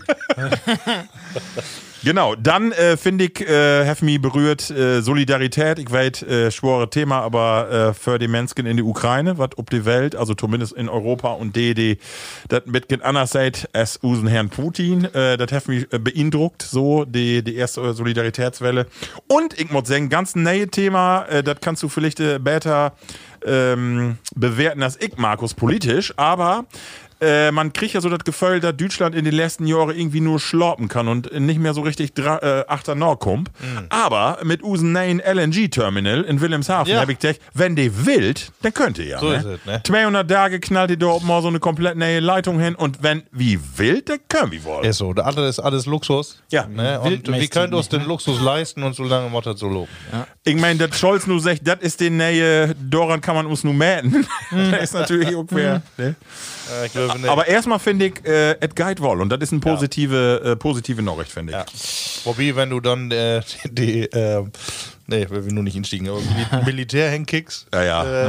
Genau, dann äh, finde ich, äh, have me berührt äh, Solidarität, ich weiß, äh, schwore Thema, aber äh, für die Menschen in der Ukraine, was ob die Welt, also zumindest in Europa und die, die das mit gen anders seid, als usen Herrn Putin, äh, das have mich äh, beeindruckt, so, die, die erste Solidaritätswelle. Und ich muss sagen, ganz neue Thema, äh, das kannst du vielleicht äh, besser ähm, bewerten als ich, Markus, politisch, aber Äh, man kriegt ja so das Gefühl, dass Deutschland in den letzten Jahren irgendwie nur schlorpen kann und nicht mehr so richtig dra- äh, achter Nord kommt. Mhm. Aber mit usen neuen L N G-Terminal in Wilhelmshaven Ja. hab ich gedacht, wenn die willt, dann könnt ihr ja. So ne? ist es, ne? zweihundert Tage knallt ihr da oben mal so eine komplett neue Leitung hin und wenn wie wild, dann können wir wohl. Ist so, der andere ist alles Luxus. Ja. Ne? Und wir Wildmächtig können uns nicht, den ne? Luxus leisten und so lange muss das so loben. Ich meine, das Scholz nur sagt, das ist die Nähe, daran kann man uns nur mähen. Das ist natürlich irgendwer. Ne? Äh, ich glaube nicht. Aber erstmal finde ich, äh, et Guide wohl und das ist eine positive, äh, positive Nachricht, finde ich. Ja. Wobei, wenn du dann äh, die, die äh, nee, wir will nur nicht hinstiegen, aber die Militär hinkickst, Ja, ja. Äh,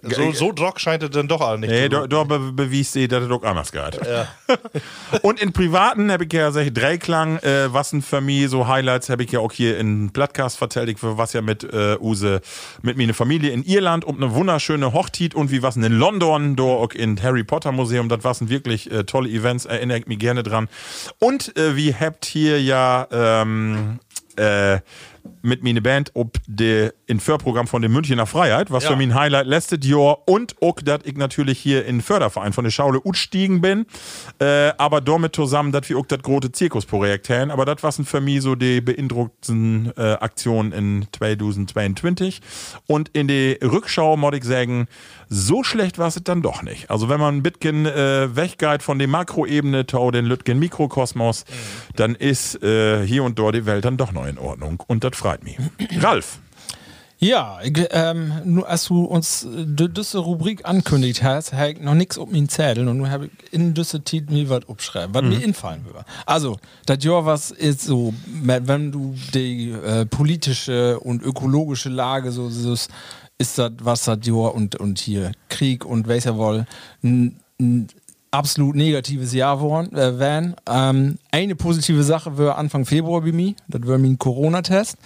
So, so Drock scheint es dann doch auch nicht. Nee, da, da be bewies sie, dass es auch anders geht. Ja. Und in Privaten habe ich ja solche Dreiklang, äh, was sind für mich so Highlights, habe ich ja auch hier in Podcast vertellt, ich was ja mit äh, Use, mit meiner Familie in Irland um eine wunderschöne Hochzeit und wie was in London, da auch in Harry Potter Museum, das waren wirklich äh, tolle Events, erinnere ich mich gerne dran. Und äh, wie habt hier ja ähm, äh, mit meiner Band ob de in Förderprogramm von dem Münchner Freiheit, was ja. für mein Highlight letztes Jahr und auch, dass ich natürlich hier in Förderverein von der Schaule utstiegen bin, äh, aber damit zusammen, dass wir auch das große Zirkusprojekt haben, aber das waren für mich so die beeindruckendsten äh, Aktionen in zweitausendzweiundzwanzig und in der Rückschau muss ich sagen, so schlecht war es dann doch nicht. Also wenn man ein bisschen äh, weggeht von der Makroebene zu den Lütgen Mikrokosmos, mhm. dann ist äh, hier und dort die Welt dann doch noch in Ordnung und das freut mich. Ralf. Ja, ich, ähm, nur als du uns diese Rubrik ankündigt hast, habe ich noch nichts auf meinen Zettel und nun habe ich in dieser Zeit mir was aufschreiben, was mhm. mir infallen würde. Also, das Jahr was ist so, wenn du die äh, politische und ökologische Lage so siehst, ist das was das Jahr und, und hier Krieg und weiß ja wohl ein, ein absolut negatives Jahr waren. Äh, waren. Ähm, eine positive Sache war Anfang Februar bei mir, das war mein Corona-Test.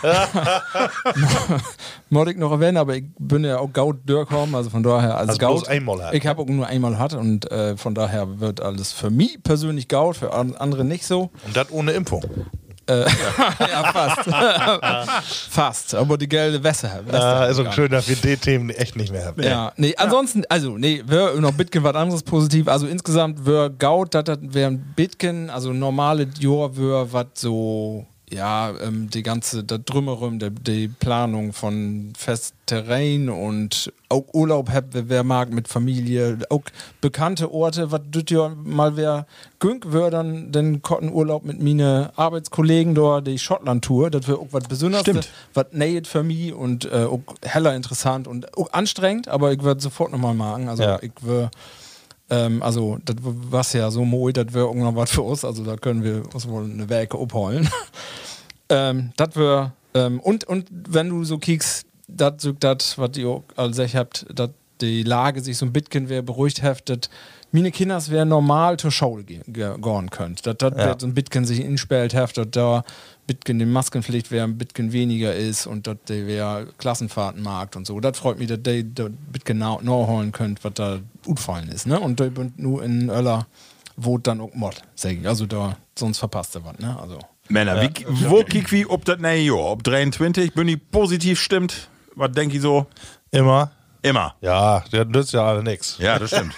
Wollte ich noch erwähnen, aber ich bin ja auch Gaut durchgekommen, also von daher als also Gaut. Einmal hat. Ich habe auch nur einmal hat und äh, von daher wird alles für mich persönlich Gaut, für andere nicht so. Und das ohne Impfung. Äh, ja, fast. Fast, aber die gelbe Wässer. Ah, ist auch schön, dass wir die Themen echt nicht mehr haben. Ja, nee, ansonsten, also, nee, wäre noch Bitcoin was anderes positiv. Also insgesamt wäre Gaut, das wäre ein Bitcoin, also normale Jahr wäre was so, ja, ähm, die ganze, das drumherum, die, die Planung von Festterrain und auch Urlaub, wer mag mit Familie, auch bekannte Orte, was das ja mal wer gönnt wäre, dann den Kottenurlaub mit meine Arbeitskollegen dort, die Schottland-Tour, das wäre auch was Besonderes, was näht für mich und äh, auch heller interessant und auch anstrengend, aber ich würde sofort nochmal machen, also ja. ich würde Ähm, also, das was ja so moi, das wäre irgendwann was für uns, also da können wir uns wohl eine Werke abholen. ähm, das wäre, ähm, und, und wenn du so kiekst, das, was ihr als ich habt, dass die Lage sich so ein bisschen wäre beruhigt heftet, meine Kinder wäre normal zur Schule gehen könnt. Dass das ja. so ein bisschen sich inspelt heftet, da Bitcoin die Maskenpflicht wäre ein bisschen weniger ist und dass der wer Klassenfahrten mag und so. Das freut mich, dass der Bitcoin nachholen könnt, was da utfallen ist, ne? Und da bin nur in Öller, wo dann auch Mod, sag ich. Also da, sonst verpasst er was, ne? Also. Männer, ja. wie, wo kick wie ob das neue Jahr, ob dreiundzwanzig, bin ich positiv stimmt? Was denke ich so? Immer. Immer. Ja, der nützt ja alle nix. Ja, das stimmt.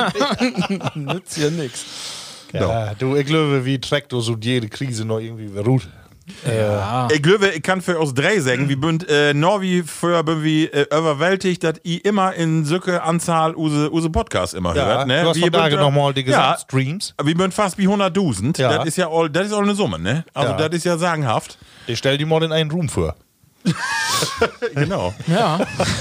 Nützt ja nix. Ja, no. Du, ich glaube, wie trägt du so jede Krise noch irgendwie beruht. Ja. Ich glaube, ich kann für uns drei sagen, wir sind äh, noch wie früher bin wir äh, überwältigt, dass ich immer in solche Anzahl use, use Podcasts immer ja, hört. Ne? Du hast von Tage nochmal die Gesamtstreams. Ja, wir sind fast wie hunderttausend. Ja. Das ist ja all, das ist all eine Summe, ne? Also ja. das ist ja sagenhaft. Ich stell die mal in einen Room vor. Genau. Ja.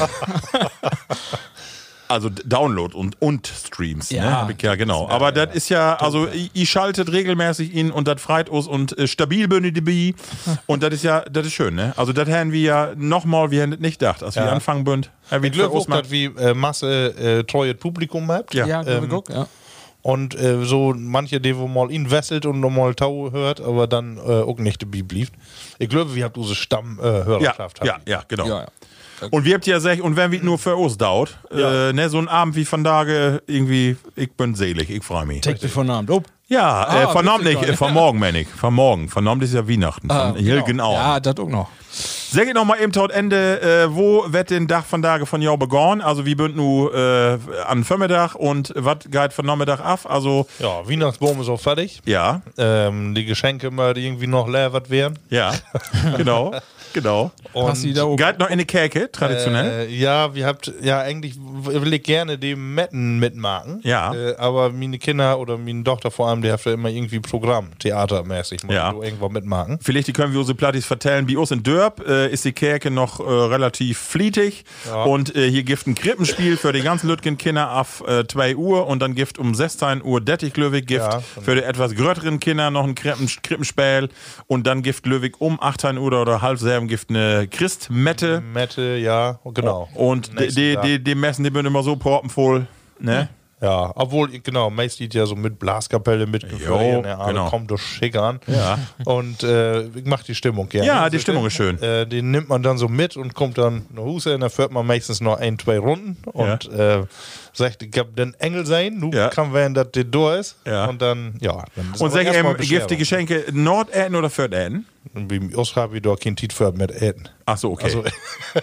Also Download und, und Streams, ja, ne? Hab ich ja genau. Aber ja, das ja. ist ja, also ich, ich schaltet regelmäßig ihn und das freit uns und äh, stabil bin ich dabei. Und das ist ja, das ist schön, ne? Also das haben wir ja nochmal, wir haben das nicht gedacht, als ja. wir anfangen bünd. Ich glaube auch, dass wir äh, Masse äh, treues Publikum habt. Ja, ja, ähm, guck, ja. Und äh, so manche, die wo mal ihn wesselt und nochmal Tau hört, aber dann äh, auch nicht dabei blieb. Ich glaube, wir habt unsere Stammhörerschaft. Äh, ja, ja, ja, genau. Ja, ja. Und wir habt ja gesagt, und wenn wir nur für uns dauert, ja. äh, ne, so ein Abend wie von Tage, irgendwie, ich bin selig, ich freue mich. Take von Abend, oh. Ja, ah, äh, von Abend nicht, äh, von morgen, meine ich. Von morgen. Von Abend ist ja Weihnachten. Ah, von genau. genau. Ja, das auch noch. Sag ich noch mal eben tot Ende, äh, wo wird den Tag von Tage von Jau begonnen? Also, wie bünd nu äh, an Vormittag und was geht von Nachmittag ab? Also. Ja, Weihnachtsbaum ist auch fertig. Ja. Ähm, die Geschenke mal irgendwie noch leer was werden. Ja, genau. Genau. Und geht noch in die Kerke, traditionell? Äh, ja, wir habt, ja, eigentlich will ich gerne dem Metten mitmachen. Ja. Äh, aber meine Kinder oder meine Tochter vor allem, die hat ja immer irgendwie Programm, theatermäßig, mal ja. so irgendwo mitmachen. Vielleicht die können wir unsere Plattis vertellen, wie uns in Dörp, äh, äh, ist die Kerke noch äh, relativ flietig. Ja. Und äh, hier gibt ein Krippenspiel für die ganzen Lütgen-Kinder auf äh, zwei Uhr und dann gibt um sechzehn Uhr Dettig Löwig gibt ja, für die etwas größeren Kinder noch ein Krippen, Krippenspiel und dann gibt Löwig um achtzehn Uhr oder halb sieben gibt eine Christmette. Mette, ja, genau. Und die, die, die, die Messen, die sind immer so proppenvoll, ne? Ja, obwohl, genau, meist sieht ja so mit Blaskapelle, mit jo, ja, genau. kommt doch schick an. Ja. Und äh, ich mach die Stimmung gerne. Ja, die Stimmung ist schön. Äh, den nimmt man dann so mit und kommt dann nach Hause und dann fährt man meistens noch ein, zwei Runden und ja. äh, sagt, ich hab den Engel sein, du ja. kann werden, dass der da ist. Ja. Und dann, ja. Dann und sag eben, gibt die Geschenke Nordäten oder Fördäten? Wie uns habe ich doch kein Tiet für mit Äten. Ach so, okay. Also,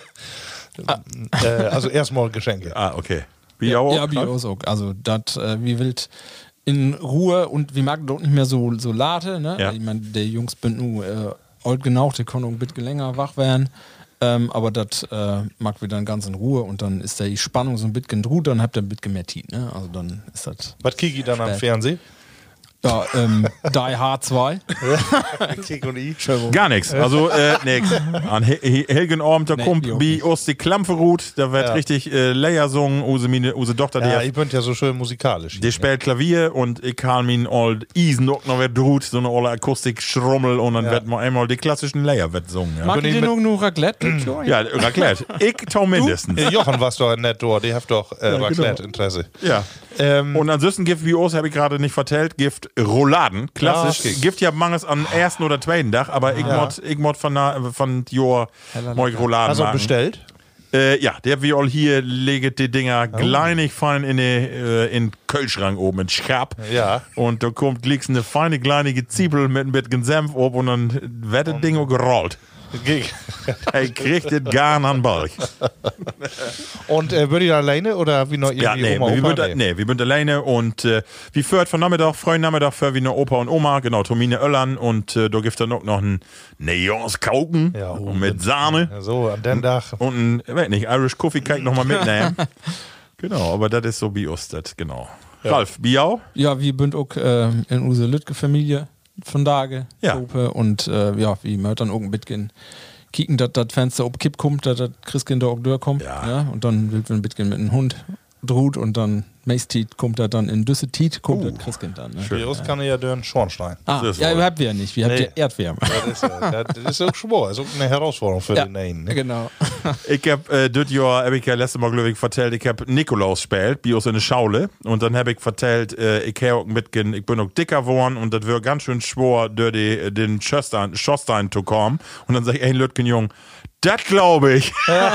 äh, also erstmal Geschenke. Ah, okay. Wie ja, auch? Ja, wie auch. Also, das, äh, wie wild in Ruhe und wir mag dort nicht mehr so, so late, ne? Ja. Ich meine, der Jungs bin nu äh, alt genau, die können auch ein bisschen länger wach werden. Ähm, aber das äh, mag wir dann ganz in Ruhe und dann ist die Spannung so ein bisschen ruht, dann habt ihr ein bisschen mehr Tiet, ne? Also dann ist das. Was kriege ich dann spät. Am Fernsehen? Ja, ähm, Die Hard zwei. Kick und I. Gar nichts. Also, äh, nix. An Helgen Abend, da nee, kommt wie aus die Klampferut, da wird ja. richtig äh, Leia sungen, use meine, use Tochter, ja, die. Ich bin ja so schön musikalisch. Die spielt Klavier und ich kann min all Isen noch noch wird drut, so eine alle Akustik-Schrummel und dann ja. wird man einmal die klassischen Leia wird sungen. Ja. Mag ihr noch nur Raclette? Ja, Raclette. Ich tau mindestens. Äh, Jochen war's doch nett dort, die hat doch äh, ja, Raclette-Interesse. Ja. Ähm, und ansonsten gibt wie aus, habe ich gerade nicht vertellt, gibt Rouladen, klassisch. Ja, okay. Gibt ja manches am ersten oder zweiten Tag, aber ich ja. mod, ich mod von, von Jor moi Rouladen. Hast du bestellt? Äh, ja, der wie all hier legt die Dinger oh. kleinig fein in den äh, in Kühlschrank oben, in Schab. Ja. Und da kommt gleich eine feine kleine Zwiebel mit ein bisschen Senf oben und dann wird das Ding gerollt. Er kriegt das gar an Balk. Und äh, würdet ihr alleine oder wie noch irgendwie ja, nee, Oma, wir Opa? Nee, nee, wir sind alleine und äh, wie führt von Nachmittag, Freund Nachmittag für wie eine Opa und Oma, genau, Tomine Öllern und äh, da gibt es dann auch noch einen Neons-Kauken ja, oh, mit Sahne. Ja, so, an den Tag. Und ein, weiß nicht, Irish Coffee kann ich noch mal mitnehmen. Genau, aber das ist so wie uns das, genau. Ja. Ralf, Biau? Ja, wir sind auch äh, in unsere Lütke-Familie von Tage ja. und äh, ja, wie man dann auch ein bisschen kicken, dass das Fenster ob Kipp kommt, dass das Christkind da auch durchkommt. Ja. Ja, und dann will wir ein bisschen mit dem Hund droht und dann Meistit kommt er dann in Düssetit, kommt uh, das Christkind dann. Ne? Bei uns kann er ja durch Schornstein. Ah, ja, ihr habt wir ja nicht, wir nee. habt ja Erdwärme. Das ist, ja, das ist auch schwor, das ist auch eine Herausforderung für ja, den einen. Ne? Genau. Ich hab, äh, das Jahr, hab ich ja letztes Mal, glaube ich, vertellt, ich hab Nikolaus gespielt, bei uns in der Schaule. Und dann hab ich vertellt, äh, ich hab auch mitgehen, ich bin auch dicker geworden und das wird ganz schön schwor, durch die, den Schorstein, Schorstein zu kommen. Und dann sag ich, ey, Lütgen Jung, das glaube ich.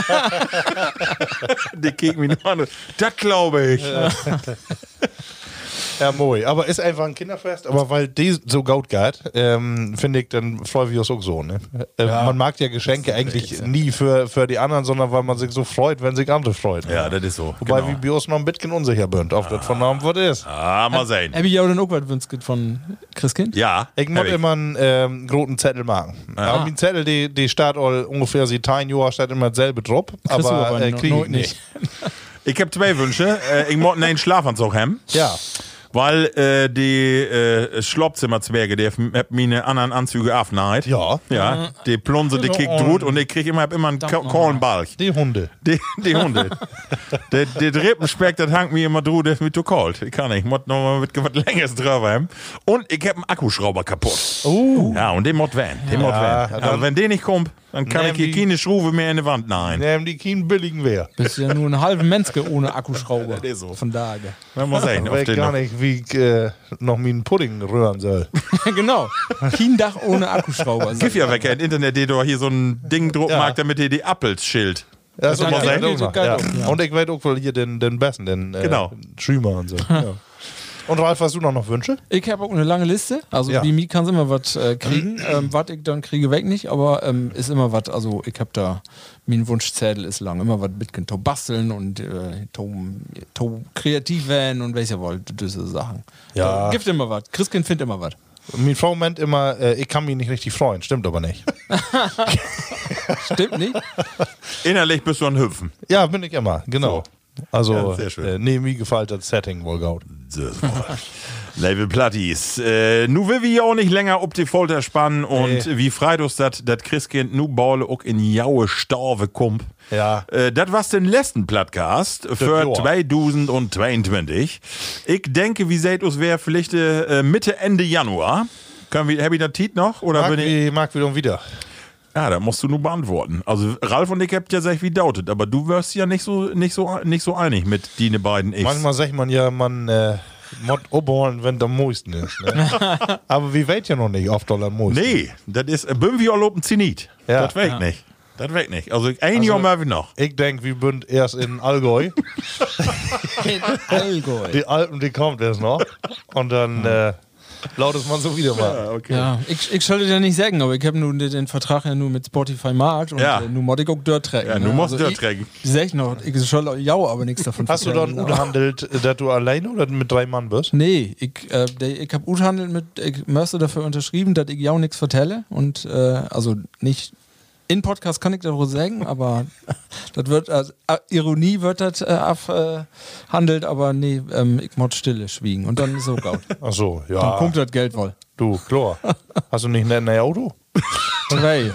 Die kicken mich noch an. Das glaube ich. Ja. Ja, moi. Aber ist einfach ein Kinderfest. Aber weil die so gut geht, ähm, finde ich, dann freuen wir uns auch so. Ne? Äh, ja. Man mag ja Geschenke eigentlich echt, nie für, für die anderen, sondern weil man sich so freut, wenn sich andere freuen. Ja, das ist so. Wobei genau. wir bei uns noch ein bisschen unsicher sind, ob ah. das von Namen was ist. Ah, mal sehen. Hab ich ja auch den auch was wünscht von Christkind? Ja. Ich muss immer einen ähm, großen Zettel machen. Ja. Aber mein Zettel, die, die steht all ungefähr seit ein Jahr, steht immer dasselbe drauf. Aber, aber äh, krieg ich nicht. Ich habe zwei Wünsche. Äh, ich muss einen Schlafanzug haben. Ja. Weil äh, die äh, Schlafzimmerzwerge, die haben meine anderen Anzüge aufnehmen. Ja. Ja. Die Plunse, die kickt drut und ich krieg immer, hab immer einen Kohlenbalg. Die Hunde. Die, die Hunde. Der de, de Rippenspeck, das hängt mir immer drut, der ist mir zu kalt. Ich kann nicht. Ich muss noch mal mit was Längeres drüber haben. Und ich hab einen Akkuschrauber kaputt. Uh. Ja, und den muss werden. Den ja, muss werden. Also wenn der nicht kommt, dann kann ich hier keine Schraube mehr in die Wand nein. Nehmen die keinen billigen Wehr. Bist ja nur eine halbe Menske ohne Akkuschrauber. Das ist so. Von daher. Wenn man sehen, ich weiß gar noch. nicht, wie ich äh, noch meinen Pudding rühren soll. Genau. Kein Dach ohne Akkuschrauber. Gib ja weg, im Internet, der hier so ein Ding drucken ja. mag, damit ihr die Apples schild. Ja, das das muss sein. ja. Ja. Ja. Und ich weiß auch wohl hier den, den Besten, den äh, genau. Schümer und so. Ja. Und Ralf, hast du noch, noch Wünsche? Ich habe auch eine lange Liste. Also ja. Wie mir kann immer was äh, kriegen. ähm, was ich dann kriege, weg nicht. Aber ähm, ist immer was, also ich habe da, mein Wunschzettel ist lang. Immer was mit to basteln und äh, to, to kreativ werden und welche wollt, diese Sachen. Ja. Äh, gibt immer was. Christkind findet immer was. Meine Frau meint immer, äh, ich kann mich nicht richtig freuen. Stimmt aber nicht. Stimmt nicht? Innerlich bist du ein Hüpfen. Ja, bin ich immer, genau. So. Also, ja, äh, nee, mir gefällt das Setting wohl gut. Liebe Platties, äh, nu will wir ja auch nicht länger ob die Folter spannen und Nee. wie Freitags dat dat Christkind nu baule auch in jaue Starve kump. Ja. Äh, das war's den letzten Podcast für Jahr. zweitausendzweiundzwanzig. Ich denke, wie seht uns wer vielleicht äh, Mitte, Ende Januar. Können wir, hab ich das Tiet noch? Oder Mag bin ich, wie, mag wieder und wieder. ja, da musst du nur beantworten. Also Ralf und ich habt ja gesagt, wie dautet, aber du wirst ja nicht so, nicht so, nicht so einig mit die beiden Ichs. Manchmal sagt man ja, man äh, muss abholen, wenn der Moisten ist. Ne? Aber wir weit ja noch nicht, oft der Moisten. Nee, das ist äh, bin wir all oben Zenit. Ja. Das weg nicht. Das weg nicht. Also ein Jahr mal wie noch. Ich denke, wir sind erst in Allgäu. Allgäu. Die Alpen, die kommt erst noch. Und dann äh, lautes man so wieder mal. Okay. Ja, ich, ich sollte dir nicht sagen, aber ich habe nun den, den Vertrag ja nur mit Spotify Markt und Ja. äh, nun muss ich auch dort tracken. Ja, ne? nu musst du ich- dort tracken. Ich sag noch, ich soll ja aber nichts davon Hast du dann vertellen, aber- unterhandelt, dass du alleine oder mit drei Mann bist? Nee, ich, äh, der, ich habe uthandelt mit, ich möchte dafür unterschrieben, dass ich ja auch nichts vertelle und äh, also nicht in Podcast kann ich darüber sagen, aber das wird als äh, Ironie wird das äh, abhandelt, aber nee, ähm, ich muss stille schwiegen und dann ist so gaut. Ach so, Dann ja. kommt das Geld wohl. Du, klar. Hast du nicht ein Auto? Okay.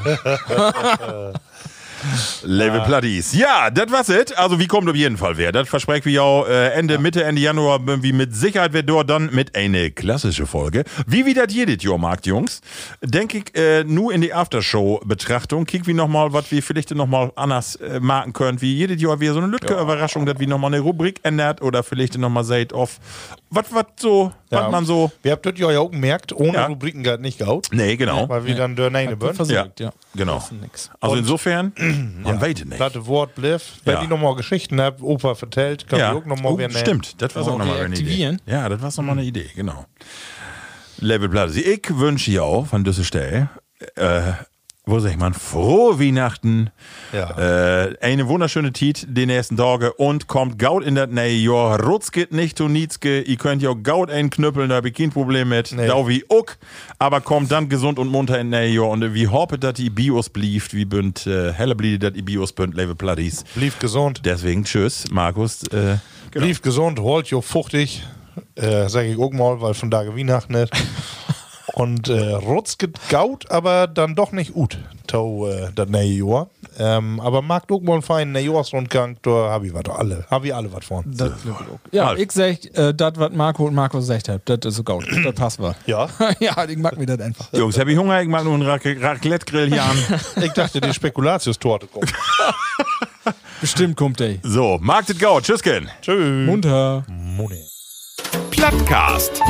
Liebe Platties. Ja, das war's it. Also, wie kommt auf jeden Fall wer? Das verspreche ich auch äh, Ende, Mitte, Ende Januar, wie mit Sicherheit wird dort dann mit eine klassische Folge. Wie wie das jedes Jahr mag, Jungs. Denke ich, äh, nur in die Aftershow-Betrachtung, kick wie nochmal, was wir vielleicht nochmal anders äh, marken können, wie jedes Jahr wieder so eine Lütke-Überraschung, dass wir nochmal eine Rubrik ändert oder vielleicht nochmal seid auf, was, was so, was man so. Wir habt das ja auch gemerkt, ohne Ja. Rubriken geht nicht gaut. Nee, genau. Weil wir dann der Neine Wird bünd. versucht, ja. Genau. Das ist nix. Also insofern, man weiß es nicht. Platte Wort bliff. Wenn Ja. ich nochmal Geschichten hab, Opa vertellt, kann Ja, ich auch nochmal oh, wieder nehmen. stimmt. Das war Oh, auch nochmal eine Idee. reaktivieren? Ja, das war nochmal eine Idee, genau. Level Platte. Ich wünsche ja auch von dieser Stelle, äh, wo sag ich mal, frohe Weihnachten, Ja. äh, eine wunderschöne Tit die nächsten Tage und kommt gaut in das neue Jahr. Rutzget nicht zu Nietzke, ihr könnt ja auch gaut einknüppeln, da hab ich kein Problem mit. Nee. Da wie uck, aber kommt dann gesund und munter in das neue Jahr und wie hoppet, dass die Bios blieft, wie bünd, äh, helle blieb, dass die Bios bünd, Level Plattis. Blieb gesund. Deswegen tschüss, Markus. Äh, genau. Blieb gesund, holt jo fuchtig. Äh, sag ich auch mal, weil von da Weihnachten nicht. Und äh, Rutzget gaut, aber dann doch nicht gut. Tau, äh, das neue Jahr. Ähm, aber mag auch mal einen feinen Neujahrsrundgang, da hab ich was alle. Hab ich alle was von. Das ja, Ralf. ich sag, äh, das, was Marco und Marco gesagt haben, das ist so gut. Das passt wohl. Ja? Ja, ich mag mir das einfach. Jungs, hab ich Hunger? Ich mag nur einen Rac- Raclette-Grill hier an. Ich dachte, die Spekulatiustorte kommt. Bestimmt kommt der. So, mag das gaut. Tschüssken. Tschüss. Munter. Money. Plattcast.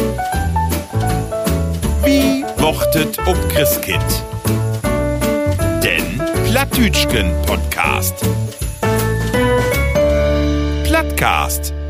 Wie wortet ob Christkind? Den Plattütschken Podcast. Plattcast.